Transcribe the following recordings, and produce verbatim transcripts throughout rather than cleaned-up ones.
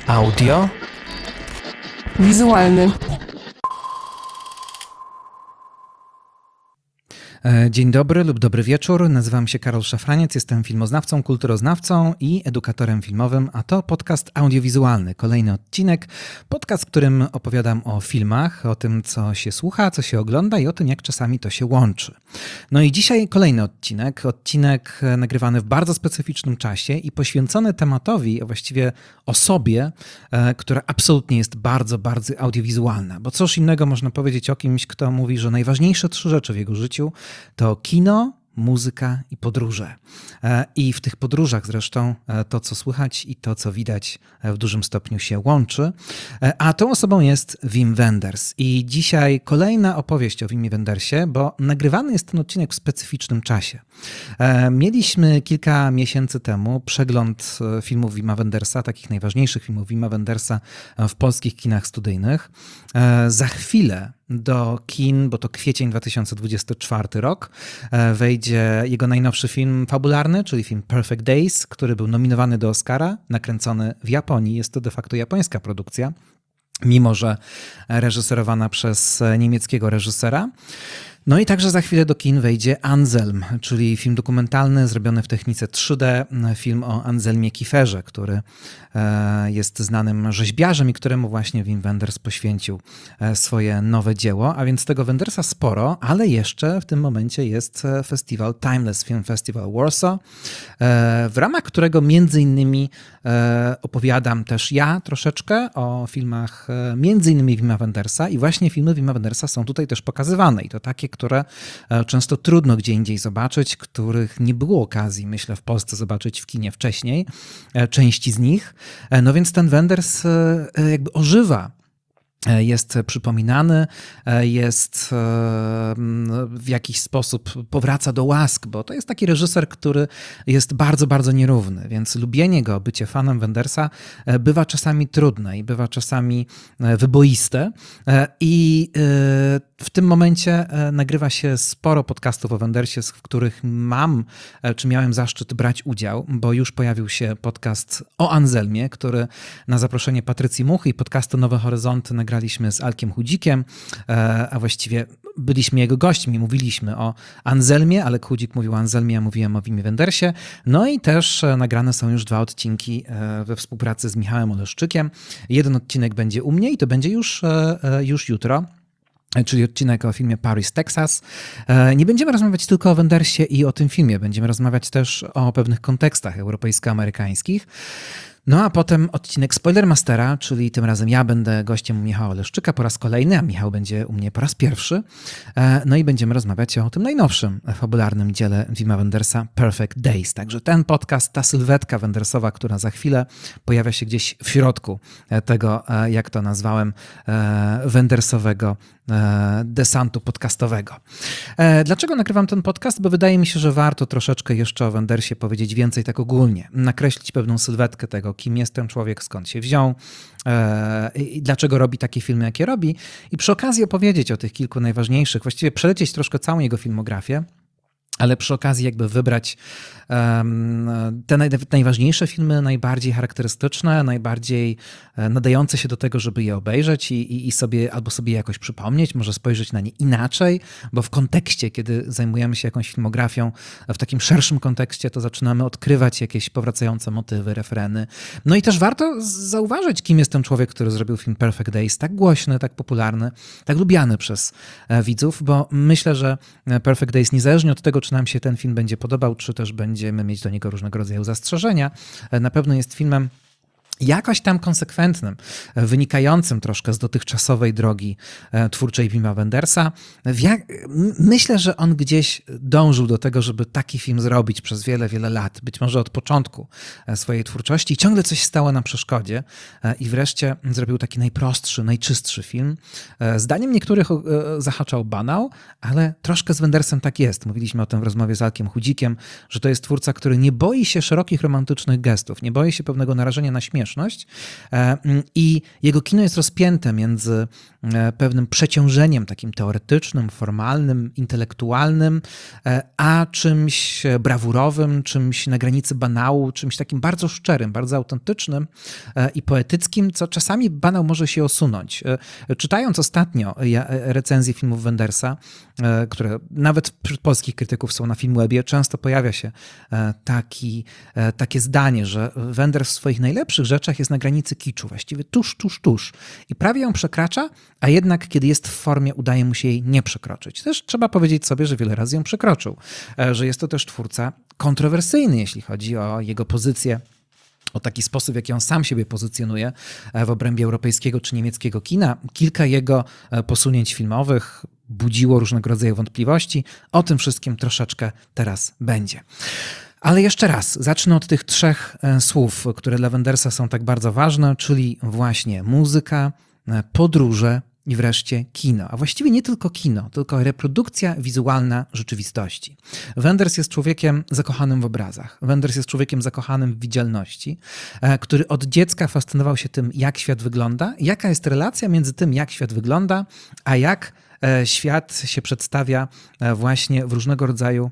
Audio. Wizualny. Dzień dobry lub dobry wieczór. Nazywam się Karol Szafraniec, jestem filmoznawcą, kulturoznawcą i edukatorem filmowym, a to podcast audiowizualny. Kolejny odcinek, podcast, w którym opowiadam o filmach, o tym, co się słucha, co się ogląda i o tym, jak czasami to się łączy. No i dzisiaj kolejny odcinek, odcinek nagrywany w bardzo specyficznym czasie i poświęcony tematowi, a właściwie osobie, która absolutnie jest bardzo, bardzo audiowizualna. Bo cóż innego można powiedzieć o kimś, kto mówi, że najważniejsze trzy rzeczy w jego życiu to kino, muzyka i podróże. I w tych podróżach zresztą to, co słychać i to, co widać, w dużym stopniu się łączy. A tą osobą jest Wim Wenders. I dzisiaj kolejna opowieść o Wimie Wendersie, bo nagrywany jest ten odcinek w specyficznym czasie. Mieliśmy kilka miesięcy temu przegląd filmów Wima Wendersa, takich najważniejszych filmów Wima Wendersa w polskich kinach studyjnych. Za chwilę do kin, bo to kwiecień dwa tysiące dwudziesty czwarty rok, wejdzie jego najnowszy film fabularny, czyli film Perfect Days, który był nominowany do Oscara, nakręcony w Japonii. Jest to de facto japońska produkcja, mimo że reżyserowana przez niemieckiego reżysera. No i także za chwilę do kin wejdzie Anselm, czyli film dokumentalny zrobiony w technice trzy D, film o Anselmie Kieferze, który jest znanym rzeźbiarzem i któremu właśnie Wim Wenders poświęcił swoje nowe dzieło, a więc tego Wendersa sporo, ale jeszcze w tym momencie jest festiwal Timeless Film Festival Warsaw, w ramach którego między innymi opowiadam też ja troszeczkę o filmach między innymi Wima Wendersa i właśnie filmy Wima Wendersa są tutaj też pokazywane i to takie, które często trudno gdzie indziej zobaczyć, których nie było okazji, myślę, w Polsce zobaczyć w kinie wcześniej, części z nich. No więc ten Wenders jakby ożywa. Jest przypominany, jest w jakiś sposób powraca do łask, bo to jest taki reżyser, który jest bardzo, bardzo nierówny, więc lubienie go, bycie fanem Wendersa bywa czasami trudne i bywa czasami wyboiste i w tym momencie nagrywa się sporo podcastów o Wendersie, w których mam, czy miałem zaszczyt brać udział, bo już pojawił się podcast o Anselmie, który na zaproszenie Patrycji Muchy i podcastu Nowe Horyzonty nagraliśmy z Alkiem Chudzikiem, a właściwie byliśmy jego gośćmi, mówiliśmy o Anselmie, Alek Chudzik mówił o Anselmie, ja mówiłem o Wimie Wendersie. No i też nagrane są już dwa odcinki we współpracy z Michałem Oleszczykiem. Jeden odcinek będzie u mnie i to będzie już, już jutro. Czyli odcinek o filmie Paris, Texas. Nie będziemy rozmawiać tylko o Wendersie i o tym filmie, będziemy rozmawiać też o pewnych kontekstach europejsko-amerykańskich. No a potem odcinek Spoilermastera, czyli tym razem ja będę gościem Michała Leszczyka po raz kolejny, a Michał będzie u mnie po raz pierwszy. No i będziemy rozmawiać o tym najnowszym fabularnym dziele Wima Wendersa Perfect Days. Także ten podcast, ta sylwetka Wendersowa, która za chwilę pojawia się gdzieś w środku tego, jak to nazwałem, Wendersowego desantu podcastowego. Dlaczego nagrywam ten podcast? Bo wydaje mi się, że warto troszeczkę jeszcze o Wendersie powiedzieć więcej tak ogólnie. Nakreślić pewną sylwetkę tego, kim jest ten człowiek, skąd się wziął i dlaczego robi takie filmy, jakie robi. I przy okazji opowiedzieć o tych kilku najważniejszych, właściwie przelecieć troszkę całą jego filmografię, ale przy okazji jakby wybrać um, te naj, najważniejsze filmy, najbardziej charakterystyczne, najbardziej nadające się do tego, żeby je obejrzeć i, i, i sobie albo sobie jakoś przypomnieć, może spojrzeć na nie inaczej, bo w kontekście, kiedy zajmujemy się jakąś filmografią, w takim szerszym kontekście, to zaczynamy odkrywać jakieś powracające motywy, refreny. No i też warto zauważyć, kim jest ten człowiek, który zrobił film Perfect Days, tak głośny, tak popularny, tak lubiany przez widzów, bo myślę, że Perfect Days, niezależnie od tego, czy nam się ten film będzie podobał, czy też będziemy mieć do niego różnego rodzaju zastrzeżenia, na pewno jest filmem jakoś tam konsekwentnym, wynikającym troszkę z dotychczasowej drogi twórczej Wima Wendersa. Jak, myślę, że on gdzieś dążył do tego, żeby taki film zrobić przez wiele, wiele lat, być może od początku swojej twórczości i ciągle coś stało na przeszkodzie i wreszcie zrobił taki najprostszy, najczystszy film. Zdaniem niektórych zahaczał banał, ale troszkę z Wendersem tak jest. Mówiliśmy o tym w rozmowie z Alkiem Chudzikiem, że to jest twórca, który nie boi się szerokich, romantycznych gestów, nie boi się pewnego narażenia na śmiech, konieczność. I jego kino jest rozpięte między pewnym przeciążeniem takim teoretycznym, formalnym, intelektualnym, a czymś brawurowym, czymś na granicy banału, czymś takim bardzo szczerym, bardzo autentycznym i poetyckim, co czasami banał może się osunąć. Czytając ostatnio recenzje filmów Wendersa, które nawet wśród polskich krytyków są na Filmwebie, często pojawia się taki, takie zdanie, że Wenders w swoich najlepszych rzeczach jest na granicy kiczu, właściwie tuż, tuż, tuż. I prawie ją przekracza, a jednak kiedy jest w formie, udaje mu się jej nie przekroczyć. Też trzeba powiedzieć sobie, że wiele razy ją przekroczył, że jest to też twórca kontrowersyjny, jeśli chodzi o jego pozycję, o taki sposób, w jaki on sam siebie pozycjonuje w obrębie europejskiego czy niemieckiego kina. Kilka jego posunięć filmowych budziło różnego rodzaju wątpliwości. O tym wszystkim troszeczkę teraz będzie. Ale jeszcze raz, zacznę od tych trzech słów, które dla Wendersa są tak bardzo ważne, czyli właśnie muzyka, podróże i wreszcie kino. A właściwie nie tylko kino, tylko reprodukcja wizualna rzeczywistości. Wenders jest człowiekiem zakochanym w obrazach. Wenders jest człowiekiem zakochanym w widzialności, który od dziecka fascynował się tym, jak świat wygląda, jaka jest relacja między tym, jak świat wygląda, a jak świat się przedstawia właśnie w różnego rodzaju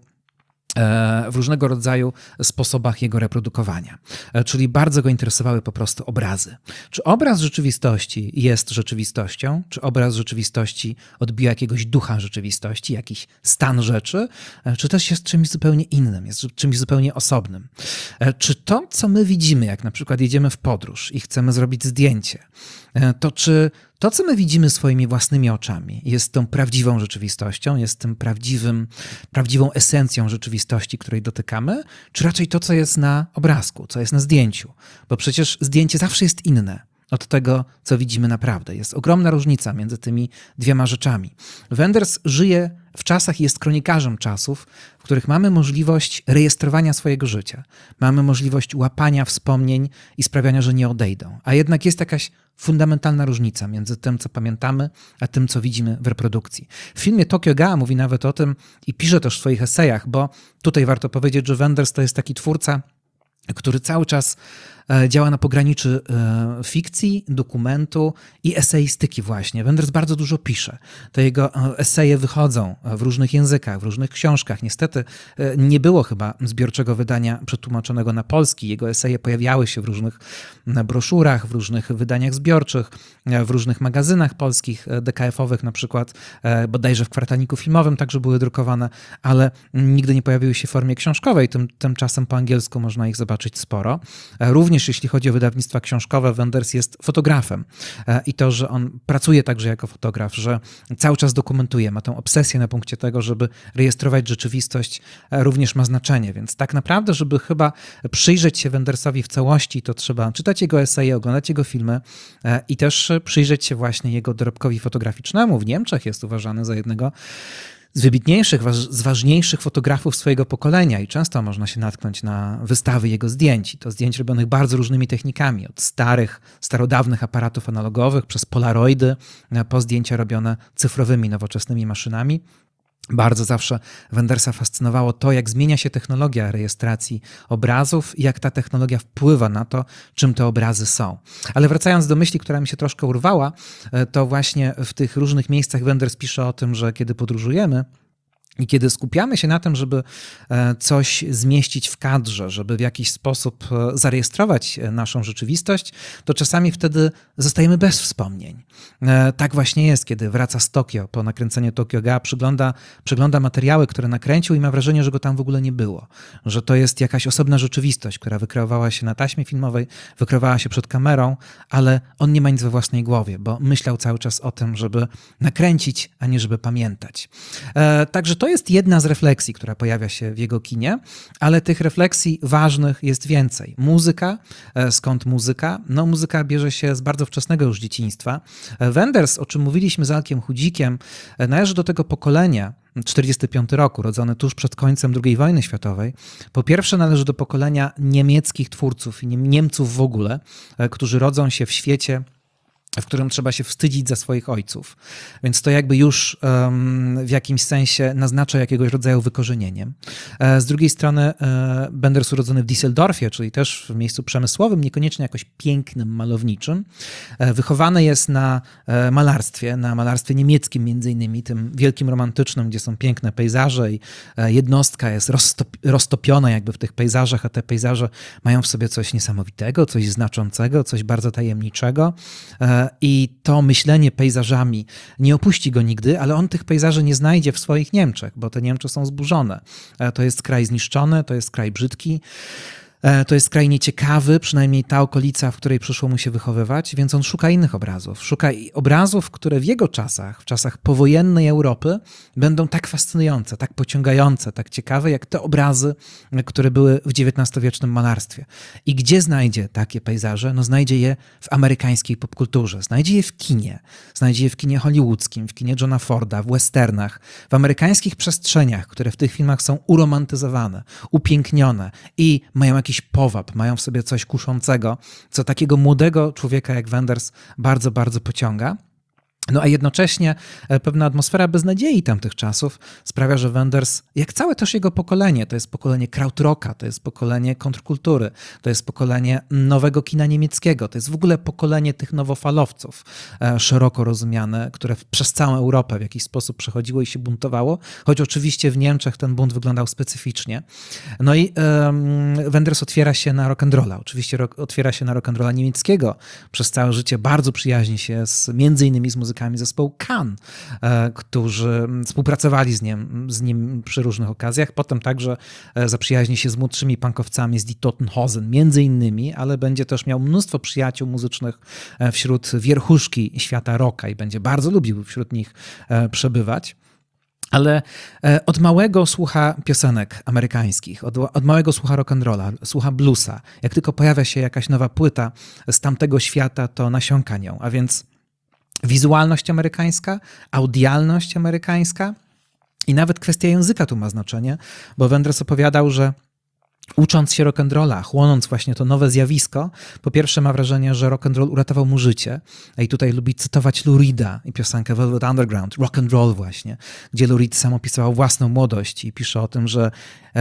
w różnego rodzaju sposobach jego reprodukowania. Czyli bardzo go interesowały po prostu obrazy. Czy obraz rzeczywistości jest rzeczywistością? Czy obraz rzeczywistości odbija jakiegoś ducha rzeczywistości, jakiś stan rzeczy? Czy też jest czymś zupełnie innym, jest czymś zupełnie osobnym? Czy to, co my widzimy, jak na przykład jedziemy w podróż i chcemy zrobić zdjęcie, to czy to, co my widzimy swoimi własnymi oczami, jest tą prawdziwą rzeczywistością, jest tym prawdziwym, prawdziwą esencją rzeczywistości, której dotykamy, czy raczej to, co jest na obrazku, co jest na zdjęciu? Bo przecież zdjęcie zawsze jest inne od tego, co widzimy naprawdę. Jest ogromna różnica między tymi dwiema rzeczami. Wenders żyje w czasach i jest kronikarzem czasów, w których mamy możliwość rejestrowania swojego życia. Mamy możliwość łapania wspomnień i sprawiania, że nie odejdą. A jednak jest jakaś fundamentalna różnica między tym, co pamiętamy, a tym, co widzimy w reprodukcji. W filmie Tokyo Ga mówi nawet o tym i pisze też w swoich esejach, bo tutaj warto powiedzieć, że Wenders to jest taki twórca, który cały czas działa na pograniczu fikcji, dokumentu i eseistyki właśnie. Wenders bardzo dużo pisze. Te jego eseje wychodzą w różnych językach, w różnych książkach. Niestety nie było chyba zbiorczego wydania przetłumaczonego na polski. Jego eseje pojawiały się w różnych broszurach, w różnych wydaniach zbiorczych, w różnych magazynach polskich, de ka efowych na przykład, bodajże w kwartalniku filmowym także były drukowane, ale nigdy nie pojawiły się w formie książkowej. Tym, tymczasem po angielsku można ich zobaczyć sporo. Również jeśli chodzi o wydawnictwa książkowe, Wenders jest fotografem i to, że on pracuje także jako fotograf, że cały czas dokumentuje, ma tą obsesję na punkcie tego, żeby rejestrować rzeczywistość, również ma znaczenie, więc tak naprawdę, żeby chyba przyjrzeć się Wendersowi w całości, to trzeba czytać jego eseje, oglądać jego filmy i też przyjrzeć się właśnie jego dorobkowi fotograficznemu. W Niemczech jest uważany za jednego z wybitniejszych, z ważniejszych fotografów swojego pokolenia i często można się natknąć na wystawy jego zdjęć. I to zdjęć robionych bardzo różnymi technikami, od starych, starodawnych aparatów analogowych, przez polaroidy, po zdjęcia robione cyfrowymi, nowoczesnymi maszynami. Bardzo zawsze Wendersa fascynowało to, jak zmienia się technologia rejestracji obrazów i jak ta technologia wpływa na to, czym te obrazy są. Ale wracając do myśli, która mi się troszkę urwała, to właśnie w tych różnych miejscach Wenders pisze o tym, że kiedy podróżujemy, i kiedy skupiamy się na tym, żeby coś zmieścić w kadrze, żeby w jakiś sposób zarejestrować naszą rzeczywistość, to czasami wtedy zostajemy bez wspomnień. Tak właśnie jest, kiedy wraca z Tokio po nakręceniu Tokyo Ga, przygląda, przygląda materiały, które nakręcił i ma wrażenie, że go tam w ogóle nie było. Że to jest jakaś osobna rzeczywistość, która wykreowała się na taśmie filmowej, wykreowała się przed kamerą, ale on nie ma nic we własnej głowie, bo myślał cały czas o tym, żeby nakręcić, a nie żeby pamiętać. Także to To jest jedna z refleksji, która pojawia się w jego kinie, ale tych refleksji ważnych jest więcej. Muzyka, skąd muzyka? No muzyka bierze się z bardzo wczesnego już dzieciństwa. Wenders, o czym mówiliśmy z Alkiem Chudzikiem, należy do tego pokolenia, czterdziesty piąty roku, rodzony tuż przed końcem drugiej wojny światowej. Po pierwsze należy do pokolenia niemieckich twórców i Niemców w ogóle, którzy rodzą się w świecie w którym trzeba się wstydzić za swoich ojców. Więc to jakby już um, w jakimś sensie naznacza jakiegoś rodzaju wykorzenienie. E, z drugiej strony e, Wenders urodzony w Düsseldorfie, czyli też w miejscu przemysłowym, niekoniecznie jakoś pięknym, malowniczym. E, wychowany jest na e, malarstwie, na malarstwie niemieckim między innymi, tym wielkim romantycznym, gdzie są piękne pejzaże i e, jednostka jest roztop, roztopiona jakby w tych pejzażach, a te pejzaże mają w sobie coś niesamowitego, coś znaczącego, coś bardzo tajemniczego. E, I to myślenie pejzażami nie opuści go nigdy, ale on tych pejzaży nie znajdzie w swoich Niemczech, bo te Niemcy są zburzone. To jest kraj zniszczony, to jest kraj brzydki. To jest kraj nieciekawy, przynajmniej ta okolica, w której przyszło mu się wychowywać, więc on szuka innych obrazów. Szuka obrazów, które w jego czasach, w czasach powojennej Europy będą tak fascynujące, tak pociągające, tak ciekawe, jak te obrazy, które były w dziewiętnastowiecznym malarstwie. I gdzie znajdzie takie pejzaże? No znajdzie je w amerykańskiej popkulturze, znajdzie je w kinie, znajdzie je w kinie hollywoodzkim, w kinie Johna Forda, w westernach, w amerykańskich przestrzeniach, które w tych filmach są uromantyzowane, upięknione i mają jakiś powab, mają w sobie coś kuszącego, co takiego młodego człowieka jak Wenders bardzo, bardzo pociąga. No a jednocześnie pewna atmosfera beznadziei tamtych czasów sprawia, że Wenders, jak całe też jego pokolenie, to jest pokolenie krautrocka, to jest pokolenie kontrkultury, to jest pokolenie nowego kina niemieckiego, to jest w ogóle pokolenie tych nowofalowców, szeroko rozumiane, które przez całą Europę w jakiś sposób przechodziło i się buntowało, choć oczywiście w Niemczech ten bunt wyglądał specyficznie. No i um, Wenders otwiera się na rock'n'rolla, oczywiście rock, otwiera się na rock'n'rolla niemieckiego, przez całe życie bardzo przyjaźni się z, między innymi z muzyką zespołu Can, którzy współpracowali z nim, z nim przy różnych okazjach. Potem także zaprzyjaźni się z młodszymi punkowcami z Die Toten Hosen, między innymi, ale będzie też miał mnóstwo przyjaciół muzycznych wśród wierchuszki świata rocka i będzie bardzo lubił wśród nich przebywać. Ale od małego słucha piosenek amerykańskich, od, od małego słucha rock'n'rolla, słucha bluesa. Jak tylko pojawia się jakaś nowa płyta z tamtego świata, to nasiąka nią, a więc wizualność amerykańska, audialność amerykańska i nawet kwestia języka tu ma znaczenie, bo Wenders opowiadał, że ucząc się rock'n'rolla, chłonąc właśnie to nowe zjawisko, po pierwsze ma wrażenie, że rock'n'roll uratował mu życie. I tutaj lubi cytować Lou Reeda i piosenkę Velvet Underground, rock'n'roll właśnie, gdzie Lou Reed sam opisywał własną młodość i pisze o tym, że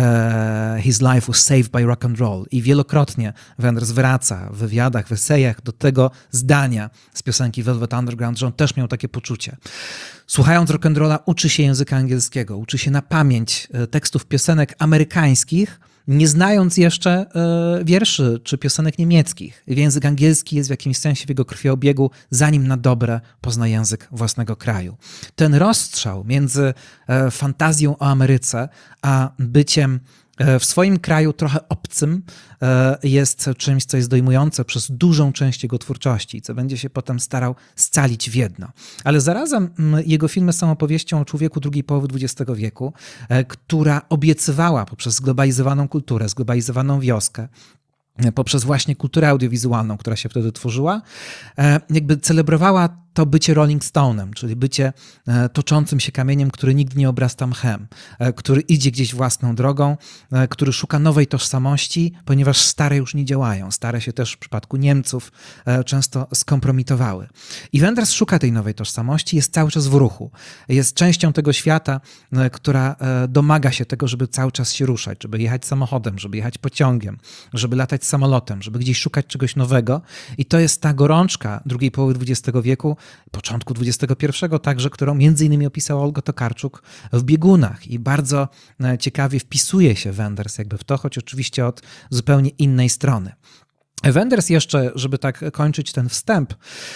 e, his life was saved by rock'n'roll. I wielokrotnie Wenders wraca w wywiadach, w esejach do tego zdania z piosenki Velvet Underground, że on też miał takie poczucie. Słuchając rock'n'rolla uczy się języka angielskiego, uczy się na pamięć tekstów piosenek amerykańskich, nie znając jeszcze y, wierszy czy piosenek niemieckich. Język angielski jest w jakimś sensie w jego krwiobiegu, zanim na dobre pozna język własnego kraju. Ten rozstrzał między y, fantazją o Ameryce, a byciem w swoim kraju trochę obcym jest czymś, co jest dojmujące przez dużą część jego twórczości, co będzie się potem starał scalić w jedno. Ale zarazem jego filmy są opowieścią o człowieku drugiej połowy dwudziestego wieku, która obiecywała poprzez zglobalizowaną kulturę, zglobalizowaną wioskę, poprzez właśnie kulturę audiowizualną, która się wtedy tworzyła, jakby celebrowała to bycie Rolling Stone'em, czyli bycie toczącym się kamieniem, który nigdy nie obrasta mchem, który idzie gdzieś własną drogą, który szuka nowej tożsamości, ponieważ stare już nie działają. Stare się też w przypadku Niemców często skompromitowały. I Wenders szuka tej nowej tożsamości, jest cały czas w ruchu. Jest częścią tego świata, która domaga się tego, żeby cały czas się ruszać, żeby jechać samochodem, żeby jechać pociągiem, żeby latać samolotem, żeby gdzieś szukać czegoś nowego. I to jest ta gorączka drugiej połowy dwudziestego wieku, początku dwudziestego pierwszego także, którą między innymi opisała Olga Tokarczuk w Biegunach i bardzo ciekawie wpisuje się Wenders jakby w to, choć oczywiście od zupełnie innej strony. Wenders jeszcze, żeby tak kończyć ten wstęp,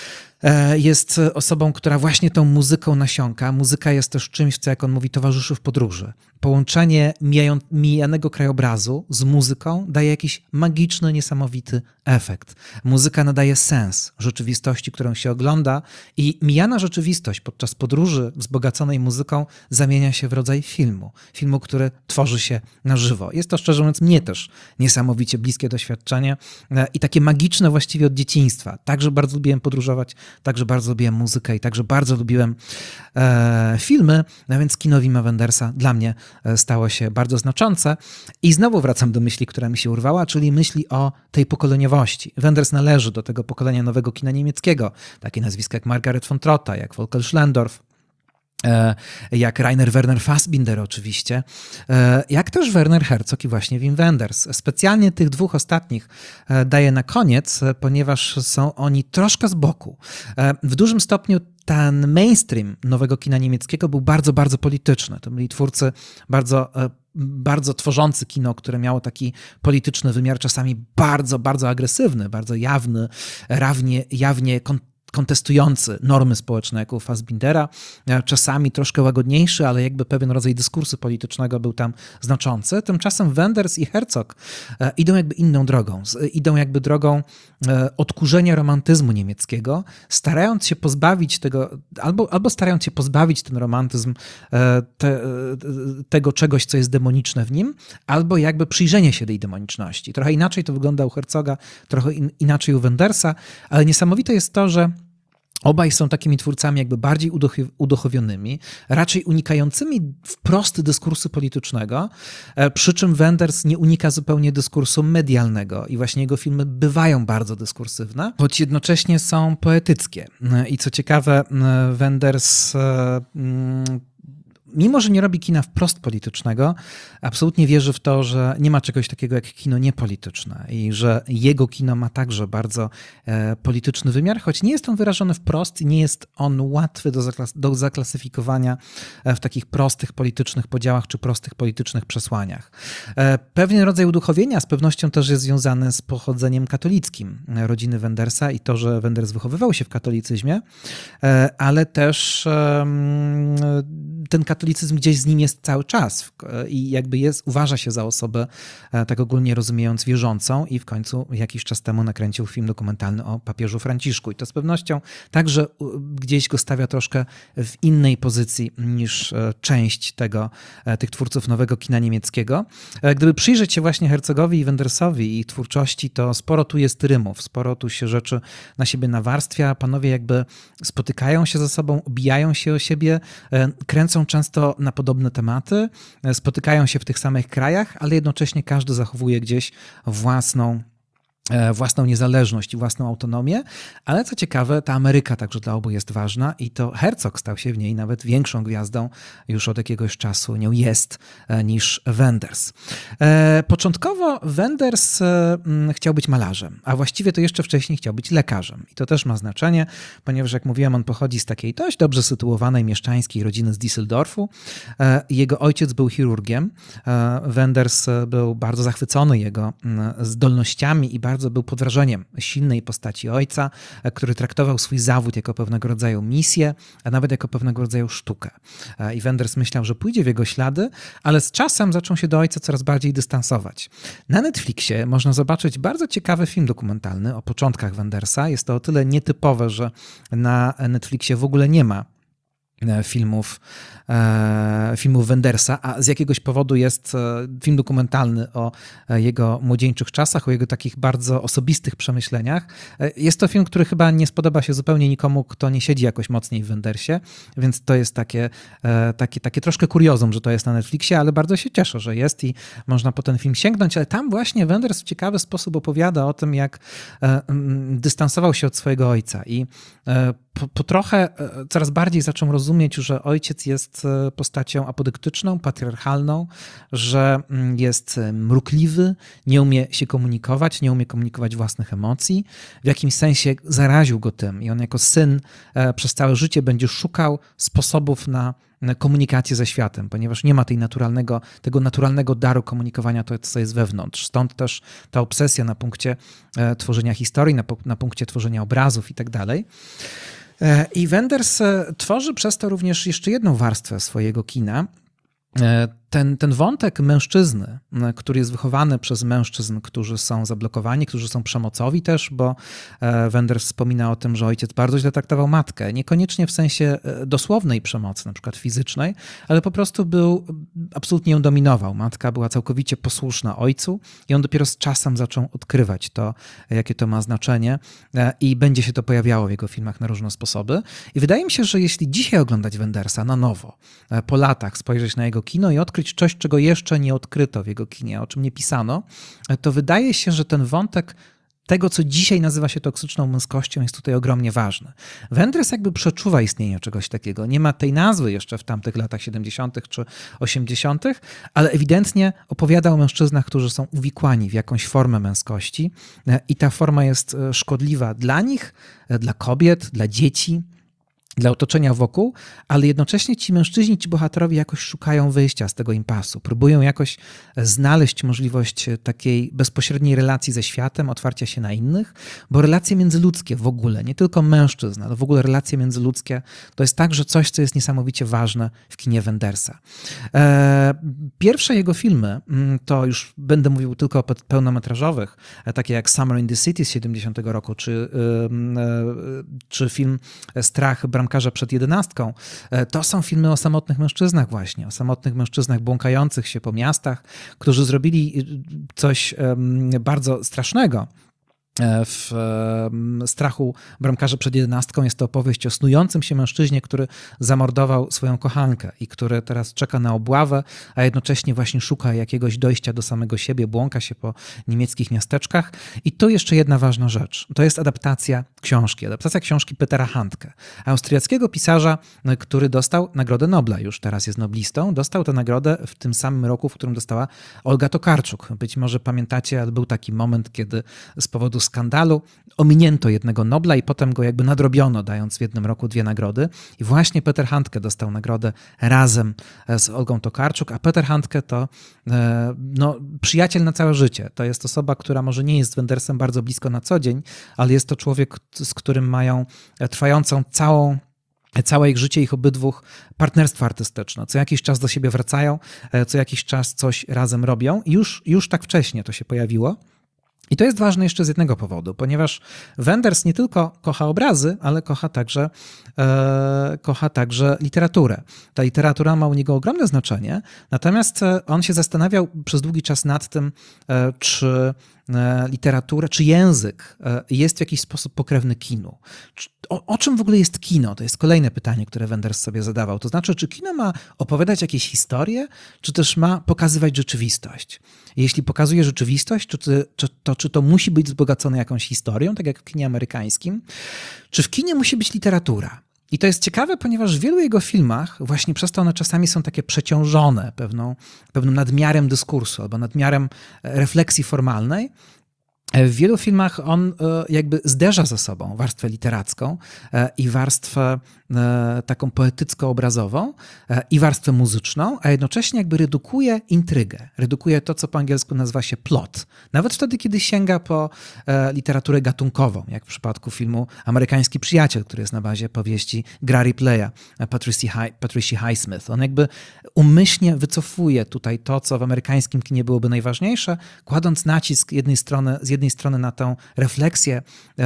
jest osobą, która właśnie tą muzyką nasiąka. Muzyka jest też czymś, co jak on mówi, towarzyszy w podróży. Połączenie mijają, mijanego krajobrazu z muzyką daje jakiś magiczny, niesamowity efekt. Muzyka nadaje sens rzeczywistości, którą się ogląda i mijana rzeczywistość podczas podróży wzbogaconej muzyką zamienia się w rodzaj filmu. Filmu, który tworzy się na żywo. Jest to, szczerze mówiąc, mnie też niesamowicie bliskie doświadczenie i takie magiczne właściwie od dzieciństwa. Także bardzo lubiłem podróżować także bardzo lubiłem muzykę i także bardzo lubiłem e, filmy, no więc kino Wima Wendersa dla mnie stało się bardzo znaczące. I znowu wracam do myśli, która mi się urwała, czyli myśli o tej pokoleniowości. Wenders należy do tego pokolenia nowego kina niemieckiego. Takie nazwiska jak Margaret von Trotta, jak Volker Schlendorf, jak Rainer Werner Fassbinder oczywiście, jak też Werner Herzog i właśnie Wim Wenders. Specjalnie tych dwóch ostatnich daję na koniec, ponieważ są oni troszkę z boku. W dużym stopniu ten mainstream nowego kina niemieckiego był bardzo, bardzo polityczny. To byli twórcy bardzo, bardzo tworzący kino, które miało taki polityczny wymiar, czasami bardzo, bardzo agresywny, bardzo jawny, jawnie, jawnie kontestujący normy społeczne, jak u Fassbindera, czasami troszkę łagodniejszy, ale jakby pewien rodzaj dyskursu politycznego był tam znaczący. Tymczasem Wenders i Herzog idą jakby inną drogą. Idą jakby drogą odkurzenia romantyzmu niemieckiego, starając się pozbawić tego, albo, albo starając się pozbawić ten romantyzm te, tego czegoś, co jest demoniczne w nim, albo jakby przyjrzenie się tej demoniczności. Trochę inaczej to wygląda u Herzoga, trochę in, inaczej u Wendersa, ale niesamowite jest to, że obaj są takimi twórcami jakby bardziej uduchowionymi, raczej unikającymi wprost dyskursu politycznego, przy czym Wenders nie unika zupełnie dyskursu medialnego i właśnie jego filmy bywają bardzo dyskursywne, choć jednocześnie są poetyckie. I co ciekawe, Wenders mimo że nie robi kina wprost politycznego, absolutnie wierzy w to, że nie ma czegoś takiego jak kino niepolityczne i że jego kino ma także bardzo e, polityczny wymiar, choć nie jest on wyrażony wprost i nie jest on łatwy do, zaklas- do zaklasyfikowania w takich prostych politycznych podziałach czy prostych politycznych przesłaniach. E, pewien rodzaj uduchowienia z pewnością też jest związany z pochodzeniem katolickim rodziny Wendersa i to, że Wenders wychowywał się w katolicyzmie, e, ale też e, ten katolicyzm gdzieś z nim jest cały czas i jakby jest, uważa się za osobę, tak ogólnie rozumiejąc, wierzącą i w końcu jakiś czas temu nakręcił film dokumentalny o papieżu Franciszku i to z pewnością także gdzieś go stawia troszkę w innej pozycji niż część tego, tych twórców nowego kina niemieckiego. Gdyby przyjrzeć się właśnie Herzogowi i Wendersowi i ich twórczości, to sporo tu jest rymów, sporo tu się rzeczy na siebie nawarstwia, panowie jakby spotykają się ze sobą, obijają się o siebie, kręcą często na podobne tematy, spotykają się w tych samych krajach, ale jednocześnie każdy zachowuje gdzieś własną własną niezależność i własną autonomię, ale co ciekawe, ta Ameryka także dla obu jest ważna i to Herzog stał się w niej nawet większą gwiazdą, już od jakiegoś czasu nią jest, niż Wenders. Początkowo Wenders chciał być malarzem, a właściwie to jeszcze wcześniej chciał być lekarzem i to też ma znaczenie, ponieważ jak mówiłem, on pochodzi z takiej dość dobrze sytuowanej mieszczańskiej rodziny z Düsseldorfu. Jego ojciec był chirurgiem. Wenders był bardzo zachwycony jego zdolnościami i bardzo był pod wrażeniem silnej postaci ojca, który traktował swój zawód jako pewnego rodzaju misję, a nawet jako pewnego rodzaju sztukę. I Wenders myślał, że pójdzie w jego ślady, ale z czasem zaczął się do ojca coraz bardziej dystansować. Na Netflixie można zobaczyć bardzo ciekawy film dokumentalny o początkach Wendersa. Jest to o tyle nietypowe, że na Netflixie w ogóle nie ma filmów, e, filmów Wendersa, a z jakiegoś powodu jest film dokumentalny o jego młodzieńczych czasach, o jego takich bardzo osobistych przemyśleniach. Jest to film, który chyba nie spodoba się zupełnie nikomu, kto nie siedzi jakoś mocniej w Wendersie, więc to jest takie, e, takie, takie troszkę kuriozum, że to jest na Netflixie, ale bardzo się cieszę, że jest i można po ten film sięgnąć, ale tam właśnie Wenders w ciekawy sposób opowiada o tym, jak e, dystansował się od swojego ojca i e, po, po trochę coraz bardziej zaczął rozumieć, że ojciec jest postacią apodyktyczną, patriarchalną, że jest mrukliwy, nie umie się komunikować, nie umie komunikować własnych emocji. W jakimś sensie zaraził go tym i on jako syn przez całe życie będzie szukał sposobów na komunikację ze światem, ponieważ nie ma tej naturalnego, tego naturalnego daru komunikowania, to co jest wewnątrz. Stąd też ta obsesja na punkcie tworzenia historii, na, na punkcie tworzenia obrazów i tak dalej. I Wenders tworzy przez to również jeszcze jedną warstwę swojego kina. ten, ten wątek mężczyzny, który jest wychowany przez mężczyzn, którzy są zablokowani, którzy są przemocowi też, bo Wenders wspomina o tym, że ojciec bardzo źle traktował matkę. Niekoniecznie w sensie dosłownej przemocy, na przykład fizycznej, ale po prostu był, absolutnie ją dominował. Matka była całkowicie posłuszna ojcu i on dopiero z czasem zaczął odkrywać to, jakie to ma znaczenie i będzie się to pojawiało w jego filmach na różne sposoby. I wydaje mi się, że jeśli dzisiaj oglądać Wendersa na nowo, po latach spojrzeć na jego kino i odkryć coś, czego jeszcze nie odkryto w jego kinie, o czym nie pisano, to wydaje się, że ten wątek tego, co dzisiaj nazywa się toksyczną męskością, jest tutaj ogromnie ważny. Wenders jakby przeczuwa istnienie czegoś takiego. Nie ma tej nazwy jeszcze w tamtych latach siedemdziesiątych czy osiemdziesiątych, ale ewidentnie opowiada o mężczyznach, którzy są uwikłani w jakąś formę męskości i ta forma jest szkodliwa dla nich, dla kobiet, dla dzieci, dla otoczenia wokół, ale jednocześnie ci mężczyźni, ci bohaterowie jakoś szukają wyjścia z tego impasu. Próbują jakoś znaleźć możliwość takiej bezpośredniej relacji ze światem, otwarcia się na innych, bo relacje międzyludzkie w ogóle, nie tylko mężczyzn, ale w ogóle relacje międzyludzkie, to jest także coś, co jest niesamowicie ważne w kinie Wendersa. Pierwsze jego filmy, to już będę mówił tylko o pełnometrażowych, takie jak Summer in the City z siedemdziesiątego roku, czy, czy film Strach Bramkarza przed jedenastką, to są filmy o samotnych mężczyznach właśnie, o samotnych mężczyznach błąkających się po miastach, którzy zrobili coś bardzo strasznego. W Strachu Bramkarza przed jedenastką jest to opowieść o snującym się mężczyźnie, który zamordował swoją kochankę i który teraz czeka na obławę, a jednocześnie właśnie szuka jakiegoś dojścia do samego siebie, błąka się po niemieckich miasteczkach. I tu jeszcze jedna ważna rzecz. To jest adaptacja książki, adaptacja książki Petera Handke, austriackiego pisarza, który dostał Nagrodę Nobla, już teraz jest noblistą, dostał tę nagrodę w tym samym roku, w którym dostała Olga Tokarczuk. Być może pamiętacie, ale był taki moment, kiedy z powodu skandalu ominięto jednego Nobla i potem go jakby nadrobiono, dając w jednym roku dwie nagrody. I właśnie Peter Handke dostał nagrodę razem z Olgą Tokarczuk, a Peter Handke to no, przyjaciel na całe życie. To jest osoba, która może nie jest z Wendersem bardzo blisko na co dzień, ale jest to człowiek, z którym mają trwającą całą Całe ich życie, ich obydwóch, partnerstwo artystyczne. Co jakiś czas do siebie wracają, co jakiś czas coś razem robią. I już, już tak wcześnie to się pojawiło. I to jest ważne jeszcze z jednego powodu, ponieważ Wenders nie tylko kocha obrazy, ale kocha także, e, kocha także literaturę. Ta literatura ma u niego ogromne znaczenie, natomiast on się zastanawiał przez długi czas nad tym, e, czy literatura, czy język jest w jakiś sposób pokrewny kinu. O, o czym w ogóle jest kino? To jest kolejne pytanie, które Wenders sobie zadawał. To znaczy, czy kino ma opowiadać jakieś historie, czy też ma pokazywać rzeczywistość? Jeśli pokazuje rzeczywistość, czy, czy, czy, to czy to musi być wzbogacone jakąś historią, tak jak w kinie amerykańskim? Czy w kinie musi być literatura? I to jest ciekawe, ponieważ w wielu jego filmach właśnie przez to one czasami są takie przeciążone pewną, pewnym nadmiarem dyskursu albo nadmiarem refleksji formalnej. W wielu filmach on jakby zderza ze sobą warstwę literacką i warstwę taką poetycko-obrazową i warstwę muzyczną, a jednocześnie jakby redukuje intrygę, redukuje to, co po angielsku nazywa się plot. Nawet wtedy, kiedy sięga po literaturę gatunkową, jak w przypadku filmu Amerykański Przyjaciel, który jest na bazie powieści Gra Ripley'a, Patricia Highsmith. On jakby umyślnie wycofuje tutaj to, co w amerykańskim kinie byłoby najważniejsze, kładąc nacisk jednej strony, z jednej strony na tę refleksję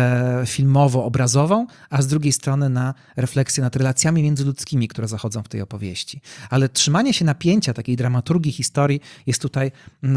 filmowo-obrazową, a z drugiej strony na refleksję nad relacjami międzyludzkimi, które zachodzą w tej opowieści. Ale trzymanie się napięcia takiej dramaturgii historii jest tutaj,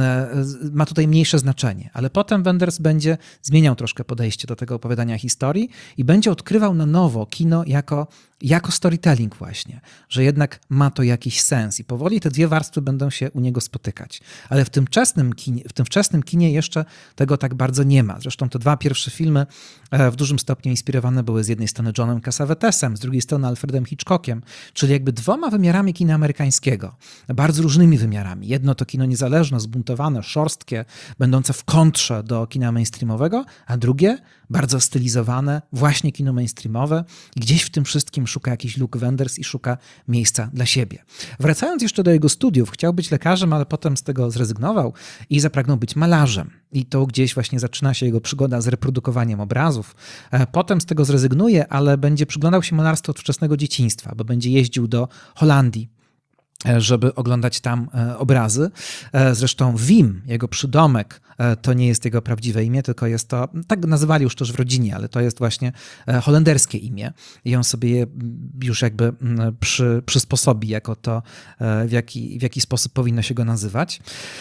ma tutaj mniejsze znaczenie. Ale potem Wenders będzie zmieniał troszkę podejście do tego opowiadania historii i będzie odkrywał na nowo kino jako, jako storytelling właśnie, że jednak ma to jakiś sens i powoli te dwie warstwy będą się u niego spotykać. Ale w tym wczesnym kinie, w tym wczesnym kinie jeszcze tego tak bardzo nie ma. Zresztą te dwa pierwsze filmy w dużym stopniu inspirowane były z jednej strony Johnem Cassavetesem, z drugiej strony Alfredem Hitchcockiem, czyli jakby dwoma wymiarami kina amerykańskiego, bardzo różnymi wymiarami. Jedno to kino niezależne, zbuntowane, szorstkie, będące w kontrze do kina mainstreamowego, a drugie bardzo stylizowane, właśnie kino mainstreamowe i gdzieś w tym wszystkim szuka jakiś Luke Wenders i szuka miejsca dla siebie. Wracając jeszcze do jego studiów, chciał być lekarzem, ale potem z tego zrezygnował i zapragnął być malarzem. I to gdzieś właśnie zaczyna się jego przygoda z reprodukowaniem obrazów. Potem z tego zrezygnuje, ale będzie przyglądał się malarstwu od wczesnego dzieciństwa, bo będzie jeździł do Holandii żeby oglądać tam obrazy. Zresztą Wim, jego przydomek, to nie jest jego prawdziwe imię, tylko jest to, tak go nazywali już też w rodzinie, ale to jest właśnie holenderskie imię i on sobie je już jakby przy, przysposobi jako to, w jaki, w jaki sposób powinno się go nazywać.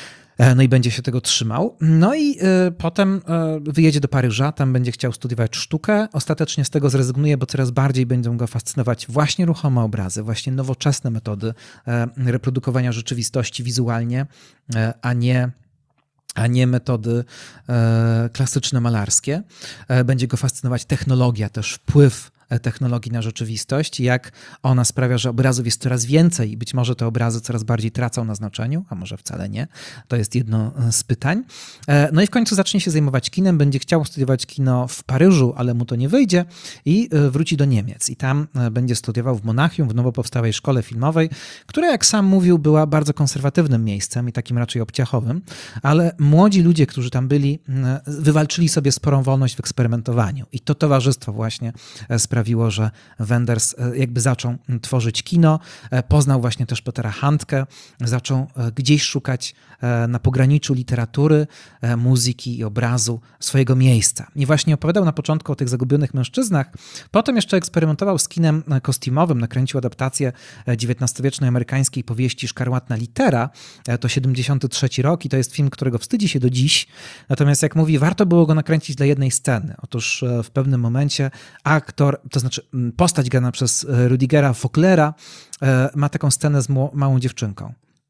No i będzie się tego trzymał. No i y, potem y, wyjedzie do Paryża, tam będzie chciał studiować sztukę. Ostatecznie z tego zrezygnuje, bo coraz bardziej będą go fascynować właśnie ruchome obrazy, właśnie nowoczesne metody y, reprodukowania rzeczywistości wizualnie, y, a nie a nie metody e, klasyczne malarskie. E, będzie go fascynować technologia, też wpływ technologii na rzeczywistość, jak ona sprawia, że obrazów jest coraz więcej i być może te obrazy coraz bardziej tracą na znaczeniu, a może wcale nie. To jest jedno z pytań. E, no i w końcu zacznie się zajmować kinem, będzie chciał studiować kino w Paryżu, ale mu to nie wyjdzie i wróci do Niemiec. I tam będzie studiował w Monachium, w nowo powstałej szkole filmowej, która, jak sam mówił, była bardzo konserwatywnym miejscem i takim raczej obciachowym, ale młodzi ludzie, którzy tam byli, wywalczyli sobie sporą wolność w eksperymentowaniu. I to towarzystwo właśnie sprawiło, że Wenders jakby zaczął tworzyć kino, poznał właśnie też Petera Handke, zaczął gdzieś szukać na pograniczu literatury, muzyki i obrazu swojego miejsca. I właśnie opowiadał na początku o tych zagubionych mężczyznach, potem jeszcze eksperymentował z kinem kostiumowym, nakręcił adaptację dziewiętnastowiecznej amerykańskiej powieści Szkarłatna litera, to siedemdziesiąty trzeci rok i to jest film, którego wstydzi się do dziś, natomiast jak mówi, warto było go nakręcić dla jednej sceny. Otóż w pewnym momencie aktor, to znaczy postać grana przez Rüdigera Vogtlera ma taką scenę z małą dziewczynką.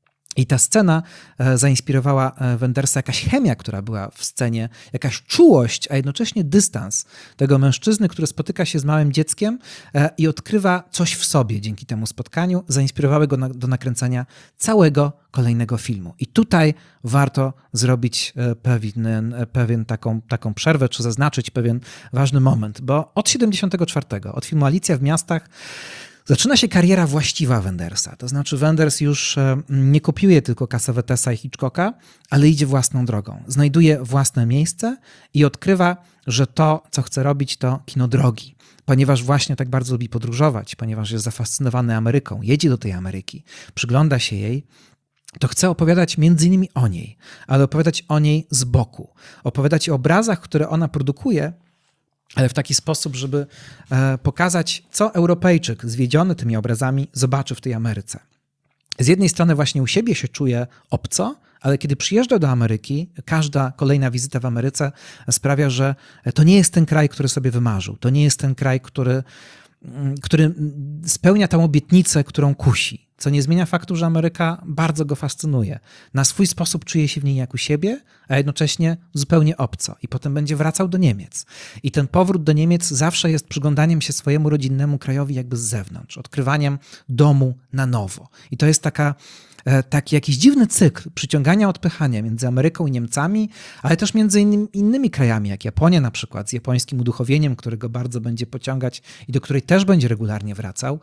I ta scena zainspirowała Wendersa, jakaś chemia, która była w scenie, jakaś czułość, a jednocześnie dystans tego mężczyzny, który spotyka się z małym dzieckiem i odkrywa coś w sobie dzięki temu spotkaniu, zainspirowały go do nakręcenia całego kolejnego filmu. I tutaj warto zrobić pewien, pewien taką, taką przerwę, czy zaznaczyć pewien ważny moment, bo od siedemdziesiątego czwartego, od filmu Alicja w miastach, zaczyna się kariera właściwa Wendersa. To znaczy Wenders już nie kopiuje tylko Cassavetesa i Hitchcocka, ale idzie własną drogą. Znajduje własne miejsce i odkrywa, że to, co chce robić, to kino drogi. Ponieważ właśnie tak bardzo lubi podróżować, ponieważ jest zafascynowany Ameryką, jedzie do tej Ameryki, przygląda się jej, to chcę opowiadać między innymi o niej, ale opowiadać o niej z boku. Opowiadać o obrazach, które ona produkuje, ale w taki sposób, żeby pokazać, co Europejczyk zwiedziony tymi obrazami zobaczy w tej Ameryce. Z jednej strony właśnie u siebie się czuje obco, ale kiedy przyjeżdża do Ameryki, każda kolejna wizyta w Ameryce sprawia, że to nie jest ten kraj, który sobie wymarzył. To nie jest ten kraj, który, który spełnia tę obietnicę, którą kusi. Co nie zmienia faktu, że Ameryka bardzo go fascynuje. Na swój sposób czuje się w niej jak u siebie, a jednocześnie zupełnie obco. I potem będzie wracał do Niemiec. I ten powrót do Niemiec zawsze jest przyglądaniem się swojemu rodzinnemu krajowi jakby z zewnątrz, odkrywaniem domu na nowo. I to jest taka taki jakiś dziwny cykl przyciągania, odpychania między Ameryką i Niemcami, ale też między innymi, innymi krajami, jak Japonia na przykład, z japońskim uduchowieniem, którego bardzo będzie pociągać i do której też będzie regularnie wracał.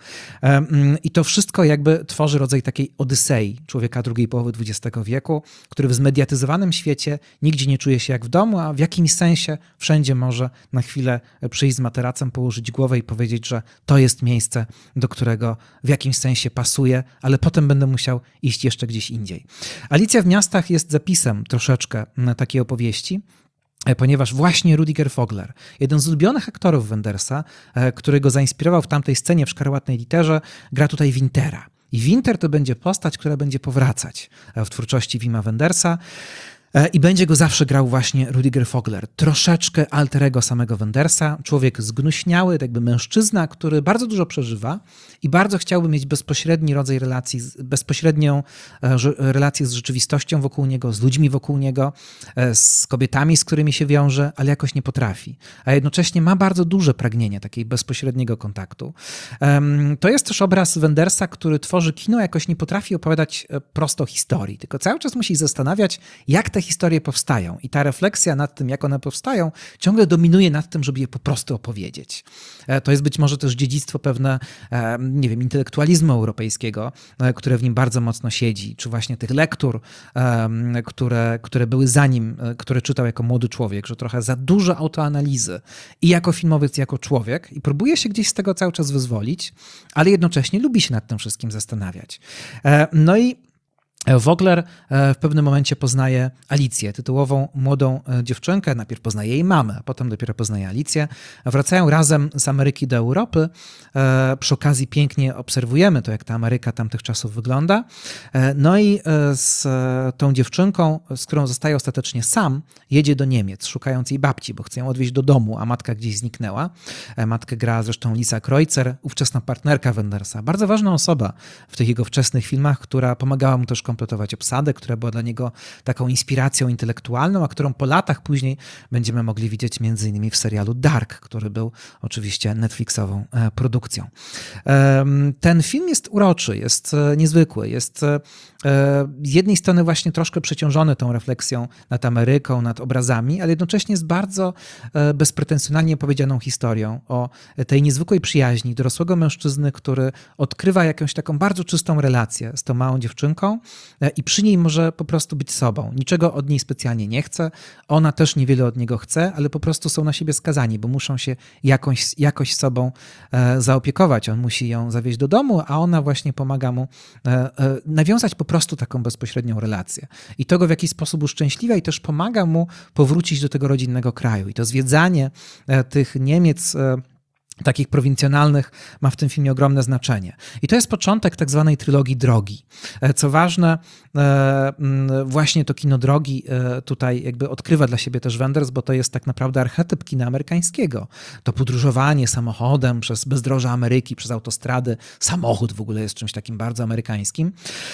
I to wszystko jakby tworzy rodzaj takiej odysei człowieka drugiej połowy dwudziestego wieku, który w zmediatyzowanym świecie nigdzie nie czuje się jak w domu, a w jakimś sensie wszędzie może na chwilę przyjść z materacem, położyć głowę i powiedzieć, że to jest miejsce, do którego w jakimś sensie pasuje, ale potem będę musiał iść jeszcze gdzieś indziej. Alicja w miastach jest zapisem troszeczkę takiej opowieści, ponieważ właśnie Rüdiger Vogler, jeden z ulubionych aktorów Wendersa, który go zainspirował w tamtej scenie w Szkarłatnej literze, gra tutaj Wintera. I Winter to będzie postać, która będzie powracać w twórczości Wima Wendersa. I będzie go zawsze grał właśnie Rüdiger Vogler. Troszeczkę alter ego samego Wendersa. Człowiek zgnuśniały, jakby mężczyzna, który bardzo dużo przeżywa i bardzo chciałby mieć bezpośredni rodzaj relacji, bezpośrednią relację z rzeczywistością wokół niego, z ludźmi wokół niego, z kobietami, z którymi się wiąże, ale jakoś nie potrafi. A jednocześnie ma bardzo duże pragnienie takiej bezpośredniego kontaktu. To jest też obraz Wendersa, który tworzy kino, jakoś nie potrafi opowiadać prosto historii, tylko cały czas musi zastanawiać, jak te historie powstają i ta refleksja nad tym, jak one powstają, ciągle dominuje nad tym, żeby je po prostu opowiedzieć. To jest być może też dziedzictwo pewne, nie wiem, intelektualizmu europejskiego, które w nim bardzo mocno siedzi, czy właśnie tych lektur, które, które były za nim, które czytał jako młody człowiek, że trochę za dużo autoanalizy i jako filmowiec, i jako człowiek i próbuje się gdzieś z tego cały czas wyzwolić, ale jednocześnie lubi się nad tym wszystkim zastanawiać. No i Vogler w pewnym momencie poznaje Alicję, tytułową młodą dziewczynkę. Najpierw poznaje jej mamę, a potem dopiero poznaje Alicję. Wracają razem z Ameryki do Europy. Przy okazji pięknie obserwujemy to, jak ta Ameryka tamtych czasów wygląda. No i z tą dziewczynką, z którą zostaje ostatecznie sam, jedzie do Niemiec, szukając jej babci, bo chce ją odwieźć do domu, a matka gdzieś zniknęła. Matkę gra zresztą Lisa Kreutzer, ówczesna partnerka Wendersa. Bardzo ważna osoba w tych jego wczesnych filmach, która pomagała mu też kompletować obsadę, która była dla niego taką inspiracją intelektualną, a którą po latach później będziemy mogli widzieć między innymi w serialu Dark, który był oczywiście Netflixową produkcją. Ten film jest uroczy, jest niezwykły, jest z jednej strony właśnie troszkę przeciążony tą refleksją nad Ameryką, nad obrazami, ale jednocześnie jest bardzo bezpretensjonalnie opowiedzianą historią o tej niezwykłej przyjaźni dorosłego mężczyzny, który odkrywa jakąś taką bardzo czystą relację z tą małą dziewczynką i przy niej może po prostu być sobą. Niczego od niej specjalnie nie chce, ona też niewiele od niego chce, ale po prostu są na siebie skazani, bo muszą się jakoś, jakoś sobą zaopiekować. On musi ją zawieźć do domu, a ona właśnie pomaga mu nawiązać po prostu taką bezpośrednią relację. I to go w jakiś sposób uszczęśliwia i też pomaga mu powrócić do tego rodzinnego kraju. I to zwiedzanie tych Niemiec takich prowincjonalnych ma w tym filmie ogromne znaczenie. I to jest początek tak zwanej trylogii drogi. Co ważne, właśnie to kino drogi tutaj jakby odkrywa dla siebie też Wenders, bo to jest tak naprawdę archetyp kina amerykańskiego. To podróżowanie samochodem przez bezdroża Ameryki, przez autostrady. Samochód w ogóle jest czymś takim bardzo amerykańskim.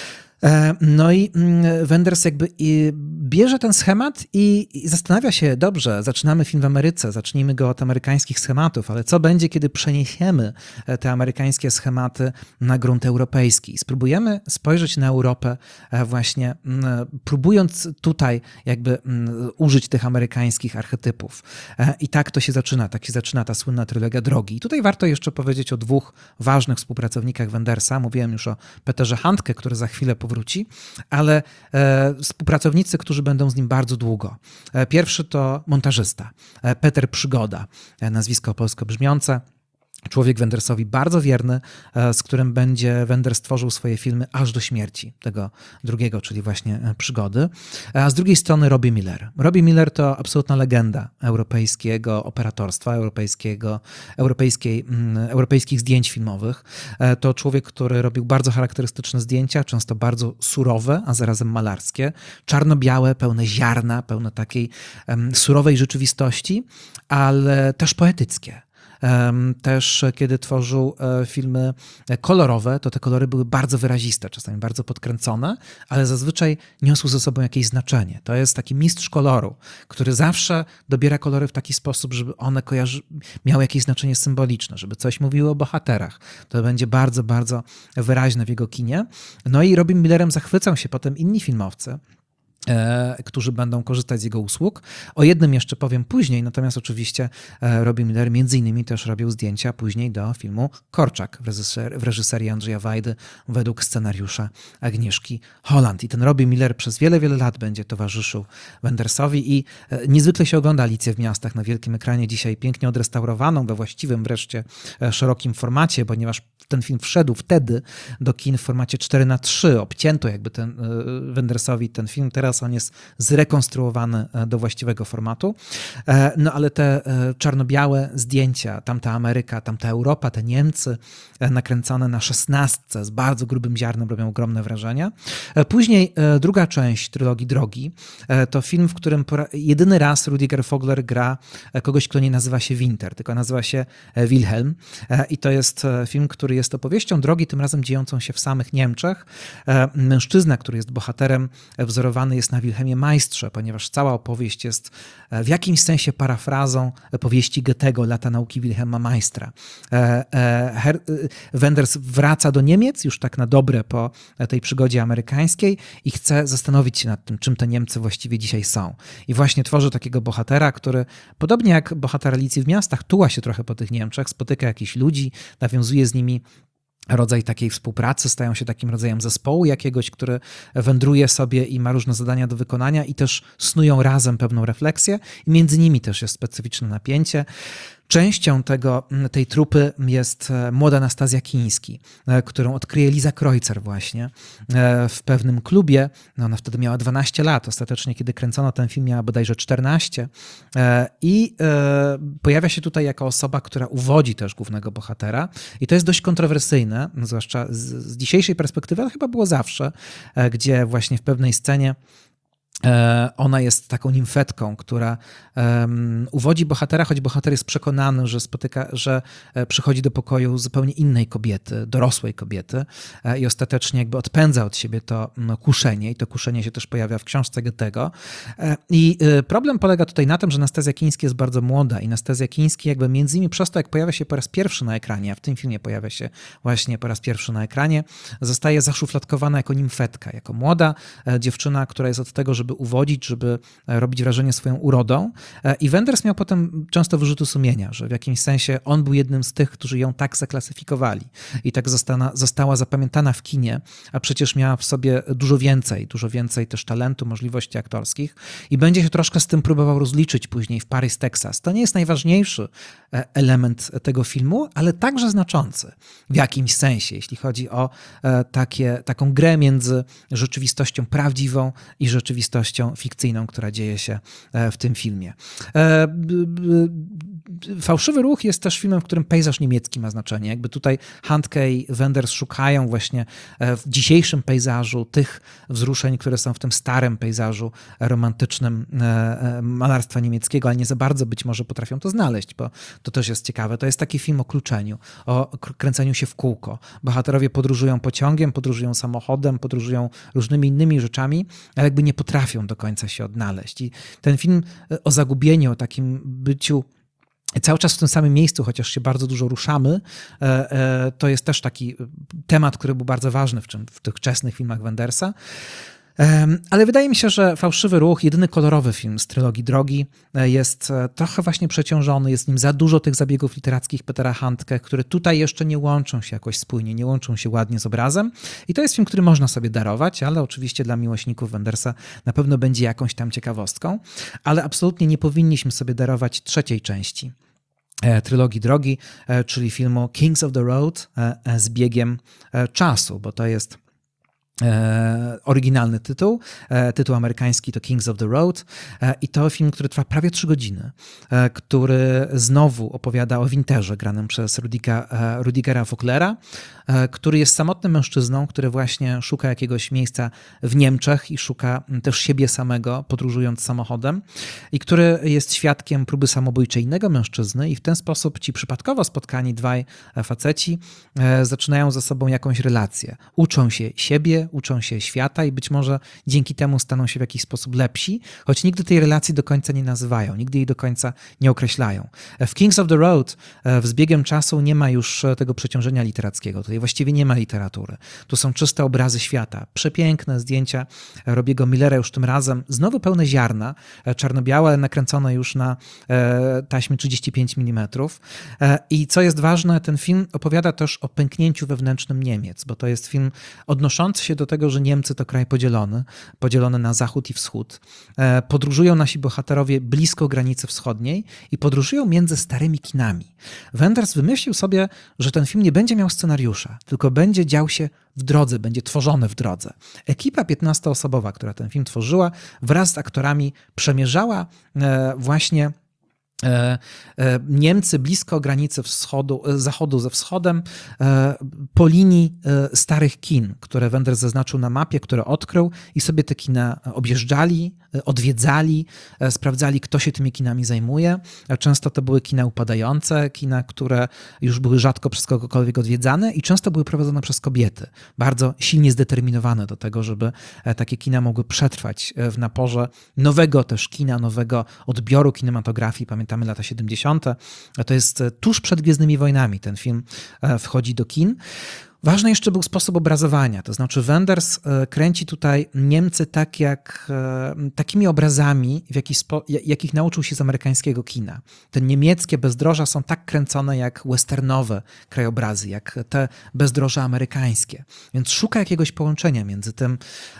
No i Wenders jakby bierze ten schemat i zastanawia się, dobrze, zaczynamy film w Ameryce, zacznijmy go od amerykańskich schematów, ale co będzie, kiedy przeniesiemy te amerykańskie schematy na grunt europejski? Spróbujemy spojrzeć na Europę właśnie próbując tutaj jakby użyć tych amerykańskich archetypów. I tak to się zaczyna, tak się zaczyna ta słynna trylogia drogi. I tutaj warto jeszcze powiedzieć o dwóch ważnych współpracownikach Wendersa. Mówiłem już o Peterze Handke, który za chwilę powróci, ale e, współpracownicy, którzy będą z nim bardzo długo. E, pierwszy to montażysta, e, Peter Przygoda, e, nazwisko polsko brzmiące. Człowiek Wendersowi bardzo wierny, z którym będzie Wenders stworzył swoje filmy aż do śmierci tego drugiego, czyli właśnie Przygody. A z drugiej strony Robbie Miller. Robbie Miller to absolutna legenda europejskiego operatorstwa, europejskiego, europejskiej, europejskich zdjęć filmowych. To człowiek, który robił bardzo charakterystyczne zdjęcia, często bardzo surowe, a zarazem malarskie, czarno-białe, pełne ziarna, pełne takiej um, surowej rzeczywistości, ale też poetyckie. Też kiedy tworzył filmy kolorowe, to te kolory były bardzo wyraziste, czasami bardzo podkręcone, ale zazwyczaj niosły ze sobą jakieś znaczenie. To jest taki mistrz koloru, który zawsze dobiera kolory w taki sposób, żeby one kojarzy, miały jakieś znaczenie symboliczne, żeby coś mówiło o bohaterach. To będzie bardzo, bardzo wyraźne w jego kinie. No i Robbie Millerem zachwycą się potem inni filmowcy, którzy będą korzystać z jego usług. O jednym jeszcze powiem później, natomiast oczywiście Robbie Miller między innymi też robił zdjęcia później do filmu Korczak w reżyserii, w reżyserii Andrzeja Wajdy według scenariusza Agnieszki Holland. I ten Robbie Miller przez wiele, wiele lat będzie towarzyszył Wendersowi i niezwykle się ogląda Alicję w miastach na wielkim ekranie, dzisiaj pięknie odrestaurowaną, we właściwym wreszcie szerokim formacie, ponieważ ten film wszedł wtedy do kin w formacie cztery na trzy, obcięto jakby ten Wendersowi ten film, teraz on jest zrekonstruowany do właściwego formatu. No ale te czarno-białe zdjęcia, tamta Ameryka, tamta Europa, te Niemcy nakręcone na szesnastce z bardzo grubym ziarnem robią ogromne wrażenie. Później druga część trylogii Drogi to film, w którym jedyny raz Rüdiger Vogler gra kogoś, kto nie nazywa się Winter, tylko nazywa się Wilhelm. I to jest film, który jest opowieścią drogi, tym razem dziejącą się w samych Niemczech. Mężczyzna, który jest bohaterem, wzorowany jest na Wilhelmie Meistrze, ponieważ cała opowieść jest w jakimś sensie parafrazą powieści Goethego Lata nauki Wilhelma Meistra. Wenders wraca do Niemiec już tak na dobre po tej przygodzie amerykańskiej i chce zastanowić się nad tym, czym te Niemcy właściwie dzisiaj są. I właśnie tworzy takiego bohatera, który podobnie jak bohater Alicji w miastach, tuła się trochę po tych Niemczech, spotyka jakichś ludzi, nawiązuje z nimi rodzaj takiej współpracy, stają się takim rodzajem zespołu jakiegoś, który wędruje sobie i ma różne zadania do wykonania i też snują razem pewną refleksję i między nimi też jest specyficzne napięcie. Częścią tego, tej trupy jest młoda Anastazja Kiński, którą odkryje Liza Kreutzer właśnie w pewnym klubie. No ona wtedy miała dwanaście lat. Ostatecznie, kiedy kręcono ten film, miała bodajże czternaście. I pojawia się tutaj jako osoba, która uwodzi też głównego bohatera. I to jest dość kontrowersyjne, zwłaszcza z, z dzisiejszej perspektywy, ale chyba było zawsze, gdzie właśnie w pewnej scenie ona jest taką nimfetką, która um, uwodzi bohatera, choć bohater jest przekonany, że spotyka, że przychodzi do pokoju zupełnie innej kobiety, dorosłej kobiety i ostatecznie jakby odpędza od siebie to no, kuszenie i to kuszenie się też pojawia w książce Goethego. I problem polega tutaj na tym, że Anastazja Kiński jest bardzo młoda i Anastazja Kiński jakby między innymi przez to, jak pojawia się po raz pierwszy na ekranie, a w tym filmie pojawia się właśnie po raz pierwszy na ekranie, zostaje zaszufladkowana jako nimfetka, jako młoda dziewczyna, która jest od tego, żeby uwodzić, żeby robić wrażenie swoją urodą. I Wenders miał potem często wyrzuty sumienia, że w jakimś sensie on był jednym z tych, którzy ją tak zaklasyfikowali i tak została, została zapamiętana w kinie, a przecież miała w sobie dużo więcej, dużo więcej też talentu, możliwości aktorskich i będzie się troszkę z tym próbował rozliczyć później w Paris, Texas. To nie jest najważniejszy element tego filmu, ale także znaczący w jakimś sensie, jeśli chodzi o takie, taką grę między rzeczywistością prawdziwą i rzeczywistością fikcyjną, która dzieje się w tym filmie. Fałszywy ruch jest też filmem, w którym pejzaż niemiecki ma znaczenie. Jakby tutaj Handke i Wenders szukają właśnie w dzisiejszym pejzażu tych wzruszeń, które są w tym starym pejzażu romantycznym malarstwa niemieckiego, ale nie za bardzo być może potrafią to znaleźć, bo to też jest ciekawe. To jest taki film o kluczeniu, o kręceniu się w kółko. Bohaterowie podróżują pociągiem, podróżują samochodem, podróżują różnymi innymi rzeczami, ale jakby nie potrafią do końca się odnaleźć. I ten film o zagubieniu, o takim byciu cały czas w tym samym miejscu, chociaż się bardzo dużo ruszamy, to jest też taki temat, który był bardzo ważny w, czym, w tych wczesnych filmach Wendersa. Ale wydaje mi się, że Fałszywy ruch, jedyny kolorowy film z trylogii Drogi, jest trochę właśnie przeciążony, jest w nim za dużo tych zabiegów literackich Petera Handke, które tutaj jeszcze nie łączą się jakoś spójnie, nie łączą się ładnie z obrazem. I to jest film, który można sobie darować, ale oczywiście dla miłośników Wendersa na pewno będzie jakąś tam ciekawostką. Ale absolutnie nie powinniśmy sobie darować trzeciej części trylogii Drogi, czyli filmu Kings of the Road z biegiem czasu, bo to jest E, oryginalny tytuł. E, tytuł amerykański to Kings of the Road e, i to film, który trwa prawie trzy godziny, e, który znowu opowiada o Winterze granym przez Rudiga, e, Rudigera Vogtlera, e, który jest samotnym mężczyzną, który właśnie szuka jakiegoś miejsca w Niemczech i szuka też siebie samego, podróżując samochodem i który jest świadkiem próby samobójczej innego mężczyzny i w ten sposób ci przypadkowo spotkani dwaj faceci e, zaczynają ze sobą jakąś relację. Uczą się siebie, uczą się świata i być może dzięki temu staną się w jakiś sposób lepsi, choć nigdy tej relacji do końca nie nazywają, nigdy jej do końca nie określają. W Kings of the Road z biegiem czasu nie ma już tego przeciążenia literackiego. Tutaj właściwie nie ma literatury. Tu są czyste obrazy świata, przepiękne zdjęcia Robiego Millera już tym razem, znowu pełne ziarna, czarno-białe, nakręcone już na taśmie trzydzieści pięć milimetrów. I co jest ważne, ten film opowiada też o pęknięciu wewnętrznym Niemiec, bo to jest film odnoszący się do tego, że Niemcy to kraj podzielony, podzielony na zachód i wschód. Podróżują nasi bohaterowie blisko granicy wschodniej i podróżują między starymi kinami. Wenders wymyślił sobie, że ten film nie będzie miał scenariusza, tylko będzie dział się w drodze, będzie tworzony w drodze. Ekipa piętnastoosobowa, która ten film tworzyła, wraz z aktorami przemierzała właśnie Niemcy blisko granicy wschodu, zachodu ze wschodem po linii starych kin, które Wenders zaznaczył na mapie, które odkrył i sobie te kina objeżdżali, odwiedzali, sprawdzali, kto się tymi kinami zajmuje. Często to były kina upadające, kina, które już były rzadko przez kogokolwiek odwiedzane i często były prowadzone przez kobiety, bardzo silnie zdeterminowane do tego, żeby takie kina mogły przetrwać w naporze nowego też kina, nowego odbioru kinematografii. Pamiętamy lata siedemdziesiąte. To jest tuż przed Gwiezdnymi Wojnami ten film wchodzi do kin. Ważny jeszcze był sposób obrazowania, to znaczy Wenders kręci tutaj Niemcy tak jak, takimi obrazami, w jaki spo, jakich nauczył się z amerykańskiego kina. Te niemieckie bezdroża są tak kręcone jak westernowe krajobrazy, jak te bezdroża amerykańskie. Więc szuka jakiegoś połączenia między tym,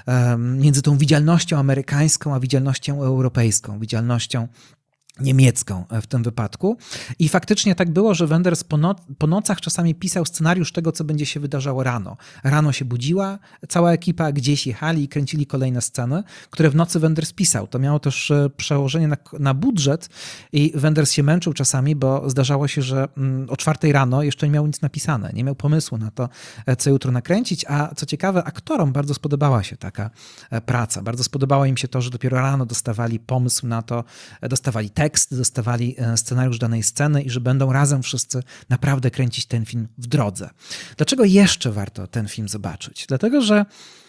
między tą widzialnością amerykańską, a widzialnością europejską, widzialnością niemiecką w tym wypadku. I faktycznie tak było, że Wenders po, no, po nocach czasami pisał scenariusz tego, co będzie się wydarzało rano. Rano się budziła cała ekipa, gdzieś jechali i kręcili kolejne sceny, które w nocy Wenders pisał. To miało też przełożenie na, na budżet i Wenders się męczył czasami, bo zdarzało się, że o czwartej rano jeszcze nie miał nic napisane, nie miał pomysłu na to, co jutro nakręcić, a co ciekawe, aktorom bardzo spodobała się taka praca. Bardzo spodobało im się to, że dopiero rano dostawali pomysł na to, dostawali tekst, dostawali scenariusz danej sceny i że będą razem wszyscy naprawdę kręcić ten film w drodze. Dlaczego jeszcze warto ten film zobaczyć? Dlatego, że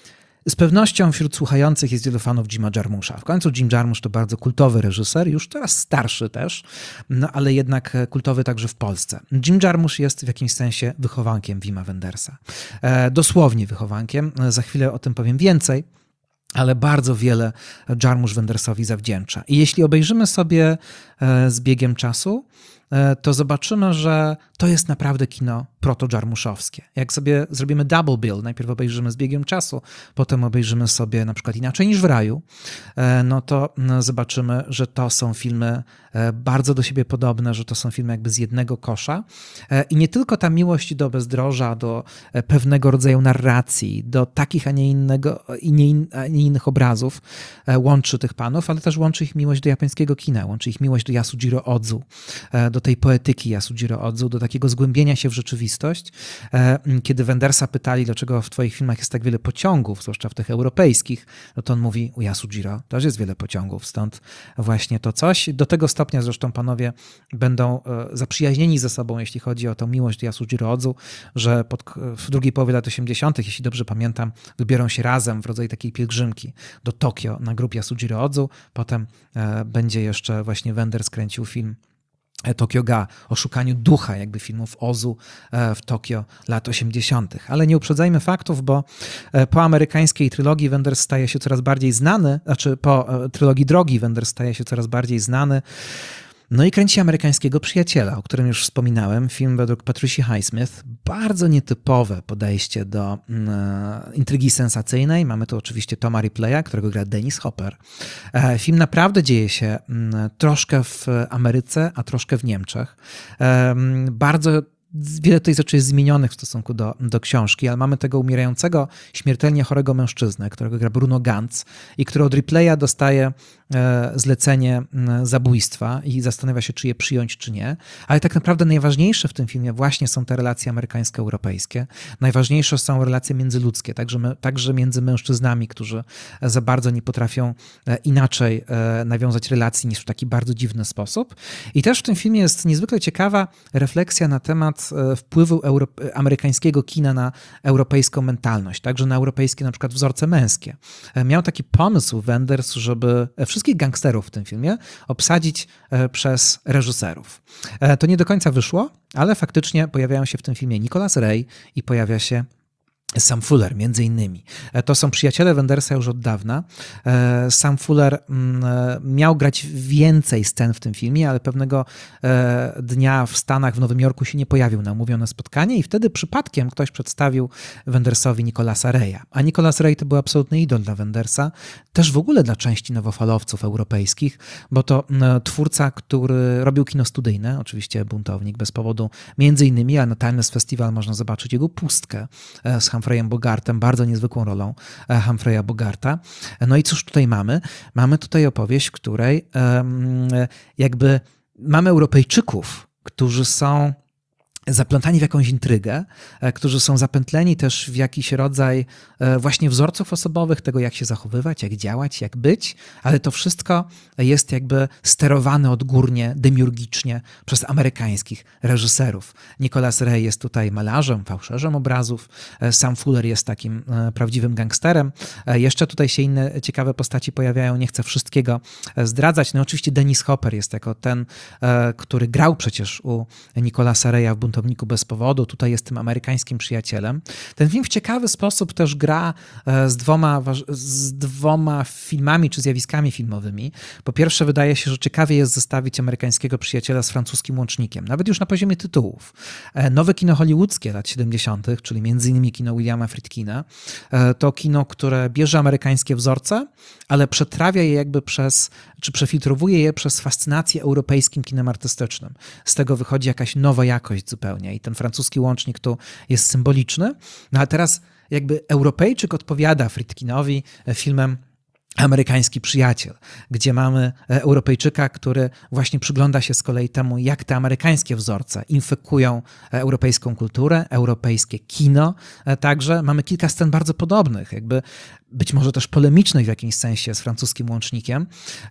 z pewnością wśród słuchających jest wielu fanów Jima Jarmusza. W końcu Jim Jarmusz to bardzo kultowy reżyser, już teraz starszy też, no ale jednak kultowy także w Polsce. Jim Jarmusz jest w jakimś sensie wychowankiem Wima Wendersa. E, dosłownie wychowankiem. Za chwilę o tym powiem więcej. Ale bardzo wiele Jarmusz Wendersowi zawdzięcza. I jeśli obejrzymy sobie z biegiem czasu, to zobaczymy, że to jest naprawdę kino proto-jarmuszowskie. Jak sobie zrobimy double bill, najpierw obejrzymy z biegiem czasu, potem obejrzymy sobie na przykład Inaczej niż w raju, no to zobaczymy, że to są filmy bardzo do siebie podobne, że to są filmy jakby z jednego kosza. I nie tylko ta miłość do bezdroża, do pewnego rodzaju narracji, do takich, a nie, innego, i nie, in, a nie innych obrazów łączy tych panów, ale też łączy ich miłość do japońskiego kina, łączy ich miłość do Yasujiro Odzu, do tej poetyki Yasujiro Odzu, do takiego zgłębienia się w rzeczywistość. Kiedy Wendersa pytali, dlaczego w twoich filmach jest tak wiele pociągów, zwłaszcza w tych europejskich, no to on mówi, u Yasujiro też jest wiele pociągów, stąd właśnie to coś. Do tego stopnia zresztą panowie będą zaprzyjaźnieni ze sobą, jeśli chodzi o tą miłość do Yasujiro Odzu, że pod, w drugiej połowie lat osiemdziesiątych, jeśli dobrze pamiętam, wybiorą się razem w rodzaju takiej pielgrzymki do Tokio na grupie Yasujiro Odzu. Potem będzie jeszcze właśnie Wenders kręcił film Tokyo Ga, o szukaniu ducha jakby filmów Ozu w Tokio lat osiemdziesiątych. Ale nie uprzedzajmy faktów, bo po amerykańskiej trylogii Wenders staje się coraz bardziej znany, znaczy po trylogii Drogi Wenders staje się coraz bardziej znany. No i kręci Amerykańskiego Przyjaciela, o którym już wspominałem. Film według Patricia Highsmith. Bardzo nietypowe podejście do e, intrygi sensacyjnej. Mamy tu oczywiście Toma Ripleya, którego gra Dennis Hopper. E, film naprawdę dzieje się m, troszkę w Ameryce, a troszkę w Niemczech. E, bardzo Wiele tutaj rzeczy jest zmienionych w stosunku do, do książki, ale mamy tego umierającego, śmiertelnie chorego mężczyznę, którego gra Bruno Ganz i który od Ripleya dostaje e, zlecenie e, zabójstwa i zastanawia się, czy je przyjąć, czy nie. Ale tak naprawdę najważniejsze w tym filmie właśnie są te relacje amerykańsko-europejskie. Najważniejsze są relacje międzyludzkie, także, my, także między mężczyznami, którzy za bardzo nie potrafią e, inaczej e, nawiązać relacji niż w taki bardzo dziwny sposób. I też w tym filmie jest niezwykle ciekawa refleksja na temat wpływu euro, amerykańskiego kina na europejską mentalność, także na europejskie na przykład wzorce męskie. Miał taki pomysł Wenders, żeby wszystkich gangsterów w tym filmie obsadzić przez reżyserów. To nie do końca wyszło, ale faktycznie pojawiają się w tym filmie Nicolas Ray i pojawia się Sam Fuller, między innymi. To są przyjaciele Wendersa już od dawna. Sam Fuller miał grać więcej scen w tym filmie, ale pewnego dnia w Stanach, w Nowym Jorku się nie pojawił na umówione spotkanie i wtedy przypadkiem ktoś przedstawił Wendersowi Nicolasa Raya. A Nicolas Ray to był absolutny idol dla Wendersa, też w ogóle dla części nowofalowców europejskich, bo to twórca, który robił kino studyjne, oczywiście buntownik bez powodu, między innymi, a na Timeless Festival można zobaczyć jego Pustkę z Humphreyem Bogartem, bardzo niezwykłą rolą Humphreya Bogarta. No i cóż tutaj mamy? Mamy tutaj opowieść, w której jakby mamy Europejczyków, którzy są zaplątani w jakąś intrygę, którzy są zapętleni też w jakiś rodzaj właśnie wzorców osobowych, tego jak się zachowywać, jak działać, jak być, ale to wszystko jest jakby sterowane odgórnie, demiurgicznie przez amerykańskich reżyserów. Nicolas Ray jest tutaj malarzem, fałszerzem obrazów, Sam Fuller jest takim prawdziwym gangsterem. Jeszcze tutaj się inne ciekawe postaci pojawiają, nie chcę wszystkiego zdradzać. No oczywiście Dennis Hopper jest jako ten, który grał przecież u Nicolasa Raya w Buntowniku bez powodu, tutaj jest tym amerykańskim przyjacielem. Ten film w ciekawy sposób też gra z dwoma, z dwoma filmami czy zjawiskami filmowymi. Po pierwsze, wydaje się, że ciekawie jest zestawić amerykańskiego przyjaciela z francuskim łącznikiem, nawet już na poziomie tytułów. Nowe kino hollywoodzkie lat siedemdziesiątych, czyli między innymi kino Williama Friedkina, to kino, które bierze amerykańskie wzorce, ale przetrawia je jakby przez, czy przefiltrowuje je przez fascynację europejskim kinem artystycznym. Z tego wychodzi jakaś nowa jakość zupełnie i ten francuski łącznik tu jest symboliczny. No a teraz jakby Europejczyk odpowiada Friedkinowi filmem Amerykański przyjaciel, gdzie mamy Europejczyka, który właśnie przygląda się z kolei temu, jak te amerykańskie wzorce infekują europejską kulturę, europejskie kino. Także mamy kilka scen bardzo podobnych, jakby być może też polemicznych w jakimś sensie z francuskim łącznikiem.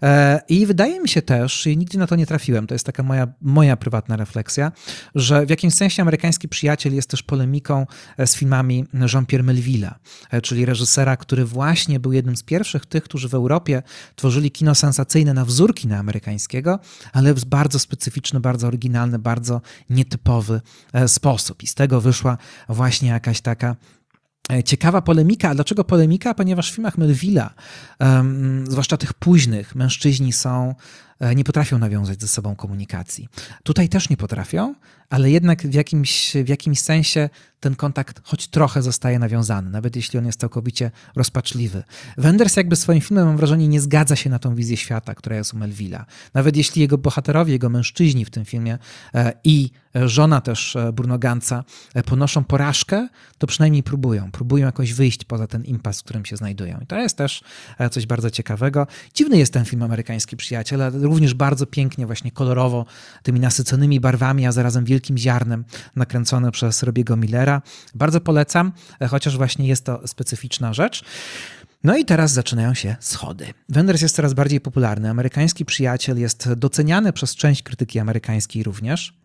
I wydaje mi się też, i nigdy na to nie trafiłem, to jest taka moja, moja prywatna refleksja, że w jakimś sensie Amerykański przyjaciel jest też polemiką z filmami Jean-Pierre Melville'a, czyli reżysera, który właśnie był jednym z pierwszych tych, którzy w Europie tworzyli kino sensacyjne na wzór kina amerykańskiego, ale w bardzo specyficzny, bardzo oryginalny, bardzo nietypowy sposób. I z tego wyszła właśnie jakaś taka ciekawa polemika. A dlaczego polemika? Ponieważ w filmach Melville'a, um, zwłaszcza tych późnych, mężczyźni są, nie potrafią nawiązać ze sobą komunikacji. Tutaj też nie potrafią, ale jednak w jakimś, w jakimś sensie ten kontakt choć trochę zostaje nawiązany, nawet jeśli on jest całkowicie rozpaczliwy. Wenders jakby swoim filmem, mam wrażenie, nie zgadza się na tą wizję świata, która jest u Melville'a. Nawet jeśli jego bohaterowie, jego mężczyźni w tym filmie e, i żona też Bruno Gantza e, ponoszą porażkę, to przynajmniej próbują. Próbują jakoś wyjść poza ten impas, w którym się znajdują. I to jest też e, coś bardzo ciekawego. Dziwny jest ten film Amerykański przyjaciel, ale również bardzo pięknie, właśnie kolorowo, tymi nasyconymi barwami, a zarazem wielkim ziarnem nakręcony przez Robiego Millera. Bardzo polecam, chociaż właśnie jest to specyficzna rzecz. No i teraz zaczynają się schody. Wenders jest coraz bardziej popularny. Amerykański przyjaciel jest doceniany przez część krytyki amerykańskiej również.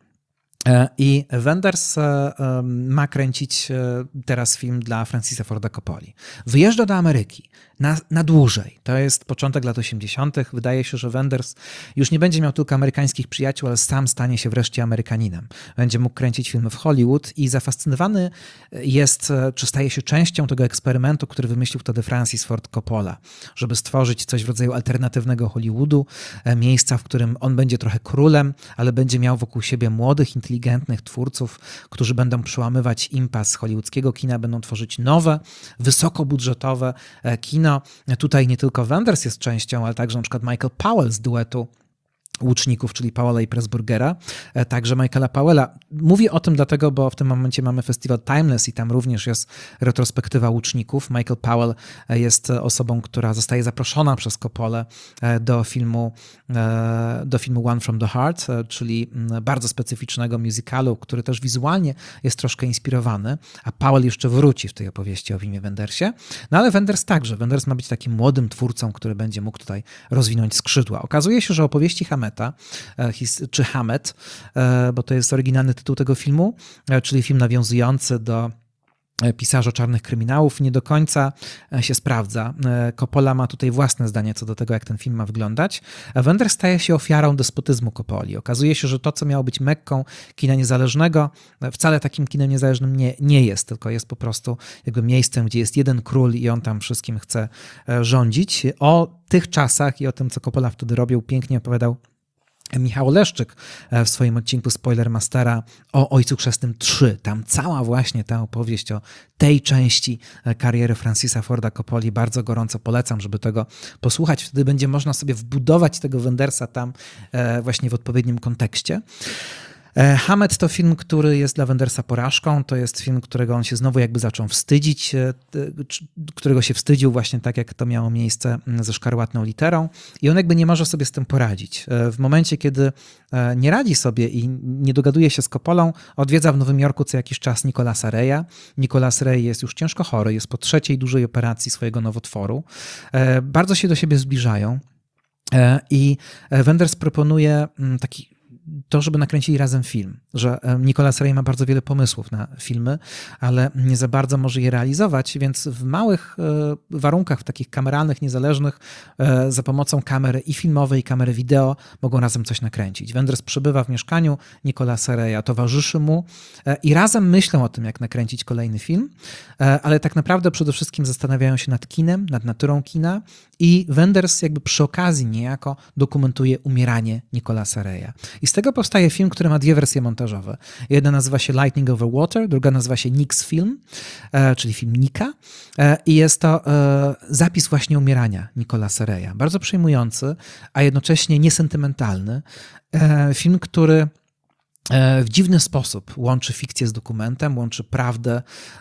I Wenders ma kręcić teraz film dla Francisa Forda Coppoli. Wyjeżdża do Ameryki na, na dłużej. To jest początek lat osiemdziesiątych. Wydaje się, że Wenders już nie będzie miał tylko amerykańskich przyjaciół, ale sam stanie się wreszcie Amerykaninem. Będzie mógł kręcić filmy w Hollywood i zafascynowany jest, czy staje się częścią tego eksperymentu, który wymyślił wtedy Francis Ford Coppola, żeby stworzyć coś w rodzaju alternatywnego Hollywoodu, miejsca, w którym on będzie trochę królem, ale będzie miał wokół siebie młodych, inteligentnych twórców, którzy będą przełamywać impas hollywoodzkiego kina, będą tworzyć nowe, wysokobudżetowe kino. Tutaj nie tylko Wenders jest częścią, ale także na przykład Michael Powell z duetu Łuczników, czyli Powella i Pressburgera, także Michaela Powella. Mówię o tym dlatego, bo w tym momencie mamy festiwal Timeless i tam również jest retrospektywa Łuczników. Michael Powell jest osobą, która zostaje zaproszona przez Coppolę do filmu, do filmu One from the Heart, czyli bardzo specyficznego musicalu, który też wizualnie jest troszkę inspirowany, a Powell jeszcze wróci w tej opowieści o Wimie Wendersie. No ale Wenders także. Wenders ma być takim młodym twórcą, który będzie mógł tutaj rozwinąć skrzydła. Okazuje się, że opowieści Hameta, czy Hamet, bo to jest oryginalny tytuł tego filmu, czyli film nawiązujący do pisarza czarnych kryminałów, nie do końca się sprawdza. Coppola ma tutaj własne zdanie co do tego, jak ten film ma wyglądać. Wenders staje się ofiarą despotyzmu Coppoli. Okazuje się, że to, co miało być Mekką kina niezależnego, wcale takim kinem niezależnym nie, nie jest, tylko jest po prostu jakby miejscem, gdzie jest jeden król i on tam wszystkim chce rządzić. O tych czasach i o tym, co Coppola wtedy robił, pięknie opowiadał Michał Leszczyk w swoim odcinku Spoilermastera o Ojcu Chrzestnym trzy. Tam cała właśnie ta opowieść o tej części kariery Francisa Forda Coppoli. Bardzo gorąco polecam, żeby tego posłuchać. Wtedy będzie można sobie wbudować tego Wendersa tam właśnie w odpowiednim kontekście. Hammett to film, który jest dla Wendersa porażką. To jest film, którego on się znowu jakby zaczął wstydzić, którego się wstydził właśnie tak, jak to miało miejsce ze Szkarłatną literą. I on jakby nie może sobie z tym poradzić. W momencie, kiedy nie radzi sobie i nie dogaduje się z Coppolą, odwiedza w Nowym Jorku co jakiś czas Nicolasa Reya. Nicolas Rey jest już ciężko chory, jest po trzeciej dużej operacji swojego nowotworu. Bardzo się do siebie zbliżają. I Wenders proponuje taki to, żeby nakręcili razem film, że Nicolas Rey ma bardzo wiele pomysłów na filmy, ale nie za bardzo może je realizować, więc w małych warunkach, w takich kameralnych, niezależnych, za pomocą kamery i filmowej, i kamery wideo mogą razem coś nakręcić. Wenders przebywa w mieszkaniu Nicolasa Reya, towarzyszy mu i razem myślą o tym, jak nakręcić kolejny film, ale tak naprawdę przede wszystkim zastanawiają się nad kinem, nad naturą kina i Wenders jakby przy okazji niejako dokumentuje umieranie Nicolasa Reya. I z tego powstaje film, który ma dwie wersje montażowe. Jedna nazywa się Lightning Over Water, druga nazywa się Nick's Film, e, czyli film Nicka. E, I jest to e, zapis właśnie umierania Nicolasa Reya. Bardzo przejmujący, a jednocześnie niesentymentalny. E, film, który w dziwny sposób łączy fikcję z dokumentem, łączy prawdę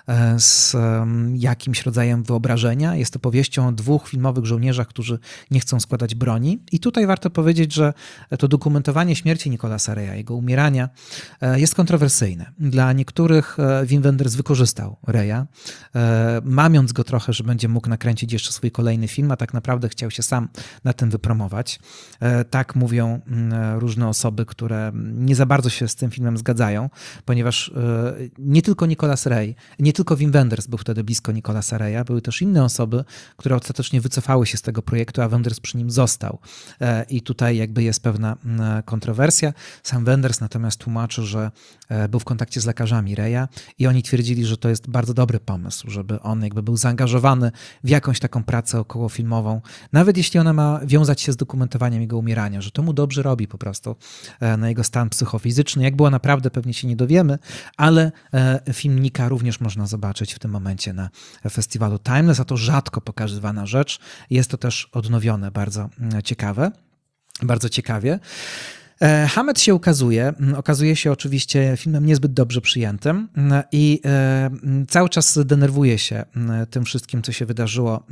z jakimś rodzajem wyobrażenia. Jest to powieścią o dwóch filmowych żołnierzach, którzy nie chcą składać broni. I tutaj warto powiedzieć, że to dokumentowanie śmierci Nicolasa Reya, jego umierania jest kontrowersyjne. Dla niektórych Wim Wenders wykorzystał Reya, mamiąc go trochę, że będzie mógł nakręcić jeszcze swój kolejny film, a tak naprawdę chciał się sam na tym wypromować. Tak mówią różne osoby, które nie za bardzo się z tym filmem zgadzają, ponieważ nie tylko Nicolas Rey, nie tylko Wim Wenders był wtedy blisko Nicolasa Reya, były też inne osoby, które ostatecznie wycofały się z tego projektu, a Wenders przy nim został. I tutaj jakby jest pewna kontrowersja. Sam Wenders natomiast tłumaczył, że był w kontakcie z lekarzami Reya i oni twierdzili, że to jest bardzo dobry pomysł, żeby on jakby był zaangażowany w jakąś taką pracę okołofilmową, nawet jeśli ona ma wiązać się z dokumentowaniem jego umierania, że to mu dobrze robi po prostu na jego stan psychofizyczny. Jak było naprawdę, pewnie się nie dowiemy, ale film Nicka również można zobaczyć w tym momencie na festiwalu Timeless, a to rzadko pokazywana rzecz. Jest to też odnowione, bardzo ciekawe, bardzo ciekawie. Hammett się ukazuje, okazuje się oczywiście filmem niezbyt dobrze przyjętym i cały czas denerwuje się tym wszystkim, co się wydarzyło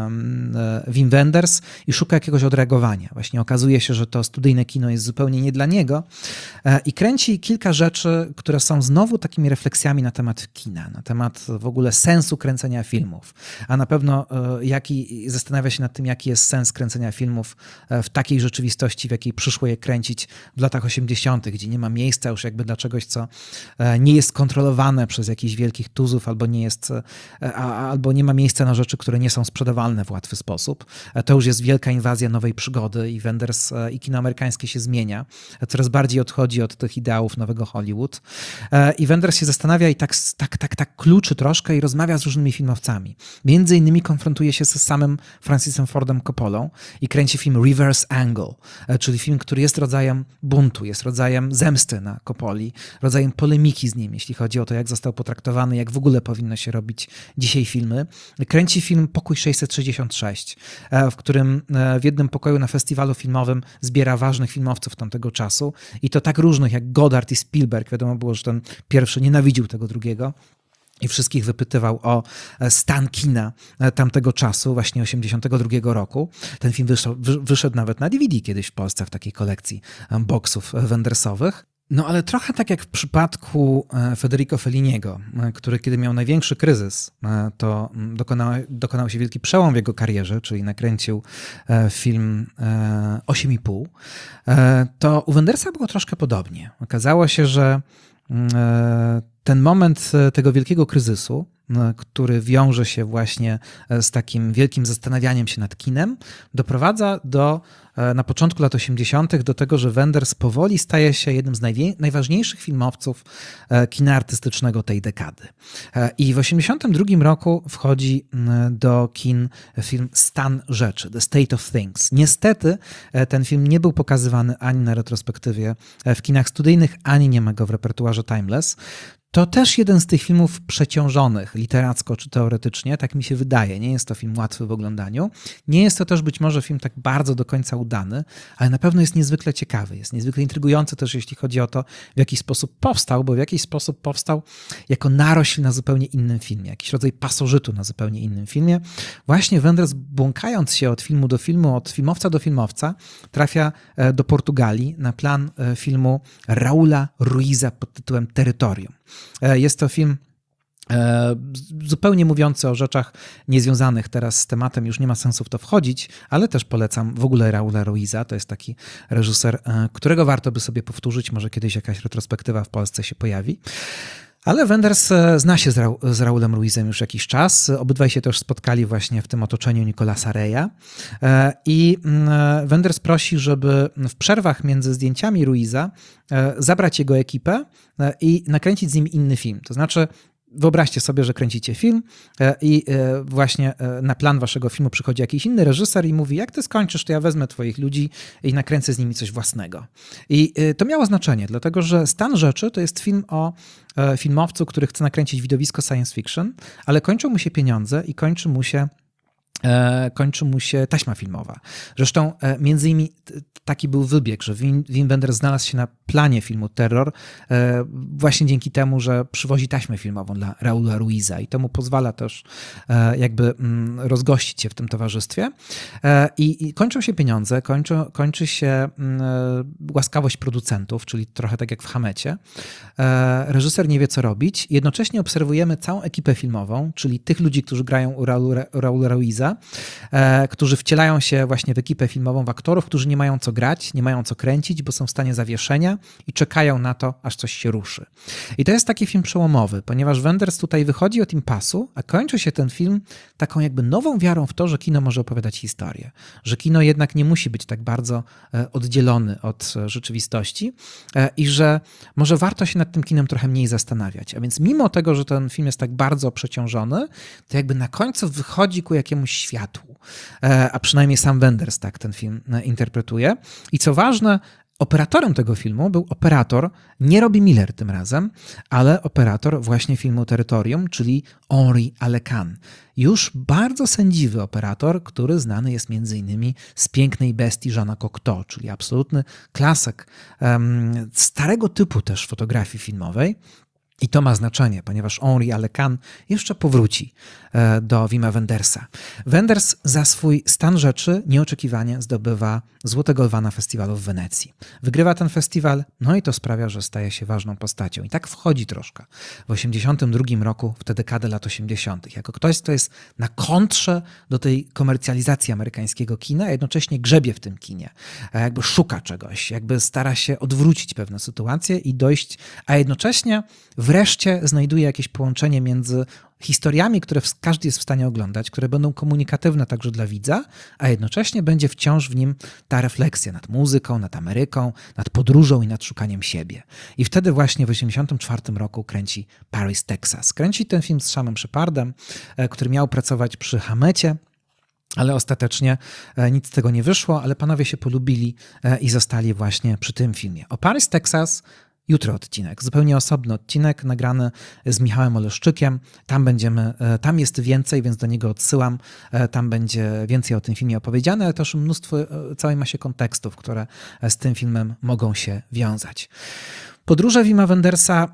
Wim Wenders i szuka jakiegoś odreagowania. Właśnie okazuje się, że to studyjne kino jest zupełnie nie dla niego i kręci kilka rzeczy, które są znowu takimi refleksjami na temat kina, na temat w ogóle sensu kręcenia filmów, a na pewno jaki, zastanawia się nad tym, jaki jest sens kręcenia filmów w takiej rzeczywistości, w jakiej przyszło je kręcić w latach osiemdziesiątych, gdzie nie ma miejsca już jakby dla czegoś, co nie jest kontrolowane przez jakichś wielkich tuzów, albo nie jest, albo nie ma miejsca na rzeczy, które nie są sprzedawalne w łatwy sposób. To już jest wielka inwazja nowej przygody i Wenders i kino amerykańskie się zmienia. Coraz bardziej odchodzi od tych ideałów nowego Hollywood. I Wenders się zastanawia i tak, tak, tak, tak kluczy troszkę i rozmawia z różnymi filmowcami. Między innymi konfrontuje się z samym Francisem Fordem Coppolą i kręci film Reverse Angle, czyli film, który jest rodzajem buntu, jest rodzajem zemsty na Coppoli, rodzajem polemiki z nim, jeśli chodzi o to, jak został potraktowany, jak w ogóle powinno się robić dzisiaj filmy. Kręci film Pokój sześćset sześćdziesiąt sześć, w którym w jednym pokoju na festiwalu filmowym zbiera ważnych filmowców tamtego czasu i to tak różnych jak Goddard i Spielberg. Wiadomo było, że ten pierwszy nienawidził tego drugiego. I wszystkich wypytywał o stan kina tamtego czasu, właśnie osiemdziesiątego drugiego roku. Ten film wyszedł, wyszedł nawet na D V D kiedyś w Polsce w takiej kolekcji boksów Wendersowych. No ale trochę tak jak w przypadku Federico Felliniego, który kiedy miał największy kryzys, to dokonał, dokonał się wielki przełom w jego karierze, czyli nakręcił film osiem i pół, to u Wendersa było troszkę podobnie. Okazało się, że ten moment tego wielkiego kryzysu, który wiąże się właśnie z takim wielkim zastanawianiem się nad kinem, doprowadza do, na początku lat osiemdziesiątych do tego, że Wenders powoli staje się jednym z najwie- najważniejszych filmowców kina artystycznego tej dekady. I w osiemdziesiątym drugim roku wchodzi do kin film Stan rzeczy, The State of Things. Niestety ten film nie był pokazywany ani na retrospektywie w kinach studyjnych, ani nie ma go w repertuarze Timeless. To też jeden z tych filmów przeciążonych literacko czy teoretycznie, tak mi się wydaje. Nie jest to film łatwy w oglądaniu. Nie jest to też być może film tak bardzo do końca udany, ale na pewno jest niezwykle ciekawy. Jest niezwykle intrygujący też, jeśli chodzi o to, w jaki sposób powstał, bo w jakiś sposób powstał jako narośl na zupełnie innym filmie, jakiś rodzaj pasożytu na zupełnie innym filmie. Właśnie Wenders, błąkając się od filmu do filmu, od filmowca do filmowca, trafia do Portugalii na plan filmu Raula Ruiza pod tytułem Terytorium. Jest to film zupełnie mówiący o rzeczach niezwiązanych teraz z tematem, już nie ma sensu w to wchodzić, ale też polecam w ogóle Raula Ruiza. To jest taki reżyser, którego warto by sobie powtórzyć, może kiedyś jakaś retrospektywa w Polsce się pojawi. Ale Wenders zna się z, Ra z Raulem Ruizem już jakiś czas. Obydwaj się też spotkali właśnie w tym otoczeniu Nicolasa Reya. I Wenders prosi, żeby w przerwach między zdjęciami Ruiza zabrać jego ekipę i nakręcić z nim inny film. To znaczy, wyobraźcie sobie, że kręcicie film i właśnie na plan waszego filmu przychodzi jakiś inny reżyser i mówi, jak ty skończysz, to ja wezmę twoich ludzi i nakręcę z nimi coś własnego. I to miało znaczenie, dlatego że stan rzeczy to jest film o filmowcu, który chce nakręcić widowisko science fiction, ale kończą mu się pieniądze i kończy mu się kończy mu się taśma filmowa. Zresztą między innymi taki był wybieg, że Wim Wenders znalazł się na planie filmu Terror właśnie dzięki temu, że przywozi taśmę filmową dla Raula Ruiza i to mu pozwala też jakby rozgościć się w tym towarzystwie. I, i kończą się pieniądze, kończy, kończy się łaskawość producentów, czyli trochę tak jak w Hamecie. Reżyser nie wie, co robić. Jednocześnie obserwujemy całą ekipę filmową, czyli tych ludzi, którzy grają u Raula, Raula Ruiza, którzy wcielają się właśnie w ekipę filmową, w aktorów, którzy nie mają co grać, nie mają co kręcić, bo są w stanie zawieszenia i czekają na to, aż coś się ruszy. I to jest taki film przełomowy, ponieważ Wenders tutaj wychodzi od impasu, a kończy się ten film taką jakby nową wiarą w to, że kino może opowiadać historię, że kino jednak nie musi być tak bardzo oddzielony od rzeczywistości i że może warto się nad tym kinem trochę mniej zastanawiać. A więc mimo tego, że ten film jest tak bardzo przeciążony, to jakby na końcu wychodzi ku jakiemuś światłu, a przynajmniej sam Wenders tak ten film interpretuje. I co ważne, operatorem tego filmu był operator, nie Robbie Miller tym razem, ale operator właśnie filmu Terytorium, czyli Henri Alecan. Już bardzo sędziwy operator, który znany jest między innymi z Pięknej bestii Jeana Cocteau, czyli absolutny klasyk um, starego typu też fotografii filmowej. I to ma znaczenie, ponieważ Henri Alecan jeszcze powróci do Wima Wendersa. Wenders za swój stan rzeczy nieoczekiwanie zdobywa Złotego Lwa na festiwalu w Wenecji. Wygrywa ten festiwal, no i to sprawia, że staje się ważną postacią. I tak wchodzi troszkę w osiemdziesiątym drugim roku, w tę dekadę lat osiemdziesiątych. Jako ktoś, kto jest na kontrze do tej komercjalizacji amerykańskiego kina, a jednocześnie grzebie w tym kinie. Jakby szuka czegoś, jakby stara się odwrócić pewne sytuacje i dojść, a jednocześnie wreszcie znajduje jakieś połączenie między historiami, które każdy jest w stanie oglądać, które będą komunikatywne także dla widza, a jednocześnie będzie wciąż w nim ta refleksja nad muzyką, nad Ameryką, nad podróżą i nad szukaniem siebie. I wtedy właśnie w osiemdziesiątym czwartym roku kręci Paris, Texas. Kręci ten film z Seanem Shepardem, który miał pracować przy Hamecie, ale ostatecznie nic z tego nie wyszło, ale panowie się polubili i zostali właśnie przy tym filmie. O Paris, Texas jutro odcinek, zupełnie osobny odcinek nagrany z Michałem Oleszczykiem. Tam będziemy, tam jest więcej, więc do niego odsyłam. Tam będzie więcej o tym filmie opowiedziane, ale też mnóstwo, całej masie kontekstów, które z tym filmem mogą się wiązać. Podróże Wima Wendersa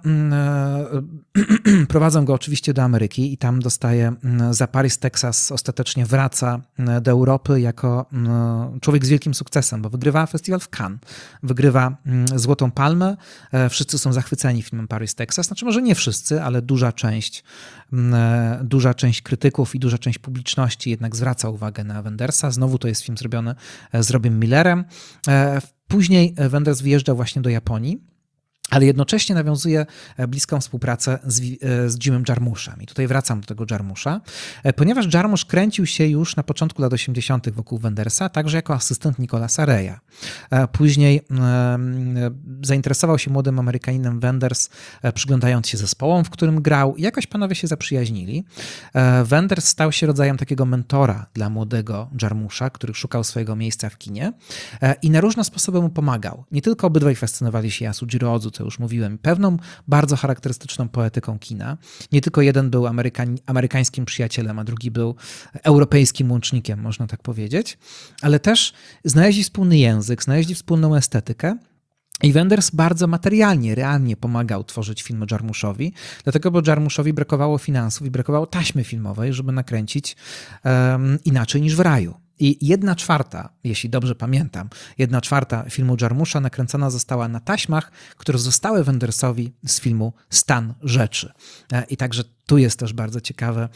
prowadzą go oczywiście do Ameryki i tam dostaje za Paris, Texas, ostatecznie wraca do Europy jako człowiek z wielkim sukcesem, bo wygrywa festiwal w Cannes, wygrywa Złotą Palmę, wszyscy są zachwyceni filmem Paris, Texas, znaczy może nie wszyscy, ale duża część, duża część krytyków i duża część publiczności jednak zwraca uwagę na Wendersa. Znowu to jest film zrobiony z Robiem Millerem. Później Wenders wyjeżdża właśnie do Japonii, ale jednocześnie nawiązuje bliską współpracę z, z Jimem Jarmushem. I tutaj wracam do tego Jarmusza, ponieważ Jarmusz kręcił się już na początku lat osiemdziesiątych wokół Wendersa, także jako asystent Nicolasa Reya. Później zainteresował się młodym Amerykaninem Wenders, przyglądając się zespołom, w którym grał, i jakoś panowie się zaprzyjaźnili. Wenders stał się rodzajem takiego mentora dla młodego Jarmusza, który szukał swojego miejsca w kinie i na różne sposoby mu pomagał. Nie tylko obydwaj fascynowali się Yasujiro Ozu, co już mówiłem, pewną bardzo charakterystyczną poetyką kina. Nie tylko jeden był Amerykan- amerykańskim przyjacielem, a drugi był europejskim łącznikiem, można tak powiedzieć, ale też znaleźli wspólny język, znaleźli wspólną estetykę. I Wenders bardzo materialnie, realnie pomagał tworzyć filmy Jarmuszowi, dlatego, bo Jarmuszowi brakowało finansów i brakowało taśmy filmowej, żeby nakręcić um, inaczej niż w raju. I jedna czwarta, jeśli dobrze pamiętam, jedna czwarta filmu Jarmusza nakręcona została na taśmach, które zostały Wendersowi z filmu Stan rzeczy. I także tu jest też bardzo ciekawe,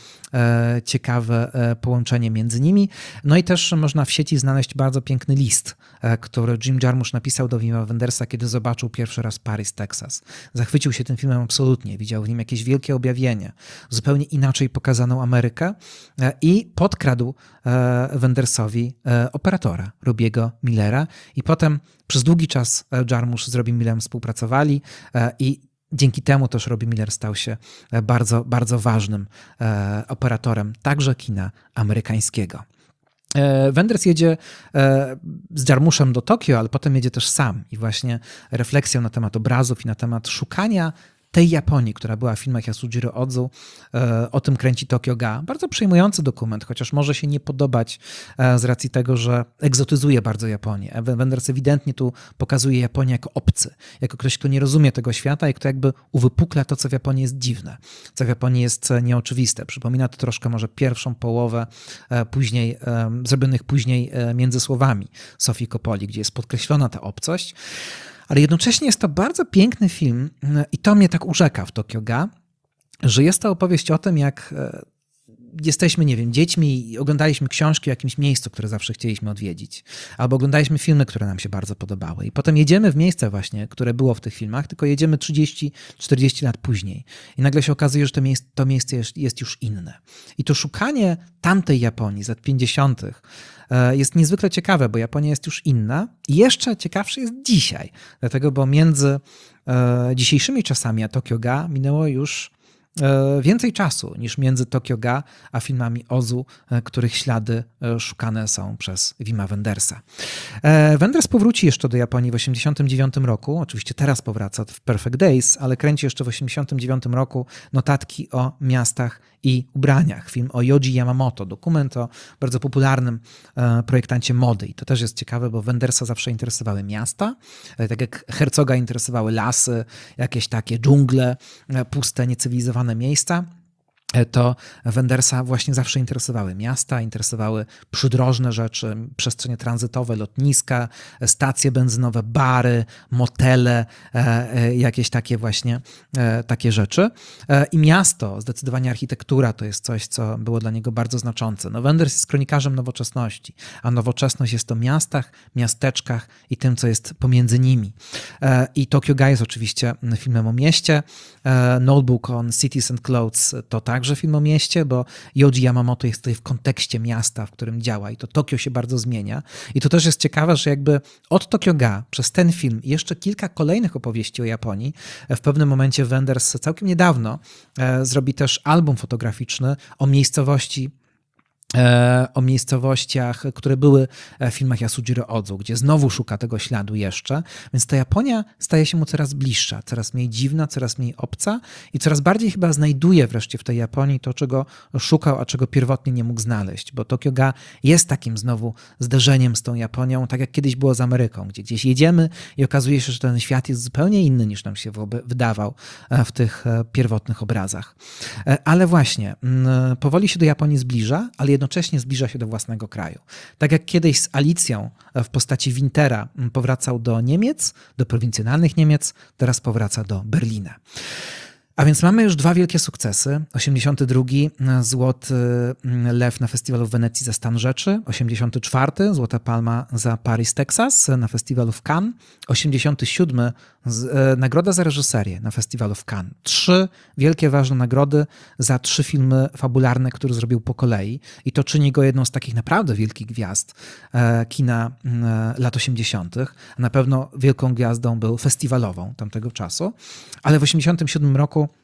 ciekawe połączenie między nimi. No i też można w sieci znaleźć bardzo piękny list, który Jim Jarmusch napisał do Wima Wendersa, kiedy zobaczył pierwszy raz Paris, Texas. Zachwycił się tym filmem absolutnie, widział w nim jakieś wielkie objawienie, zupełnie inaczej pokazaną Amerykę i podkradł Wendersowi operatora Robiego Millera i potem przez długi czas Jarmusch z Robim Millerem współpracowali i dzięki temu też Robbie Miller stał się bardzo, bardzo ważnym e, operatorem także kina amerykańskiego. E, Wenders jedzie e, z Jarmuszem do Tokio, ale potem jedzie też sam i właśnie refleksją na temat obrazów i na temat szukania tej Japonii, która była w filmach Yasujiro Ozu, o tym kręci Tokyo Ga. Bardzo przejmujący dokument, chociaż może się nie podobać z racji tego, że egzotyzuje bardzo Japonię. Wenders ewidentnie tu pokazuje Japonię jako obcy, jako ktoś, kto nie rozumie tego świata i kto jakby uwypukla to, co w Japonii jest dziwne, co w Japonii jest nieoczywiste. Przypomina to troszkę może pierwszą połowę później, zrobionych później między słowami Sofii Coppoli, gdzie jest podkreślona ta obcość. Ale jednocześnie jest to bardzo piękny film i to mnie tak urzeka w Tokyo Ga, że jest to opowieść o tym, jak jesteśmy, nie wiem, dziećmi i oglądaliśmy książki o jakimś miejscu, które zawsze chcieliśmy odwiedzić. Albo oglądaliśmy filmy, które nam się bardzo podobały. I potem jedziemy w miejsce właśnie, które było w tych filmach, tylko jedziemy trzydzieści czterdzieści lat później. I nagle się okazuje, że to miejsce, to miejsce jest, jest już inne. I to szukanie tamtej Japonii z lat pięćdziesiątych jest niezwykle ciekawe, bo Japonia jest już inna i jeszcze ciekawsze jest dzisiaj. Dlatego, bo między dzisiejszymi czasami a Tokyo Ga minęło już więcej czasu niż między Tokyo Ga a filmami Ozu, których ślady szukane są przez Wima Wendersa. Wenders powróci jeszcze do Japonii w osiemdziesiątym dziewiątym roku. Oczywiście teraz powraca w Perfect Days, ale kręci jeszcze w osiemdziesiątym dziewiątym roku notatki o miastach i ubraniach. Film o Yoji Yamamoto, dokument o bardzo popularnym projektancie mody. I to też jest ciekawe, bo Wendersa zawsze interesowały miasta, tak jak Herzoga interesowały lasy, jakieś takie dżungle, puste, niecywilizowane miejsca. To Wendersa właśnie zawsze interesowały miasta, interesowały przydrożne rzeczy, przestrzenie tranzytowe, lotniska, stacje benzynowe, bary, motele, jakieś takie właśnie takie rzeczy. I miasto, zdecydowanie architektura to jest coś, co było dla niego bardzo znaczące. No, Wenders jest kronikarzem nowoczesności, a nowoczesność jest o miastach, miasteczkach i tym, co jest pomiędzy nimi. I Tokyo Ga jest oczywiście filmem o mieście. Notebook on Cities and Clothes to także film o mieście, bo Yoji Yamamoto jest tutaj w kontekście miasta, w którym działa i to Tokio się bardzo zmienia. I to też jest ciekawe, że jakby od Tokyo Ga przez ten film i jeszcze kilka kolejnych opowieści o Japonii w pewnym momencie Wenders całkiem niedawno e, zrobi też album fotograficzny o miejscowości o miejscowościach, które były w filmach Yasujiro Ozu, gdzie znowu szuka tego śladu jeszcze. Więc ta Japonia staje się mu coraz bliższa, coraz mniej dziwna, coraz mniej obca i coraz bardziej chyba znajduje wreszcie w tej Japonii to, czego szukał, a czego pierwotnie nie mógł znaleźć. Bo Tokyo Ga jest takim znowu zderzeniem z tą Japonią, tak jak kiedyś było z Ameryką, gdzie gdzieś jedziemy i okazuje się, że ten świat jest zupełnie inny niż nam się wydawał w tych pierwotnych obrazach. Ale właśnie, powoli się do Japonii zbliża, ale jednocześnie zbliża się do własnego kraju. Tak jak kiedyś z Alicją w postaci Wintera powracał do Niemiec, do prowincjonalnych Niemiec, teraz powraca do Berlina. A więc mamy już dwa wielkie sukcesy. osiemdziesiąty drugi Złoty Lew na festiwalu w Wenecji za Stan rzeczy. osiemdziesiąty czwarty Złota Palma za Paris, Texas na festiwalu w Cannes. osiemdziesiąty siódmy Nagroda za reżyserię na festiwalu w Cannes. Trzy wielkie, ważne nagrody za trzy filmy fabularne, które zrobił po kolei. I to czyni go jedną z takich naprawdę wielkich gwiazd kina lat osiemdziesiątych. Na pewno wielką gwiazdą był festiwalową tamtego czasu. Ale w osiemdziesiątym siódmym roku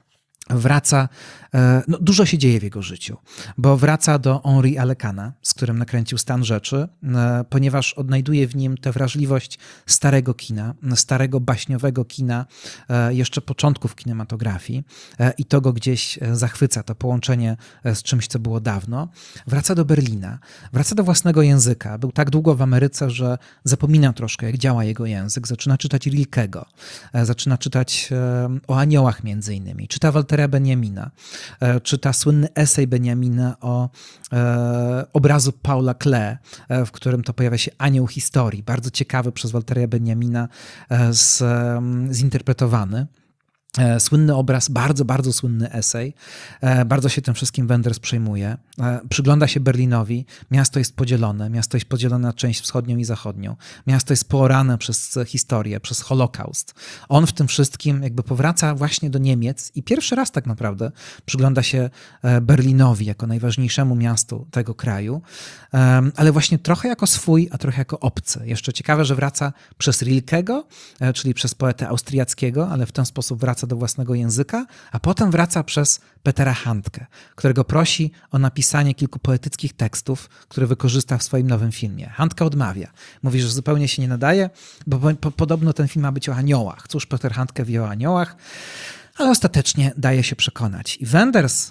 wraca, no dużo się dzieje w jego życiu, bo wraca do Henri Alekana, z którym nakręcił Stan rzeczy, ponieważ odnajduje w nim tę wrażliwość starego kina, starego baśniowego kina, jeszcze początków kinematografii i to go gdzieś zachwyca, to połączenie z czymś, co było dawno. Wraca do Berlina, wraca do własnego języka. Był tak długo w Ameryce, że zapominał troszkę, jak działa jego język. Zaczyna czytać Rilkego, zaczyna czytać o aniołach między innymi, czyta Waltera Benjamina, czyta słynny esej Benjamina o e, obrazu Paula Klee, e, w którym to pojawia się anioł historii, bardzo ciekawy przez Waltera Benjamina e, z, e, zinterpretowany. Słynny obraz, bardzo, bardzo słynny esej. Bardzo się tym wszystkim Wenders przejmuje. Przygląda się Berlinowi. Miasto jest podzielone. Miasto jest podzielone na część wschodnią i zachodnią. Miasto jest poorane przez historię, przez Holokaust. On w tym wszystkim jakby powraca właśnie do Niemiec i pierwszy raz tak naprawdę przygląda się Berlinowi jako najważniejszemu miastu tego kraju, ale właśnie trochę jako swój, a trochę jako obcy. Jeszcze ciekawe, że wraca przez Rilkego, czyli przez poetę austriackiego, ale w ten sposób wraca do własnego języka, a potem wraca przez Petera Handke, którego prosi o napisanie kilku poetyckich tekstów, które wykorzysta w swoim nowym filmie. Handke odmawia. Mówi, że zupełnie się nie nadaje, bo po, po, podobno ten film ma być o aniołach. Cóż Peter Handke wie o aniołach? Ale ostatecznie daje się przekonać. I Wenders,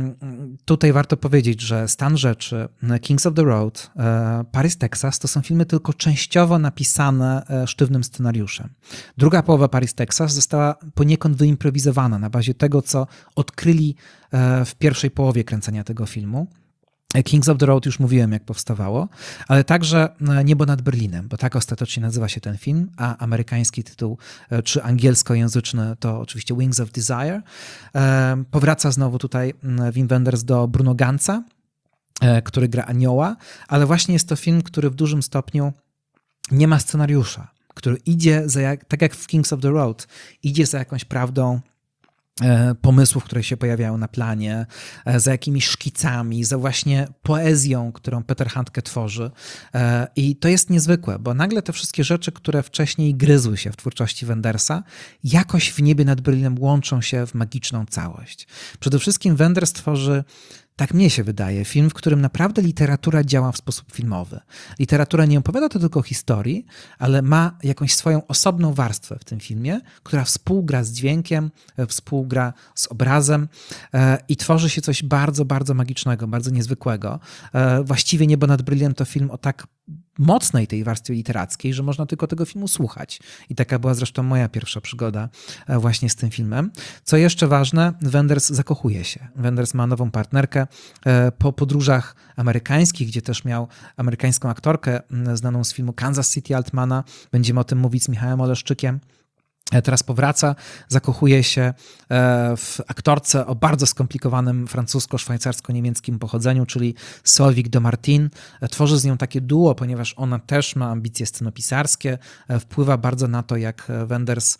tutaj warto powiedzieć, że Stan rzeczy, Kings of the Road, Paris, Texas to są filmy tylko częściowo napisane sztywnym scenariuszem. Druga połowa Paris, Texas została poniekąd wyimprowizowana na bazie tego, co odkryli w pierwszej połowie kręcenia tego filmu. Kings of the Road już mówiłem, jak powstawało, ale także Niebo nad Berlinem, bo tak ostatecznie nazywa się ten film, a amerykański tytuł, czy angielskojęzyczny, to oczywiście Wings of Desire. Powraca znowu tutaj Wim Wenders do Bruno Gantza, który gra anioła, ale właśnie jest to film, który w dużym stopniu nie ma scenariusza, który idzie, za jak, tak jak w Kings of the Road, idzie za jakąś prawdą pomysłów, które się pojawiają na planie, za jakimiś szkicami, za właśnie poezją, którą Peter Handke tworzy. I to jest niezwykłe, bo nagle te wszystkie rzeczy, które wcześniej gryzły się w twórczości Wendersa, jakoś w Niebie nad Berlinem łączą się w magiczną całość. Przede wszystkim Wenders tworzy, tak mnie się wydaje, film, w którym naprawdę literatura działa w sposób filmowy. Literatura nie opowiada to tylko o historii, ale ma jakąś swoją osobną warstwę w tym filmie, która współgra z dźwiękiem, współgra z obrazem i tworzy się coś bardzo, bardzo magicznego, bardzo niezwykłego. Właściwie Niebo nad Berlinem to film o tak mocnej tej warstwie literackiej, że można tylko tego filmu słuchać. I taka była zresztą moja pierwsza przygoda właśnie z tym filmem. Co jeszcze ważne, Wenders zakochuje się. Wenders ma nową partnerkę. Po podróżach amerykańskich, gdzie też miał amerykańską aktorkę znaną z filmu Kansas City Altmana, będziemy o tym mówić z Michałem Oleszczykiem. Teraz powraca, zakochuje się w aktorce o bardzo skomplikowanym francusko-szwajcarsko-niemieckim pochodzeniu, czyli Solveig de Martin. Tworzy z nią takie duo, ponieważ ona też ma ambicje scenopisarskie, wpływa bardzo na to, jak Wenders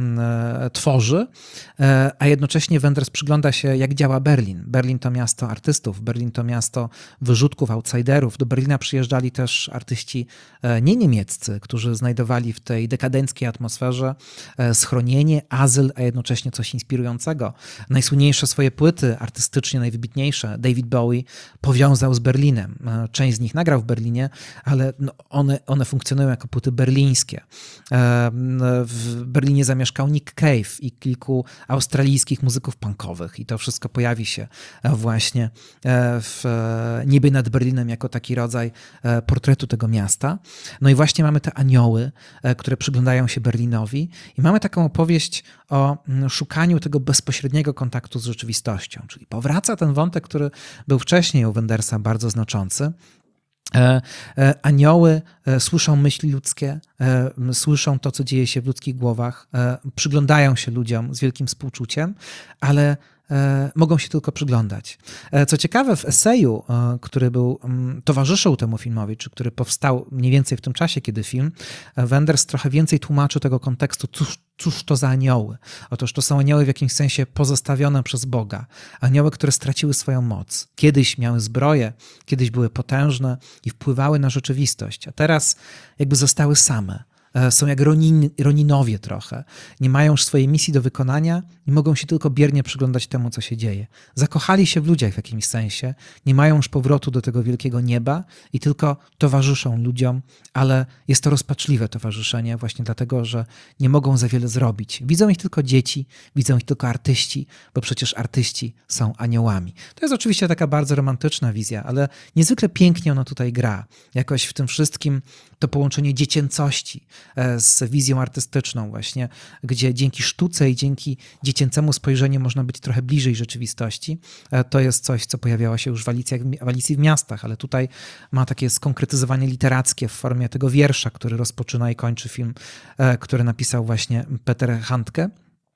tworzy, a jednocześnie Wenders przygląda się, jak działa Berlin. Berlin to miasto artystów, Berlin to miasto wyrzutków, outsiderów. Do Berlina przyjeżdżali też artyści nie niemieccy, którzy znajdowali w tej dekadenckiej atmosferze schronienie, azyl, a jednocześnie coś inspirującego. Najsłynniejsze swoje płyty, artystycznie najwybitniejsze, David Bowie powiązał z Berlinem. Część z nich nagrał w Berlinie, ale no one, one funkcjonują jako płyty berlińskie. W Berlinie zamieszkał Nick Cave i kilku australijskich muzyków punkowych i to wszystko pojawi się właśnie w Niebie nad Berlinem jako taki rodzaj portretu tego miasta. No i właśnie mamy te anioły, które przyglądają się Berlinowi i mamy taką opowieść o szukaniu tego bezpośredniego kontaktu z rzeczywistością, czyli powraca ten wątek, który był wcześniej u Wendersa bardzo znaczący. Anioły słyszą myśli ludzkie, słyszą to, co dzieje się w ludzkich głowach, przyglądają się ludziom z wielkim współczuciem, ale mogą się tylko przyglądać. Co ciekawe, w eseju, który był, towarzyszył temu filmowi, czy który powstał mniej więcej w tym czasie, kiedy film, Wenders trochę więcej tłumaczył tego kontekstu, cóż, cóż to za anioły. Otóż to są anioły w jakimś sensie pozostawione przez Boga. Anioły, które straciły swoją moc. Kiedyś miały zbroję, kiedyś były potężne i wpływały na rzeczywistość, a teraz jakby zostały same. są jak Ronin, Roninowie trochę. Nie mają już swojej misji do wykonania i mogą się tylko biernie przyglądać temu, co się dzieje. Zakochali się w ludziach w jakimś sensie, nie mają już powrotu do tego wielkiego nieba i tylko towarzyszą ludziom, ale jest to rozpaczliwe towarzyszenie właśnie dlatego, że nie mogą za wiele zrobić. Widzą ich tylko dzieci, widzą ich tylko artyści, bo przecież artyści są aniołami. To jest oczywiście taka bardzo romantyczna wizja, ale niezwykle pięknie ona tutaj gra. Jakoś w tym wszystkim to połączenie dziecięcości z wizją artystyczną właśnie, gdzie dzięki sztuce i dzięki dziecięcemu spojrzeniu można być trochę bliżej rzeczywistości. To jest coś, co pojawiało się już w Alicji, w Alicji w miastach, ale tutaj ma takie skonkretyzowanie literackie w formie tego wiersza, który rozpoczyna i kończy film, który napisał właśnie Peter Handke.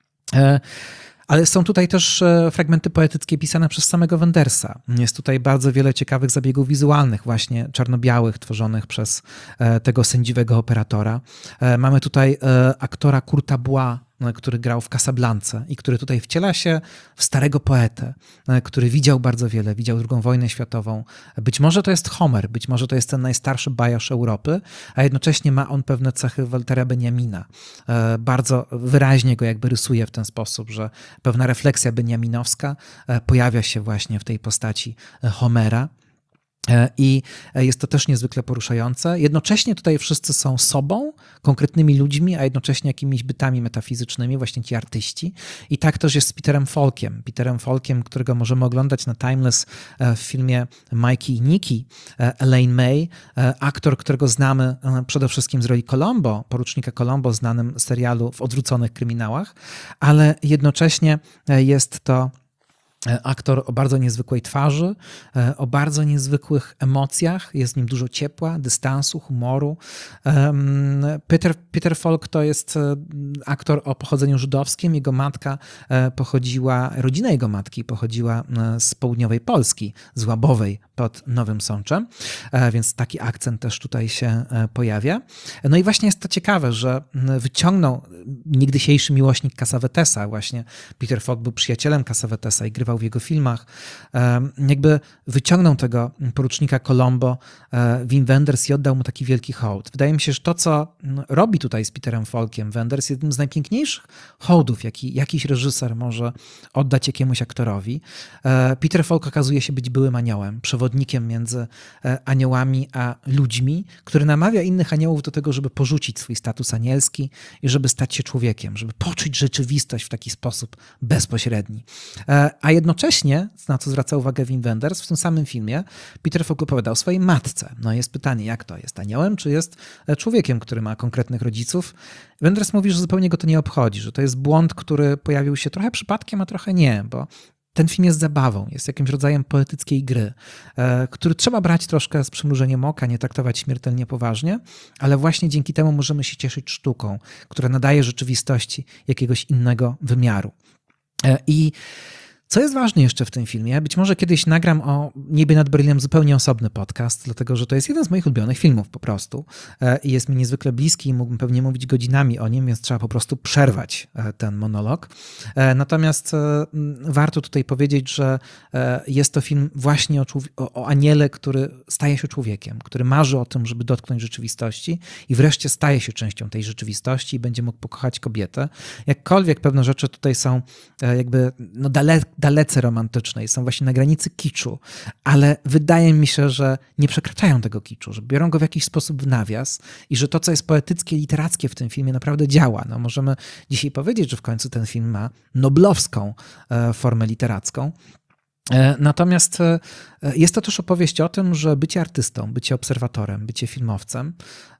Ale są tutaj też fragmenty poetyckie pisane przez samego Wendersa. Jest tutaj bardzo wiele ciekawych zabiegów wizualnych, właśnie czarno-białych, tworzonych przez tego sędziwego operatora. Mamy tutaj aktora Kurta Bua, który grał w Casablance i który tutaj wciela się w starego poetę, który widział bardzo wiele, widział drugą wojnę światową. Być może to jest Homer, być może to jest ten najstarszy bajarz Europy, a jednocześnie ma on pewne cechy Waltera Benjamina. Bardzo wyraźnie go jakby rysuje w ten sposób, że pewna refleksja benjaminowska pojawia się właśnie w tej postaci Homera. I jest to też niezwykle poruszające. Jednocześnie tutaj wszyscy są sobą, konkretnymi ludźmi, a jednocześnie jakimiś bytami metafizycznymi, właśnie ci artyści. I tak też jest z Peterem Falkiem. Peterem Falkiem, którego możemy oglądać na Timeless w filmie Mikey i Nicky, Elaine May, aktor, którego znamy przede wszystkim z roli Columbo, porucznika Columbo, znanym serialu w odwróconych kryminałach, ale jednocześnie jest to aktor o bardzo niezwykłej twarzy, o bardzo niezwykłych emocjach. Jest w nim dużo ciepła, dystansu, humoru. Peter, Peter Falk to jest aktor o pochodzeniu żydowskim. Jego matka pochodziła, rodzina jego matki pochodziła z południowej Polski, z Łabowej pod Nowym Sączem, więc taki akcent też tutaj się pojawia. No i właśnie jest to ciekawe, że wyciągnął niegdysiejszy miłośnik Cassavetesa, właśnie Peter Falk był przyjacielem Cassavetesa i grywał w jego filmach, jakby wyciągnął tego porucznika Columbo Wim Wenders i oddał mu taki wielki hołd. Wydaje mi się, że to, co robi tutaj z Peterem Falkiem Wenders, jest jednym z najpiękniejszych hołdów, jaki jakiś reżyser może oddać jakiemuś aktorowi. Peter Falk okazuje się być byłym aniołem, przewodnikiem między aniołami a ludźmi, który namawia innych aniołów do tego, żeby porzucić swój status anielski i żeby stać się człowiekiem, żeby poczuć rzeczywistość w taki sposób bezpośredni. A jednocześnie, na co zwraca uwagę Wim Wenders, w tym samym filmie Peter Falk opowiada o swojej matce. No jest pytanie, jak to? Jest aniołem, czy jest człowiekiem, który ma konkretnych rodziców? Wenders mówi, że zupełnie go to nie obchodzi, że to jest błąd, który pojawił się trochę przypadkiem, a trochę nie, bo ten film jest zabawą, jest jakimś rodzajem poetyckiej gry, który trzeba brać troszkę z przymrużeniem oka, nie traktować śmiertelnie poważnie, ale właśnie dzięki temu możemy się cieszyć sztuką, która nadaje rzeczywistości jakiegoś innego wymiaru. I co jest ważne jeszcze w tym filmie, być może kiedyś nagram o Niebie nad Berlinem zupełnie osobny podcast, dlatego że to jest jeden z moich ulubionych filmów po prostu i jest mi niezwykle bliski i mógłbym pewnie mówić godzinami o nim, więc trzeba po prostu przerwać ten monolog. Natomiast warto tutaj powiedzieć, że jest to film właśnie o, o, o aniele, który staje się człowiekiem, który marzy o tym, żeby dotknąć rzeczywistości i wreszcie staje się częścią tej rzeczywistości i będzie mógł pokochać kobietę. Jakkolwiek pewne rzeczy tutaj są jakby no daleko dalece romantycznej, są właśnie na granicy kiczu, ale wydaje mi się, że nie przekraczają tego kiczu, że biorą go w jakiś sposób w nawias i że to, co jest poetyckie, literackie w tym filmie naprawdę działa. No, możemy dzisiaj powiedzieć, że w końcu ten film ma noblowską formę literacką. Natomiast jest to też opowieść o tym, że bycie artystą, bycie obserwatorem, bycie filmowcem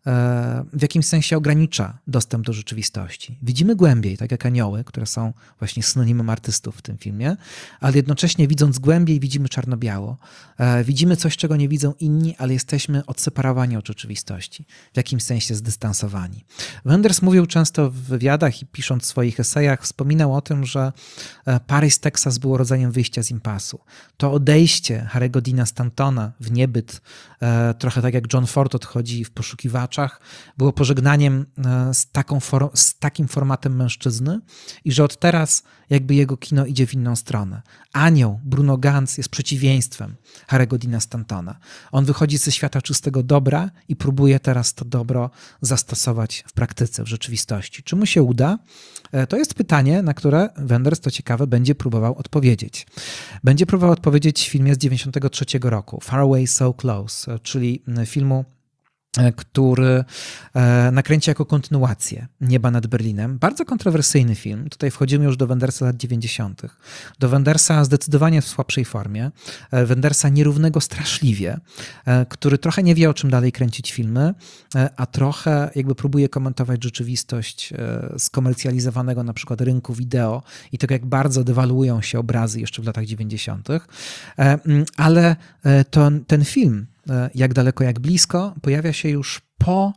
w jakimś sensie ogranicza dostęp do rzeczywistości. Widzimy głębiej, tak jak anioły, które są właśnie synonimem artystów w tym filmie, ale jednocześnie widząc głębiej widzimy czarno-biało. Widzimy coś, czego nie widzą inni, ale jesteśmy odseparowani od rzeczywistości, w jakimś sensie zdystansowani. Wenders mówił często w wywiadach i pisząc w swoich esejach, wspominał o tym, że Paris, Teksas było rodzajem wyjścia z impasu. To odejście Harry'ego Deana Stantona w niebyt, trochę tak jak John Ford odchodzi w Poszukiwaczach, było pożegnaniem z, taką for- z takim formatem mężczyzny i że od teraz jakby jego kino idzie w inną stronę. Anioł, Bruno Ganz jest przeciwieństwem Harry'ego Deana Stantona. On wychodzi ze świata czystego dobra i próbuje teraz to dobro zastosować w praktyce, w rzeczywistości. Czy mu się uda? To jest pytanie, na które Wenders, to ciekawe, będzie próbował odpowiedzieć. Będzie próbował odpowiedzieć w filmie z dziewięćdziesiątego trzeciego roku, Far Away So Close, czyli filmu, który nakręci jako kontynuację Nieba nad Berlinem. Bardzo kontrowersyjny film. Tutaj wchodzimy już do Wendersa lat dziewięćdziesiątych. Do Wendersa zdecydowanie w słabszej formie. Wendersa nierównego straszliwie, który trochę nie wie, o czym dalej kręcić filmy, a trochę jakby próbuje komentować rzeczywistość skomercjalizowanego na przykład rynku wideo i tego, jak bardzo dewaluują się obrazy jeszcze w latach dziewięćdziesiątych. Ale to, ten film, Jak daleko, jak blisko, pojawia się już po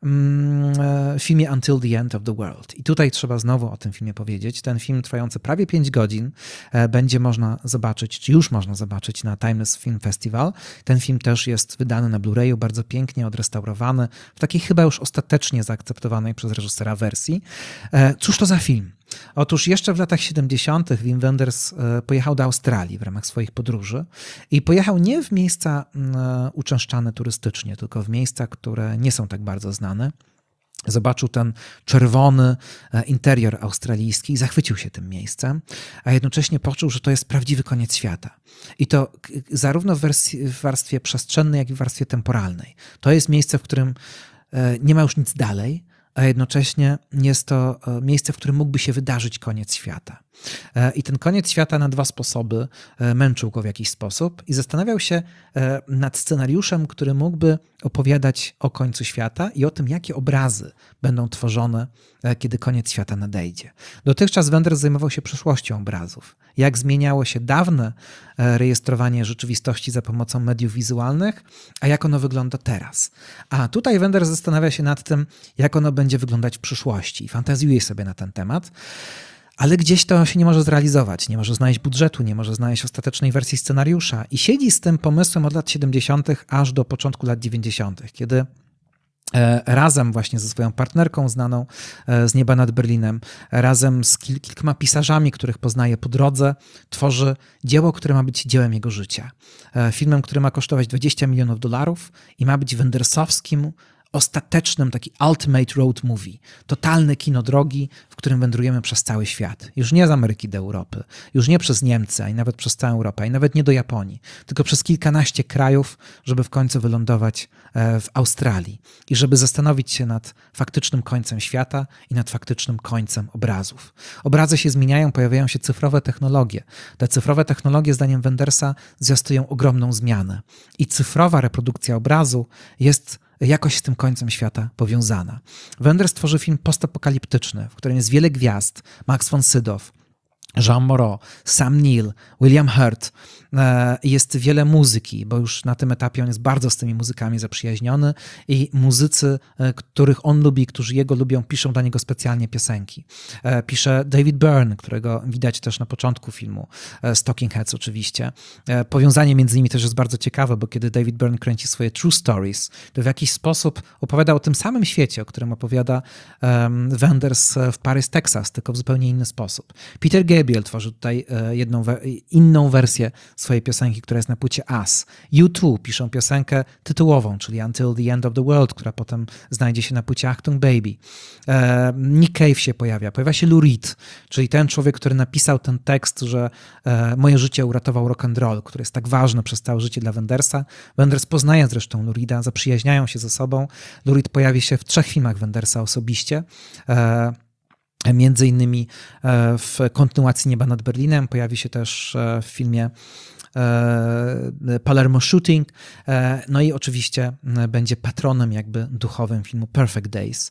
w filmie Until the End of the World. I tutaj trzeba znowu o tym filmie powiedzieć. Ten film trwający prawie pięć godzin będzie można zobaczyć, czy już można zobaczyć na Timeless Film Festival. Ten film też jest wydany na Blu-rayu, bardzo pięknie odrestaurowany, w takiej chyba już ostatecznie zaakceptowanej przez reżysera wersji. Cóż to za film? Otóż jeszcze w latach siedemdziesiątych Wim Wenders pojechał do Australii w ramach swoich podróży i pojechał nie w miejsca uczęszczane turystycznie, tylko w miejsca, które nie są tak bardzo znane. Zobaczył ten czerwony interior australijski i zachwycił się tym miejscem, a jednocześnie poczuł, że to jest prawdziwy koniec świata. I to zarówno w, wersji, w warstwie przestrzennej, jak i w warstwie temporalnej. To jest miejsce, w którym nie ma już nic dalej, a jednocześnie jest to miejsce, w którym mógłby się wydarzyć koniec świata. I ten koniec świata na dwa sposoby męczył go w jakiś sposób i zastanawiał się nad scenariuszem, który mógłby opowiadać o końcu świata i o tym, jakie obrazy będą tworzone, kiedy koniec świata nadejdzie. Dotychczas Wenders zajmował się przyszłością obrazów. Jak zmieniało się dawne rejestrowanie rzeczywistości za pomocą mediów wizualnych, a jak ono wygląda teraz. A tutaj Wenders zastanawia się nad tym, jak ono będzie wyglądać w przyszłości i fantazjuje sobie na ten temat. Ale gdzieś to się nie może zrealizować, nie może znaleźć budżetu, nie może znaleźć ostatecznej wersji scenariusza i siedzi z tym pomysłem od lat siedemdziesiątych aż do początku lat dziewięćdziesiątych, kiedy razem właśnie ze swoją partnerką znaną z Nieba nad Berlinem, razem z kil- kilkoma pisarzami, których poznaje po drodze, tworzy dzieło, które ma być dziełem jego życia. Filmem, który ma kosztować dwadzieścia milionów dolarów i ma być wendersowskim, ostatecznym, taki ultimate road movie. Totalne kino drogi, w którym wędrujemy przez cały świat. Już nie z Ameryki do Europy, już nie przez Niemcy, a i nawet przez całą Europę, i nawet nie do Japonii, tylko przez kilkanaście krajów, żeby w końcu wylądować w Australii i żeby zastanowić się nad faktycznym końcem świata i nad faktycznym końcem obrazów. Obrazy się zmieniają, pojawiają się cyfrowe technologie. Te cyfrowe technologie, zdaniem Wendersa, zwiastują ogromną zmianę. I cyfrowa reprodukcja obrazu jest jakoś z tym końcem świata powiązana. Wenders tworzy film postapokaliptyczny, w którym jest wiele gwiazd. Max von Sydow, Jean Moreau, Sam Neill, William Hurt. Jest wiele muzyki, bo już na tym etapie on jest bardzo z tymi muzykami zaprzyjaźniony i muzycy, których on lubi, którzy jego lubią, piszą dla niego specjalnie piosenki. Pisze David Byrne, którego widać też na początku filmu, z Talking Heads oczywiście. Powiązanie między nimi też jest bardzo ciekawe, bo kiedy David Byrne kręci swoje True Stories, to w jakiś sposób opowiada o tym samym świecie, o którym opowiada um, Wenders w Paris, Texas, tylko w zupełnie inny sposób. Peter Gabriel tworzy tutaj jedną, inną wersję swojej piosenki, która jest na płycie Us. U dwa piszą piosenkę tytułową, czyli Until the End of the World, która potem znajdzie się na płycie Achtung Baby. E, Nick Cave się pojawia. Pojawia się Lou Reed, czyli ten człowiek, który napisał ten tekst, że e, moje życie uratował rock and roll, który jest tak ważny przez całe życie dla Wendersa. Wenders poznaje zresztą Lou Reeda, zaprzyjaźniają się ze sobą. Lou Reed pojawi się w trzech filmach Wendersa osobiście. E, Między innymi w kontynuacji Nieba nad Berlinem, pojawi się też w filmie Palermo Shooting, no i oczywiście będzie patronem jakby duchowym filmu Perfect Days.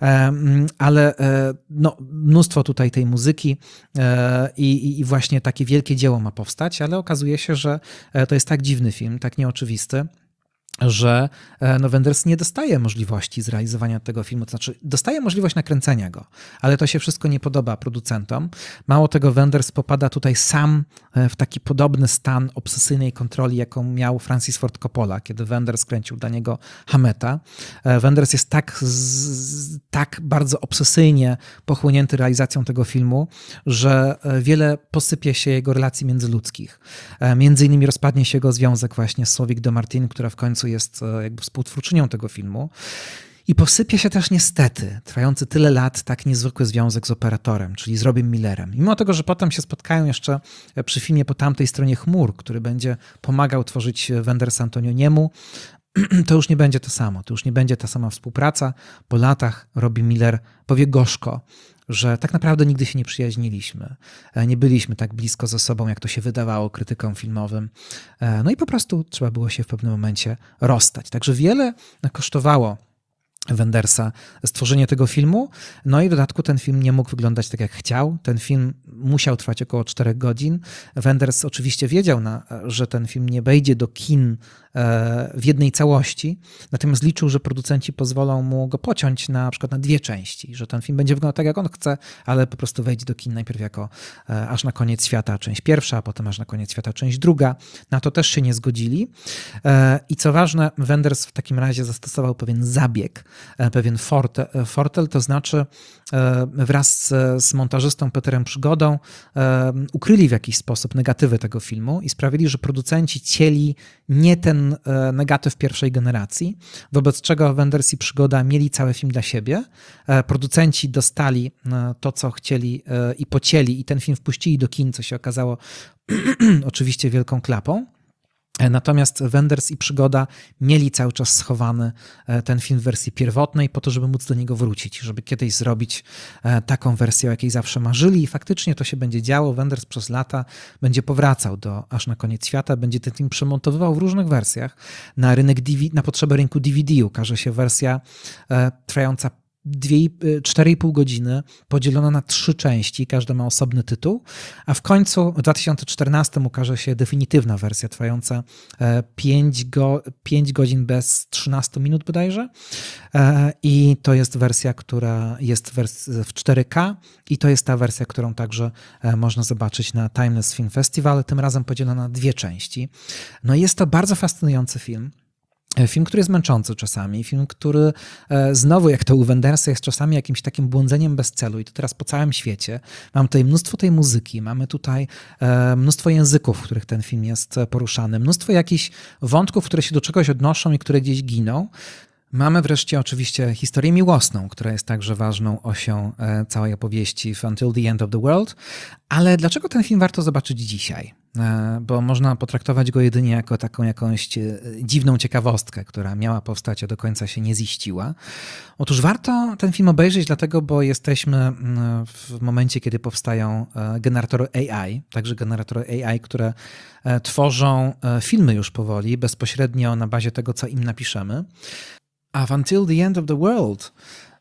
Ale no, mnóstwo tutaj tej muzyki i, i właśnie takie wielkie dzieło ma powstać, ale okazuje się, że to jest tak dziwny film, tak nieoczywisty, że no, Wenders nie dostaje możliwości zrealizowania tego filmu, to znaczy dostaje możliwość nakręcenia go, ale to się wszystko nie podoba producentom. Mało tego, Wenders popada tutaj sam w taki podobny stan obsesyjnej kontroli, jaką miał Francis Ford Coppola, kiedy Wenders kręcił dla niego Hammeta. Wenders jest tak, z, tak bardzo obsesyjnie pochłonięty realizacją tego filmu, że wiele posypie się jego relacji międzyludzkich. Między innymi rozpadnie się jego związek właśnie z Słowik de Martin, która w końcu jest jakby współtwórczynią tego filmu. I posypie się też niestety trwający tyle lat tak niezwykły związek z operatorem, czyli z Robim Millerem. Mimo tego, że potem się spotkają jeszcze przy filmie Po tamtej stronie chmur, który będzie pomagał tworzyć Wendersa Antonioniemu, to już nie będzie to samo. To już nie będzie ta sama współpraca. Po latach Robbie Miller powie gorzko, że tak naprawdę nigdy się nie przyjaźniliśmy. Nie byliśmy tak blisko ze sobą, jak to się wydawało krytykom filmowym. No i po prostu trzeba było się w pewnym momencie rozstać. Także wiele kosztowało Wendersa stworzenie tego filmu. No i w dodatku ten film nie mógł wyglądać tak, jak chciał. Ten film musiał trwać około czterech godzin. Wenders oczywiście wiedział, na, że ten film nie wejdzie do kin w jednej całości, natomiast liczył, że producenci pozwolą mu go pociąć na, na przykład na dwie części, że ten film będzie wyglądał tak, jak on chce, ale po prostu wejdzie do kin najpierw jako Aż na koniec świata część pierwsza, a potem Aż na koniec świata część druga. Na to też się nie zgodzili. I co ważne, Wenders w takim razie zastosował pewien zabieg, pewien fortel, fortel to znaczy wraz z, z montażystą Peterem Przygodą ukryli w jakiś sposób negatywy tego filmu i sprawili, że producenci cieli nie ten negatyw pierwszej generacji, wobec czego Wenders i Przygoda mieli cały film dla siebie. Producenci dostali to, co chcieli i pocięli i ten film wpuścili do kin, co się okazało oczywiście wielką klapą. Natomiast Wenders i Przygoda mieli cały czas schowany ten film w wersji pierwotnej po to, żeby móc do niego wrócić, żeby kiedyś zrobić taką wersję, o jakiej zawsze marzyli i faktycznie to się będzie działo. Wenders przez lata będzie powracał do Aż na koniec świata, będzie ten film przemontowywał w różnych wersjach. Na rynek D V D, na potrzeby rynku D V D ukaże się wersja trwająca cztery i pół godziny, podzielona na trzy części, każda ma osobny tytuł, a w końcu w dwa tysiące czternastym ukaże się definitywna wersja trwająca pięć, go, pięć godzin bez trzynastu minut bodajże i to jest wersja, która jest w cztery K i to jest ta wersja, którą także można zobaczyć na Timeless Film Festival, tym razem podzielona na dwie części. No jest to bardzo fascynujący film. Film, który jest męczący czasami, film, który znowu, jak to u Wendersa, jest czasami jakimś takim błądzeniem bez celu i to teraz po całym świecie. Mamy tutaj mnóstwo tej muzyki, mamy tutaj mnóstwo języków, w których ten film jest poruszany, mnóstwo jakichś wątków, które się do czegoś odnoszą i które gdzieś giną. Mamy wreszcie oczywiście historię miłosną, która jest także ważną osią całej opowieści w Until the End of the World. Ale dlaczego ten film warto zobaczyć dzisiaj? Bo można potraktować go jedynie jako taką jakąś dziwną ciekawostkę, która miała powstać, a do końca się nie ziściła. Otóż warto ten film obejrzeć dlatego, bo jesteśmy w momencie, kiedy powstają generatory A I, także generatory A I, które tworzą filmy już powoli, bezpośrednio na bazie tego, co im napiszemy. A w Until the End of the World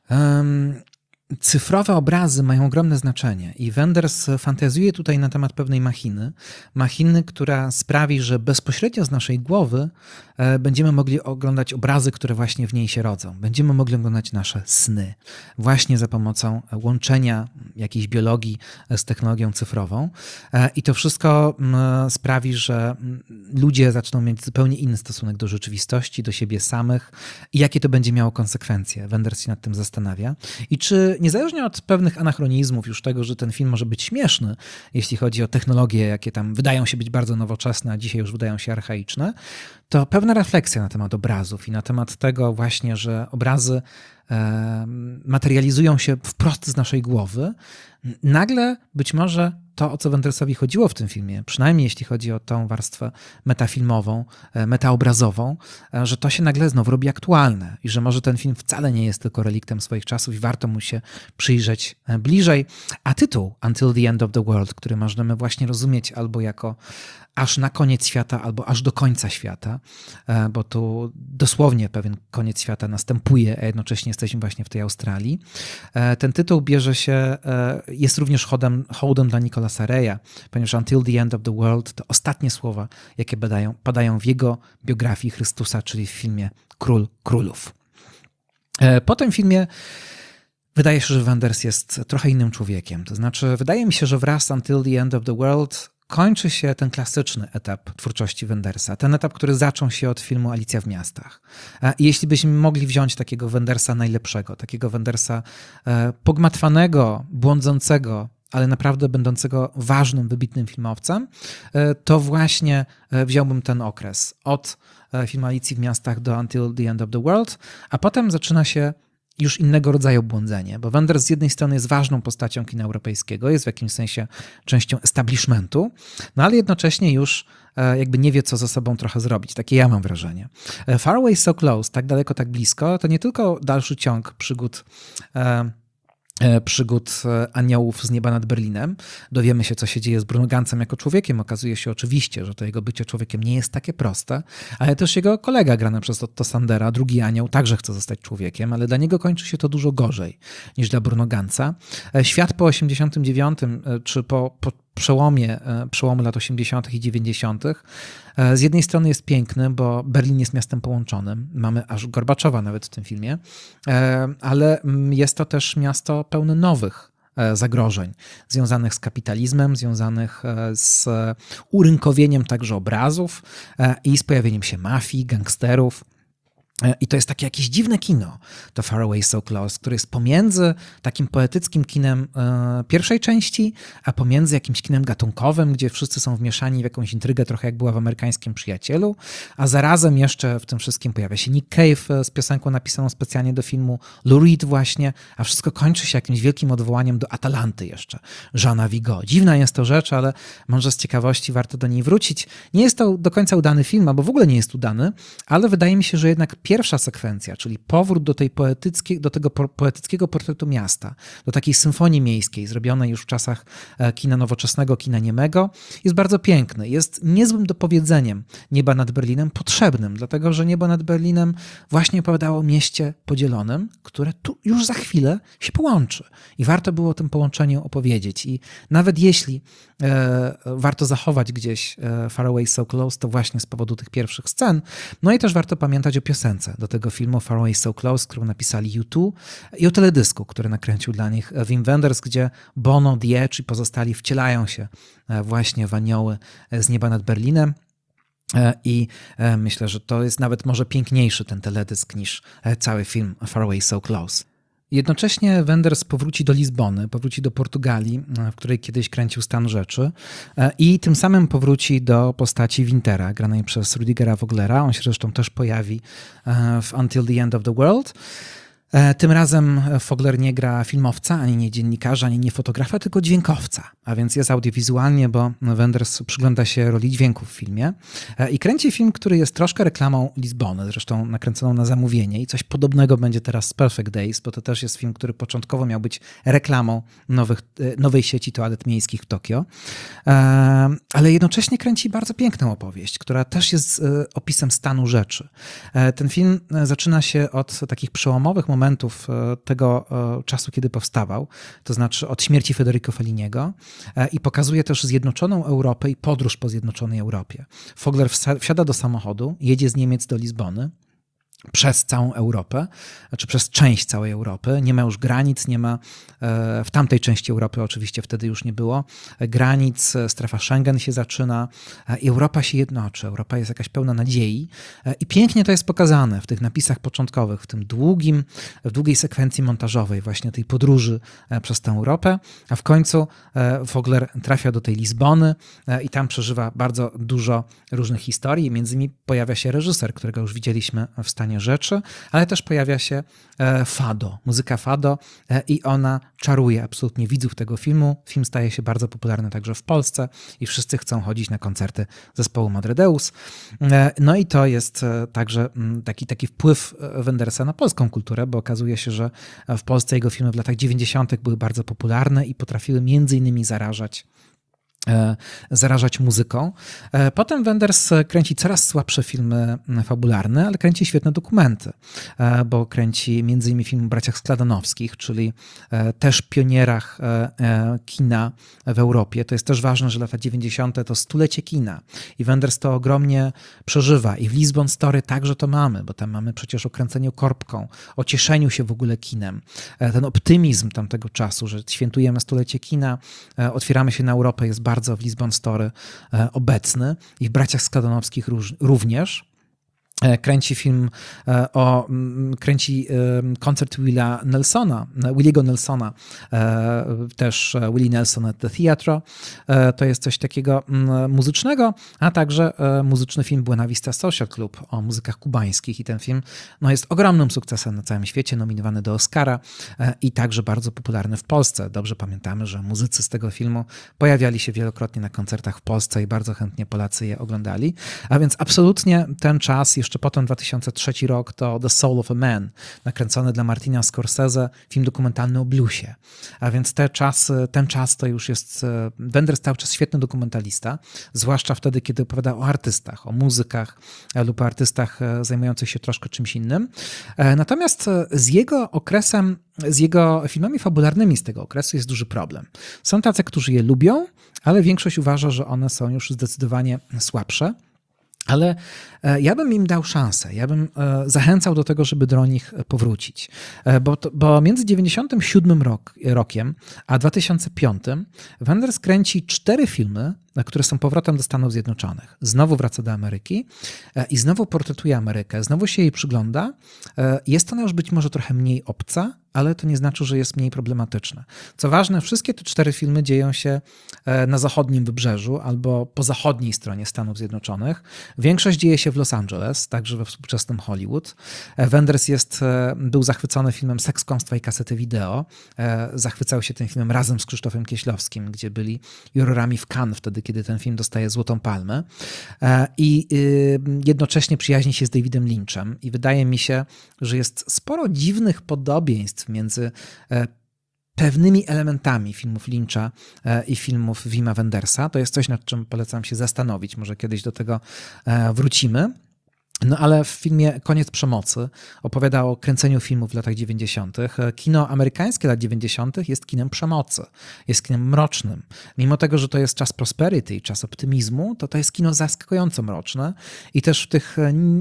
um, cyfrowe obrazy mają ogromne znaczenie i Wenders fantazjuje tutaj na temat pewnej machiny. Machiny, która sprawi, że bezpośrednio z naszej głowy będziemy mogli oglądać obrazy, które właśnie w niej się rodzą. Będziemy mogli oglądać nasze sny właśnie za pomocą łączenia jakiejś biologii z technologią cyfrową. I to wszystko sprawi, że ludzie zaczną mieć zupełnie inny stosunek do rzeczywistości, do siebie samych i jakie to będzie miało konsekwencje. Wenders się nad tym zastanawia. I czy niezależnie od pewnych anachronizmów, już tego, że ten film może być śmieszny, jeśli chodzi o technologie, jakie tam wydają się być bardzo nowoczesne, a dzisiaj już wydają się archaiczne, to pewna refleksja na temat obrazów i na temat tego właśnie, że obrazy e, materializują się wprost z naszej głowy, nagle być może to, o co Wendersowi chodziło w tym filmie, przynajmniej jeśli chodzi o tą warstwę metafilmową, metaobrazową, że to się nagle znowu robi aktualne i że może ten film wcale nie jest tylko reliktem swoich czasów i warto mu się przyjrzeć bliżej. A tytuł Until the End of the World, który możemy właśnie rozumieć albo jako aż na koniec świata, albo aż do końca świata, bo tu dosłownie pewien koniec świata następuje, a jednocześnie jesteśmy właśnie w tej Australii. Ten tytuł bierze się, jest również hołdem, hołdem dla Nicolasa Reya, ponieważ Until the End of the World to ostatnie słowa, jakie padają, padają w jego biografii Chrystusa, czyli w filmie Król Królów. Po tym filmie wydaje się, że Wenders jest trochę innym człowiekiem. To znaczy, wydaje mi się, że wraz z Until the End of the World kończy się ten klasyczny etap twórczości Wendersa. Ten etap, który zaczął się od filmu Alicja w miastach. I jeśli byśmy mogli wziąć takiego Wendersa najlepszego, takiego Wendersa pogmatwanego, błądzącego, ale naprawdę będącego ważnym, wybitnym filmowcem, to właśnie wziąłbym ten okres od filmu Alicji w miastach do Until the End of the World, a potem zaczyna się już innego rodzaju błądzenie, bo Wenders z jednej strony jest ważną postacią kina europejskiego, jest w jakimś sensie częścią establishmentu, no ale jednocześnie już jakby nie wie, co ze sobą trochę zrobić. Takie ja mam wrażenie. Far Away So Close, tak daleko, tak blisko, to nie tylko dalszy ciąg przygód przygód aniołów z nieba nad Berlinem. Dowiemy się, co się dzieje z Bruno Gantzem jako człowiekiem. Okazuje się oczywiście, że to jego bycie człowiekiem nie jest takie proste, ale też jego kolega grany przez Otto Sandera, drugi anioł, także chce zostać człowiekiem, ale dla niego kończy się to dużo gorzej niż dla Bruno Gantza. Świat po osiemdziesiątym dziewiątym, czy po, po przełomie, przełomu lat osiemdziesiątych i dziewięćdziesiątych z jednej strony jest piękny, bo Berlin jest miastem połączonym. Mamy aż Gorbaczowa nawet w tym filmie, ale jest to też miasto pełne nowych zagrożeń związanych z kapitalizmem, związanych z urynkowieniem także obrazów i z pojawieniem się mafii, gangsterów. I to jest takie jakieś dziwne kino, to Far Away So Close, które jest pomiędzy takim poetyckim kinem e, pierwszej części, a pomiędzy jakimś kinem gatunkowym, gdzie wszyscy są wmieszani w jakąś intrygę, trochę jak była w Amerykańskim Przyjacielu, a zarazem jeszcze w tym wszystkim pojawia się Nick Cave z piosenką napisaną specjalnie do filmu, Lou Reed właśnie, a wszystko kończy się jakimś wielkim odwołaniem do Atalanty jeszcze, Jeana Vigo. Dziwna jest to rzecz, ale może z ciekawości warto do niej wrócić. Nie jest to do końca udany film, albo w ogóle nie jest udany, ale wydaje mi się, że jednak pierwsza sekwencja, czyli powrót do, tej poetyckiej, do tego poetyckiego portretu miasta, do takiej symfonii miejskiej, zrobionej już w czasach kina nowoczesnego, kina niemego, jest bardzo piękny. Jest niezłym dopowiedzeniem Nieba nad Berlinem, potrzebnym, dlatego że Niebo nad Berlinem właśnie opowiadało o mieście podzielonym, które tu już za chwilę się połączy. I warto było o tym połączeniu opowiedzieć. I nawet jeśli e, warto zachować gdzieś e, Far Away So Close, to właśnie z powodu tych pierwszych scen. No i też warto pamiętać o piosence do tego filmu Far Away So Close, którą napisali U dwa i o teledysku, który nakręcił dla nich Wim Wenders, gdzie Bono, The Edge i pozostali wcielają się właśnie w anioły z nieba nad Berlinem. I myślę, że to jest nawet może piękniejszy ten teledysk niż cały film Far Away So Close. Jednocześnie Wenders powróci do Lizbony, powróci do Portugalii, w której kiedyś kręcił Stan Rzeczy, i tym samym powróci do postaci Wintera, granej przez Rüdigera Voglera. On się zresztą też pojawi w Until the End of the World. Tym razem Vogler nie gra filmowca, ani nie dziennikarza, ani nie fotografa, tylko dźwiękowca, a więc jest audiowizualnie, bo Wenders przygląda się roli dźwięku w filmie i kręci film, który jest troszkę reklamą Lizbony, zresztą nakręconą na zamówienie, i coś podobnego będzie teraz z Perfect Days, bo to też jest film, który początkowo miał być reklamą nowych, nowej sieci toalet miejskich w Tokio, ale jednocześnie kręci bardzo piękną opowieść, która też jest opisem stanu rzeczy. Ten film zaczyna się od takich przełomowych momentów momentów tego czasu, kiedy powstawał, to znaczy od śmierci Federico Felliniego, i pokazuje też zjednoczoną Europę i podróż po zjednoczonej Europie. Vogler wsiada do samochodu, jedzie z Niemiec do Lizbony, przez całą Europę, czy przez część całej Europy. Nie ma już granic, nie ma, w tamtej części Europy oczywiście wtedy już nie było granic, strefa Schengen się zaczyna i Europa się jednoczy. Europa jest jakaś pełna nadziei i pięknie to jest pokazane w tych napisach początkowych, w tym długim, w długiej sekwencji montażowej właśnie tej podróży przez tę Europę, a w końcu Vogler trafia do tej Lizbony i tam przeżywa bardzo dużo różnych historii. Między innymi pojawia się reżyser, którego już widzieliśmy w Stanie Rzeczy, ale też pojawia się fado, muzyka fado, i ona czaruje absolutnie widzów tego filmu. Film staje się bardzo popularny także w Polsce i wszyscy chcą chodzić na koncerty zespołu Madredeus. No i to jest także taki, taki wpływ Wendersa na polską kulturę, bo okazuje się, że w Polsce jego filmy w latach dziewięćdziesiątych były bardzo popularne i potrafiły między innymi zarażać zarażać muzyką. Potem Wenders kręci coraz słabsze filmy fabularne, ale kręci świetne dokumenty, bo kręci między innymi film o braciach Skladanowskich, czyli też pionierach kina w Europie. To jest też ważne, że lata dziewięćdziesiąte to stulecie kina i Wenders to ogromnie przeżywa i w Lisbon Story także to mamy, bo tam mamy przecież o kręceniu korbką, o cieszeniu się w ogóle kinem. Ten optymizm tamtego czasu, że świętujemy stulecie kina, otwieramy się na Europę, jest bardzo w Lisbon Story obecny i w Braciach Skladanowskich również. Kręci film o, kręci koncert Willa Nelsona, Williego Nelsona, też Willie Nelson at the Theatre. To jest coś takiego muzycznego, a także muzyczny film Buena Vista Social Club o muzykach kubańskich i ten film no, jest ogromnym sukcesem na całym świecie, nominowany do Oscara i także bardzo popularny w Polsce. Dobrze pamiętamy, że muzycy z tego filmu pojawiali się wielokrotnie na koncertach w Polsce i bardzo chętnie Polacy je oglądali, a więc absolutnie ten czas, jeszcze potem dwa tysiące trzeci rok, to The Soul of a Man, nakręcony dla Martina Scorsese, film dokumentalny o bluesie. A więc te czasy, ten czas to już jest... Wenders cały czas świetny dokumentalista, zwłaszcza wtedy, kiedy opowiada o artystach, o muzykach lub o artystach zajmujących się troszkę czymś innym. Natomiast z jego okresem, z jego filmami fabularnymi z tego okresu jest duży problem. Są tacy, którzy je lubią, ale większość uważa, że one są już zdecydowanie słabsze. Ale ja bym im dał szansę, ja bym zachęcał do tego, żeby do nich powrócić. Bo, to, bo między dziewięćdziesiątym siódmym rok, rokiem a dwa tysiące piątym Wenders kręci cztery filmy, które są powrotem do Stanów Zjednoczonych. Znowu wraca do Ameryki i znowu portretuje Amerykę, znowu się jej przygląda. Jest ona już być może trochę mniej obca, ale to nie znaczy, że jest mniej problematyczna. Co ważne, wszystkie te cztery filmy dzieją się na zachodnim wybrzeżu albo po zachodniej stronie Stanów Zjednoczonych. Większość dzieje się w Los Angeles, także we współczesnym Hollywood. Wenders jest, był zachwycony filmem Seks, kłamstwa i kasety wideo. Zachwycał się tym filmem razem z Krzysztofem Kieślowskim, gdzie byli jurorami w Cannes wtedy, kiedy ten film dostaje Złotą Palmę. I jednocześnie przyjaźni się z Davidem Lynchem. I wydaje mi się, że jest sporo dziwnych podobieństw między pewnymi elementami filmów Lyncha i filmów Wima Wendersa. To jest coś, nad czym polecam się zastanowić. Może kiedyś do tego wrócimy. No ale w filmie Koniec przemocy opowiada o kręceniu filmów w latach dziewięćdziesiątych. Kino amerykańskie lat dziewięćdziesiątych jest kinem przemocy, jest kinem mrocznym. Mimo tego, że to jest czas prosperity i czas optymizmu, to to jest kino zaskakująco mroczne i też w tych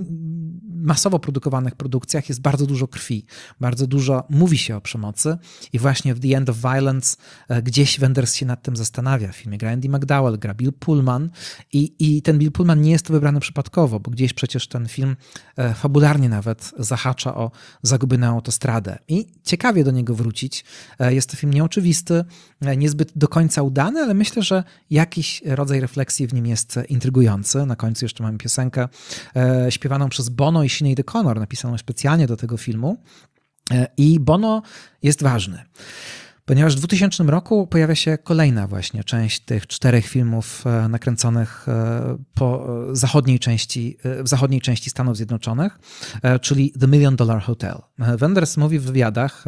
masowo produkowanych produkcjach jest bardzo dużo krwi, bardzo dużo mówi się o przemocy i właśnie w The End of Violence gdzieś Wenders się nad tym zastanawia. W filmie gra Andy McDowell, gra Bill Pullman i, i ten Bill Pullman nie jest tu wybrany przypadkowo, bo gdzieś przecież ten film fabularnie nawet zahacza o Zaguby na autostradę. I ciekawie do niego wrócić. Jest to film nieoczywisty, niezbyt do końca udany, ale myślę, że jakiś rodzaj refleksji w nim jest intrygujący. Na końcu jeszcze mamy piosenkę śpiewaną przez Bono i Sinead O'Connor, napisaną specjalnie do tego filmu. I Bono jest ważny, ponieważ w dwutysięcznym roku pojawia się kolejna właśnie część tych czterech filmów nakręconych po zachodniej części, w zachodniej części Stanów Zjednoczonych, czyli The Million Dollar Hotel. Wenders mówi w wywiadach,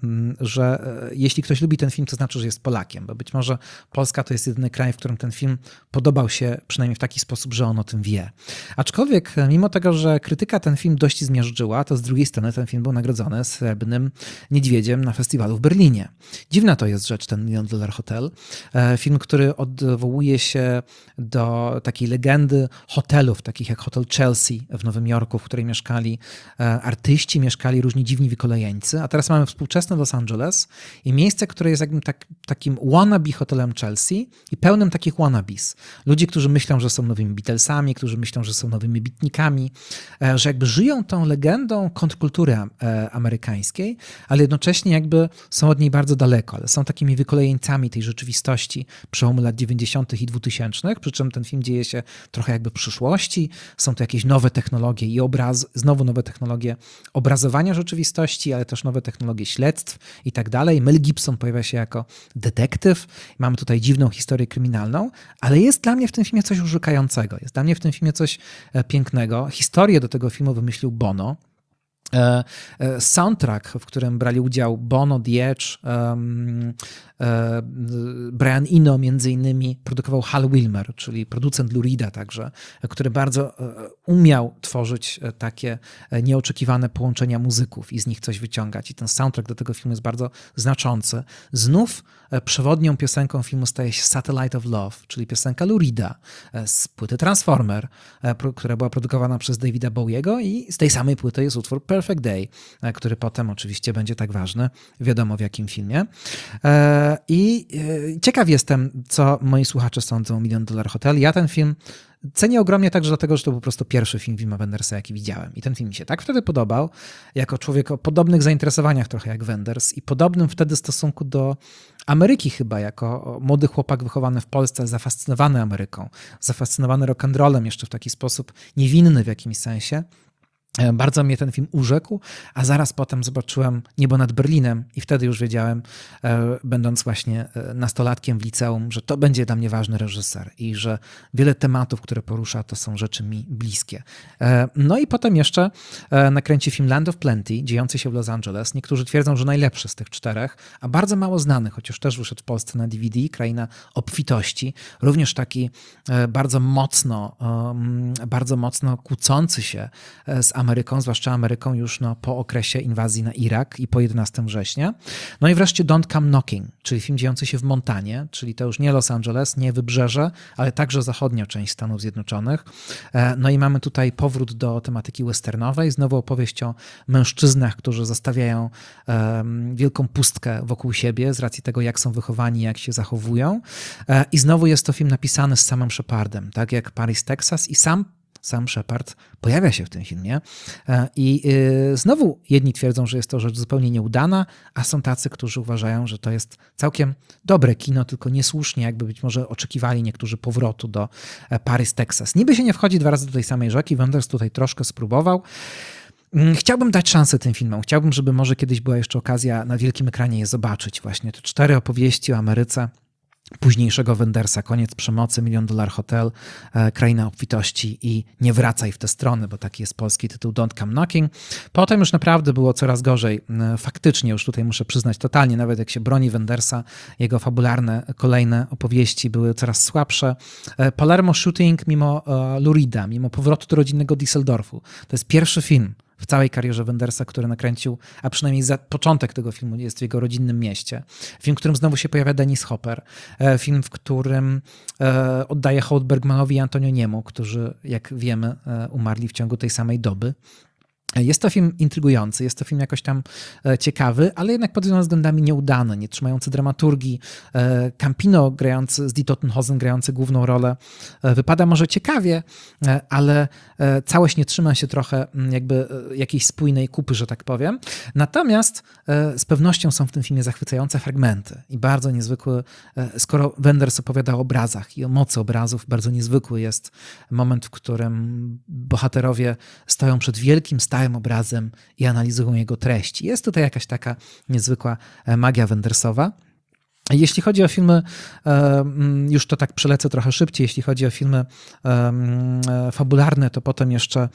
że jeśli ktoś lubi ten film, to znaczy, że jest Polakiem, bo być może Polska to jest jedyny kraj, w którym ten film podobał się przynajmniej w taki sposób, że on o tym wie. Aczkolwiek mimo tego, że krytyka ten film dość zmiażdżyła, to z drugiej strony ten film był nagrodzony Srebrnym Niedźwiedziem na festiwalu w Berlinie. Dziwna to jest rzecz, ten Million Dollar Hotel. Film, który odwołuje się do takiej legendy hotelów, takich jak Hotel Chelsea w Nowym Jorku, w której mieszkali artyści, mieszkali różni dziwni wykolejeńcy. A teraz mamy współczesny Los Angeles i miejsce, które jest jakby tak, takim wannabe hotelem Chelsea i pełnym takich wannabes. Ludzi, którzy myślą, że są nowymi Beatlesami, którzy myślą, że są nowymi beatnikami, że jakby żyją tą legendą kontrkultury amerykańskiej, ale jednocześnie jakby są od niej bardzo daleko, ale są takimi wykolejeńcami tej rzeczywistości przełomu lat dziewięćdziesiątych i dwutysięcznych, przy czym ten film dzieje się trochę jakby w przyszłości, są to jakieś nowe technologie i obraz, znowu nowe technologie obrazowania rzeczywistości, ale też nowe technologie śledztw i tak dalej. Mel Gibson pojawia się jako detektyw, mamy tutaj dziwną historię kryminalną, ale jest dla mnie w tym filmie coś urzekającego, jest dla mnie w tym filmie coś pięknego. Historię do tego filmu wymyślił Bono. Soundtrack, w którym brali udział Bono, The Edge, um, e, Brian Eno między innymi, produkował Hal Wilmer, czyli producent Lou Reeda także, który bardzo umiał tworzyć takie nieoczekiwane połączenia muzyków i z nich coś wyciągać. I ten soundtrack do tego filmu jest bardzo znaczący. Znów przewodnią piosenką filmu staje się Satellite of Love, czyli piosenka Lou Reeda z płyty Transformer, która była produkowana przez Davida Bowiego i z tej samej płyty jest utwór Perfect Day, który potem oczywiście będzie tak ważny, wiadomo w jakim filmie. I ciekaw jestem, co moi słuchacze sądzą o Million Dollar Hotel. Ja ten film cenię ogromnie także dlatego, że to był po prostu pierwszy film Wima Wendersa, jaki widziałem. I ten film mi się tak wtedy podobał, jako człowiek o podobnych zainteresowaniach trochę jak Wenders i podobnym wtedy stosunku do Ameryki chyba, jako młody chłopak wychowany w Polsce, zafascynowany Ameryką, zafascynowany rock'n'rollem jeszcze w taki sposób niewinny w jakimś sensie. Bardzo mnie ten film urzekł, a zaraz potem zobaczyłem Niebo nad Berlinem i wtedy już wiedziałem, będąc właśnie nastolatkiem w liceum, że to będzie dla mnie ważny reżyser i że wiele tematów, które porusza, to są rzeczy mi bliskie. No i potem jeszcze nakręci film Land of Plenty, dziejący się w Los Angeles. Niektórzy twierdzą, że najlepszy z tych czterech, a bardzo mało znany, chociaż też wyszedł w Polsce na D V D, Kraina obfitości. Również taki bardzo mocno, bardzo mocno kłócący się z Ameryką, zwłaszcza Ameryką już no, po okresie inwazji na Irak i po jedenastego września. No i wreszcie Don't Come Knocking, czyli film dziejący się w Montanie, czyli to już nie Los Angeles, nie Wybrzeże, ale także zachodnia część Stanów Zjednoczonych. No i mamy tutaj powrót do tematyki westernowej, znowu opowieść o mężczyznach, którzy zostawiają um, wielką pustkę wokół siebie z racji tego, jak są wychowani, jak się zachowują. I znowu jest to film napisany z Samem Shepardem, tak jak Paris, Texas i sam Sam Shepard pojawia się w tym filmie i znowu jedni twierdzą, że jest to rzecz zupełnie nieudana, a są tacy, którzy uważają, że to jest całkiem dobre kino, tylko niesłusznie, jakby być może oczekiwali niektórzy powrotu do Paris, Texas. Niby się nie wchodzi dwa razy do tej samej rzeki, Wenders tutaj troszkę spróbował. Chciałbym dać szansę tym filmom. Chciałbym, żeby może kiedyś była jeszcze okazja na wielkim ekranie je zobaczyć. Właśnie te cztery opowieści o Ameryce późniejszego Wendersa, Koniec przemocy, Million Dollar Hotel, e, Kraina obfitości i Nie wracaj w te strony, bo taki jest polski tytuł Don't Come Knocking. Potem już naprawdę było coraz gorzej. E, faktycznie już tutaj muszę przyznać totalnie, nawet jak się broni Wendersa, jego fabularne kolejne opowieści były coraz słabsze. E, Palermo Shooting mimo e, Lou Reeda, mimo powrotu do rodzinnego Düsseldorfu. To jest pierwszy film w całej karierze Wendersa, który nakręcił, a przynajmniej za początek tego filmu jest w jego rodzinnym mieście. Film, w którym znowu się pojawia Dennis Hopper. Film, w którym oddaje hołd Bergmanowi i Antonioniemu, którzy, jak wiemy, umarli w ciągu tej samej doby. Jest to film intrygujący, jest to film jakoś tam ciekawy, ale jednak pod wieloma względami nieudany, nie trzymający dramaturgii. Campino grający, z Die Totenhosen grający główną rolę, wypada może ciekawie, ale całość nie trzyma się trochę jakby jakiejś spójnej kupy, że tak powiem. Natomiast z pewnością są w tym filmie zachwycające fragmenty i bardzo niezwykły, skoro Wenders opowiada o obrazach i o mocy obrazów, bardzo niezwykły jest moment, w którym bohaterowie stoją przed wielkim, stałym obrazem i analizują jego treści. Jest tutaj jakaś taka niezwykła magia Wendersowa. Jeśli chodzi o filmy, już to tak przelecę trochę szybciej, jeśli chodzi o filmy fabularne, to potem jeszcze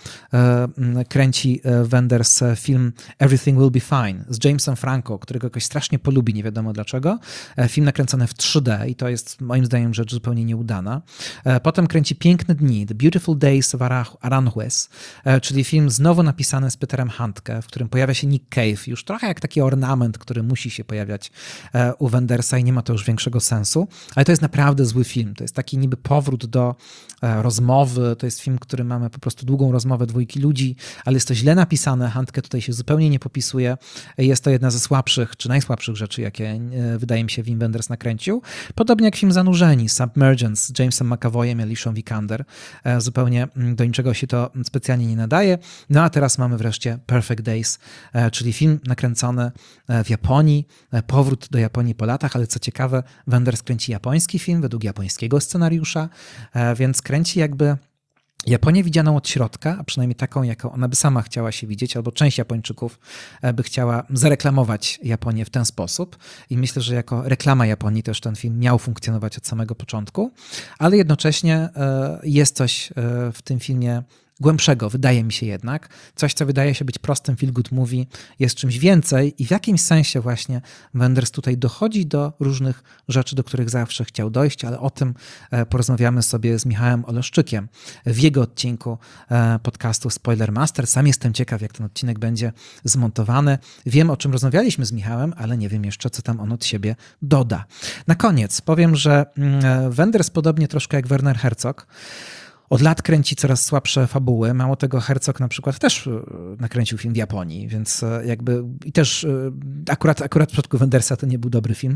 kręci Wenders film Everything Will Be Fine z Jamesem Franco, którego jakoś strasznie polubi, nie wiadomo dlaczego. Film nakręcony w trzy D i to jest moim zdaniem rzecz zupełnie nieudana. Potem kręci Piękne dni, The Beautiful Days of Aranjuez, czyli film znowu napisany z Peterem Handke, w którym pojawia się Nick Cave, już trochę jak taki ornament, który musi się pojawiać u Wendersa i nie ma to już większego sensu, ale to jest naprawdę zły film. To jest taki niby powrót do e, rozmowy, to jest film, w którym mamy po prostu długą rozmowę dwójki ludzi, ale jest to źle napisane, Handke tutaj się zupełnie nie popisuje. Jest to jedna ze słabszych, czy najsłabszych rzeczy, jakie e, wydaje mi się Wim Wenders nakręcił. Podobnie jak film Zanurzeni, Submergence z Jamesem McAvoyem i Alicią Vikander. E, zupełnie do niczego się to specjalnie nie nadaje. No a teraz mamy wreszcie Perfect Days, e, czyli film nakręcony w Japonii, e, powrót do Japonii po latach, ale co ciekawe, Wenders kręci japoński film według japońskiego scenariusza, więc kręci jakby Japonię widzianą od środka, a przynajmniej taką, jaką ona by sama chciała się widzieć, albo część Japończyków by chciała zareklamować Japonię w ten sposób. I myślę, że jako reklama Japonii też ten film miał funkcjonować od samego początku, ale jednocześnie jest coś w tym filmie głębszego, wydaje mi się jednak. Coś, co wydaje się być prostym feel good movie, jest czymś więcej i w jakimś sensie właśnie Wenders tutaj dochodzi do różnych rzeczy, do których zawsze chciał dojść, ale o tym porozmawiamy sobie z Michałem Oleszczykiem w jego odcinku podcastu Spoiler Master. Sam jestem ciekaw, jak ten odcinek będzie zmontowany. Wiem, o czym rozmawialiśmy z Michałem, ale nie wiem jeszcze, co tam on od siebie doda. Na koniec powiem, że Wenders, podobnie troszkę jak Werner Herzog, od lat kręci coraz słabsze fabuły. Mało tego, Herzog na przykład też nakręcił film w Japonii, więc jakby i też akurat, akurat w przypadku Wendersa to nie był dobry film.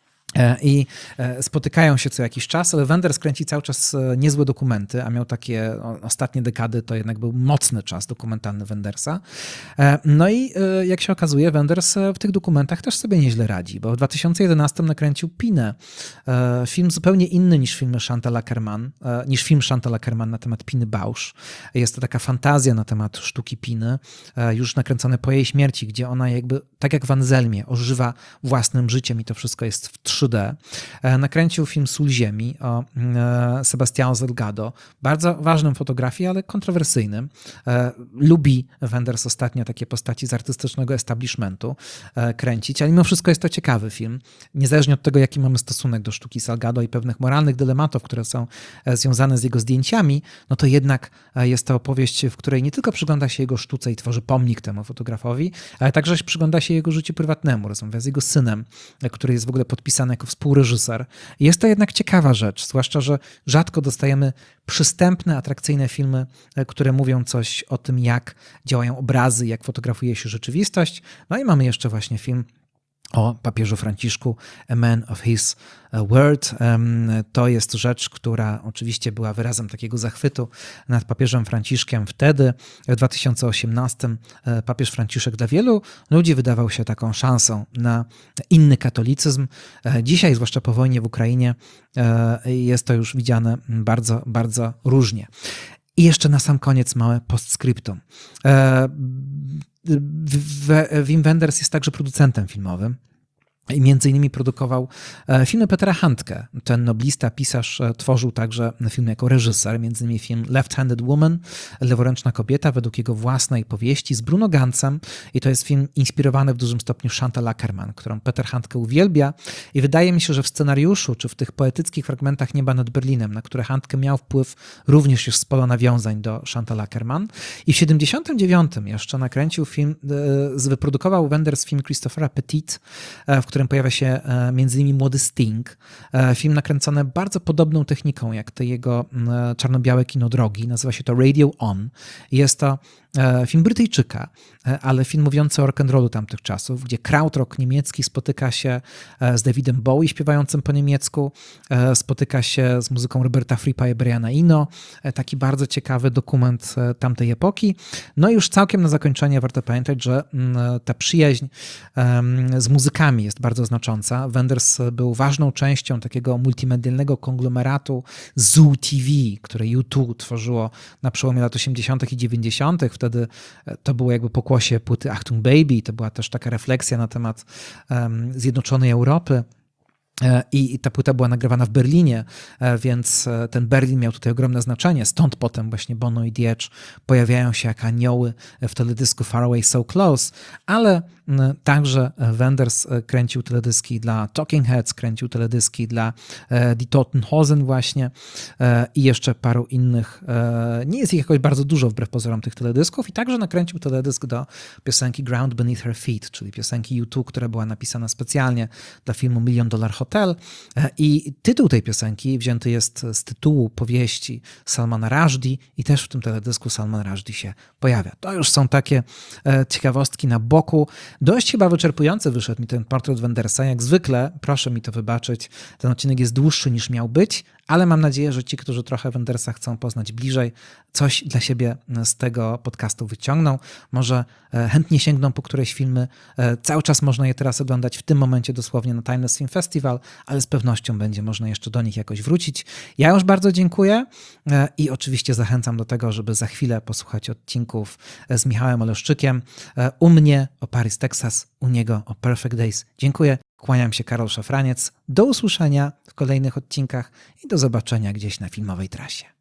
I spotykają się co jakiś czas, ale Wenders kręci cały czas niezłe dokumenty, a miał takie ostatnie dekady, to jednak był mocny czas dokumentalny Wendersa. No i jak się okazuje, Wenders w tych dokumentach też sobie nieźle radzi, bo w dwa tysiące jedenastym nakręcił Pinę, film zupełnie inny niż film Chantal Akerman, niż film Chantal Akerman na temat Piny Bausch. Jest to taka fantazja na temat sztuki Piny, już nakręcone po jej śmierci, gdzie ona jakby, tak jak w Anselmie, ożywa własnym życiem i to wszystko jest w trzy D. Nakręcił film Sól ziemi o Sebastião Salgado, bardzo ważnym w fotografii, ale kontrowersyjnym. Lubi Wenders ostatnio takie postaci z artystycznego establishmentu kręcić, ale mimo wszystko jest to ciekawy film. Niezależnie od tego, jaki mamy stosunek do sztuki Salgado i pewnych moralnych dylematów, które są związane z jego zdjęciami, no to jednak jest to opowieść, w której nie tylko przygląda się jego sztuce i tworzy pomnik temu fotografowi, ale także przygląda się jego życiu prywatnemu. Rozmawia z jego synem, który jest w ogóle podpisany jako współreżyser. Jest to jednak ciekawa rzecz, zwłaszcza, że rzadko dostajemy przystępne, atrakcyjne filmy, które mówią coś o tym, jak działają obrazy, jak fotografuje się rzeczywistość. No i mamy jeszcze właśnie film o papieżu Franciszku, A Man of His Word. To jest rzecz, która oczywiście była wyrazem takiego zachwytu nad papieżem Franciszkiem wtedy. W dwa tysiące osiemnastym papież Franciszek dla wielu ludzi wydawał się taką szansą na inny katolicyzm. Dzisiaj, zwłaszcza po wojnie w Ukrainie, jest to już widziane bardzo, bardzo różnie. I jeszcze na sam koniec małe postscriptum. Wim Wenders jest także producentem filmowym. I między innymi produkował filmy Petera Handke. Ten noblista, pisarz tworzył także filmy jako reżyser, między innymi film Left-Handed Woman, Leworęczna kobieta, według jego własnej powieści z Bruno Gantzem. I to jest film inspirowany w dużym stopniu Chantal Akerman, którą Peter Handke uwielbia. I wydaje mi się, że w scenariuszu, czy w tych poetyckich fragmentach Nieba nad Berlinem, na które Handke miał wpływ również już z pola nawiązań do Chantal Akerman. I w siedemdziesiątym dziewiątym jeszcze nakręcił film, wyprodukował Wenders film Christophera Petit, w którym którym pojawia się między innymi młody Sting. Film nakręcony bardzo podobną techniką jak te jego czarno-białe kino drogi. Nazywa się to Radio On. Jest to film Brytyjczyka, ale film mówiący o rock'n'rollu tamtych czasów, gdzie krautrock niemiecki spotyka się z Davidem Bowie śpiewającym po niemiecku, spotyka się z muzyką Roberta Frippa i Briana Eno. Taki bardzo ciekawy dokument tamtej epoki. No i już całkiem na zakończenie warto pamiętać, że ta przyjaźń z muzykami jest bardzo znacząca. Wenders był ważną częścią takiego multimedialnego konglomeratu Zoo T V, które U dwa tworzyło na przełomie lat osiemdziesiątych i dziewięćdziesiątych. Wtedy to było jakby pokłosie płyty Achtung Baby. To była też taka refleksja na temat um, Zjednoczonej Europy. I ta płyta była nagrywana w Berlinie, więc ten Berlin miał tutaj ogromne znaczenie. Stąd potem właśnie Bono i The Edge pojawiają się jak anioły w teledysku Far Away So Close, ale także Wenders kręcił teledyski dla Talking Heads, kręcił teledyski dla Die Toten Hosen właśnie i jeszcze paru innych. Nie jest ich jakoś bardzo dużo wbrew pozorom tych teledysków i także nakręcił teledysk do piosenki Ground Beneath Her Feet, czyli piosenki U dwa, która była napisana specjalnie dla filmu Million Dollar Hotel. I tytuł tej piosenki wzięty jest z tytułu powieści Salmana Rushdie i też w tym teledysku Salman Rushdie się pojawia. To już są takie ciekawostki na boku. Dość chyba wyczerpujący wyszedł mi ten portret Wendersa. Jak zwykle, proszę mi to wybaczyć, ten odcinek jest dłuższy niż miał być, ale mam nadzieję, że ci, którzy trochę Wendersa chcą poznać bliżej, coś dla siebie z tego podcastu wyciągną. Może chętnie sięgną po któreś filmy. Cały czas można je teraz oglądać w tym momencie dosłownie na Timeless Film Festival, ale z pewnością będzie można jeszcze do nich jakoś wrócić. Ja już bardzo dziękuję i oczywiście zachęcam do tego, żeby za chwilę posłuchać odcinków z Michałem Oleszczykiem. U mnie o Paris, Texas, u niego o Perfect Days. Dziękuję. Kłaniam się, Karol Szafraniec. Do usłyszenia w kolejnych odcinkach i do zobaczenia gdzieś na filmowej trasie.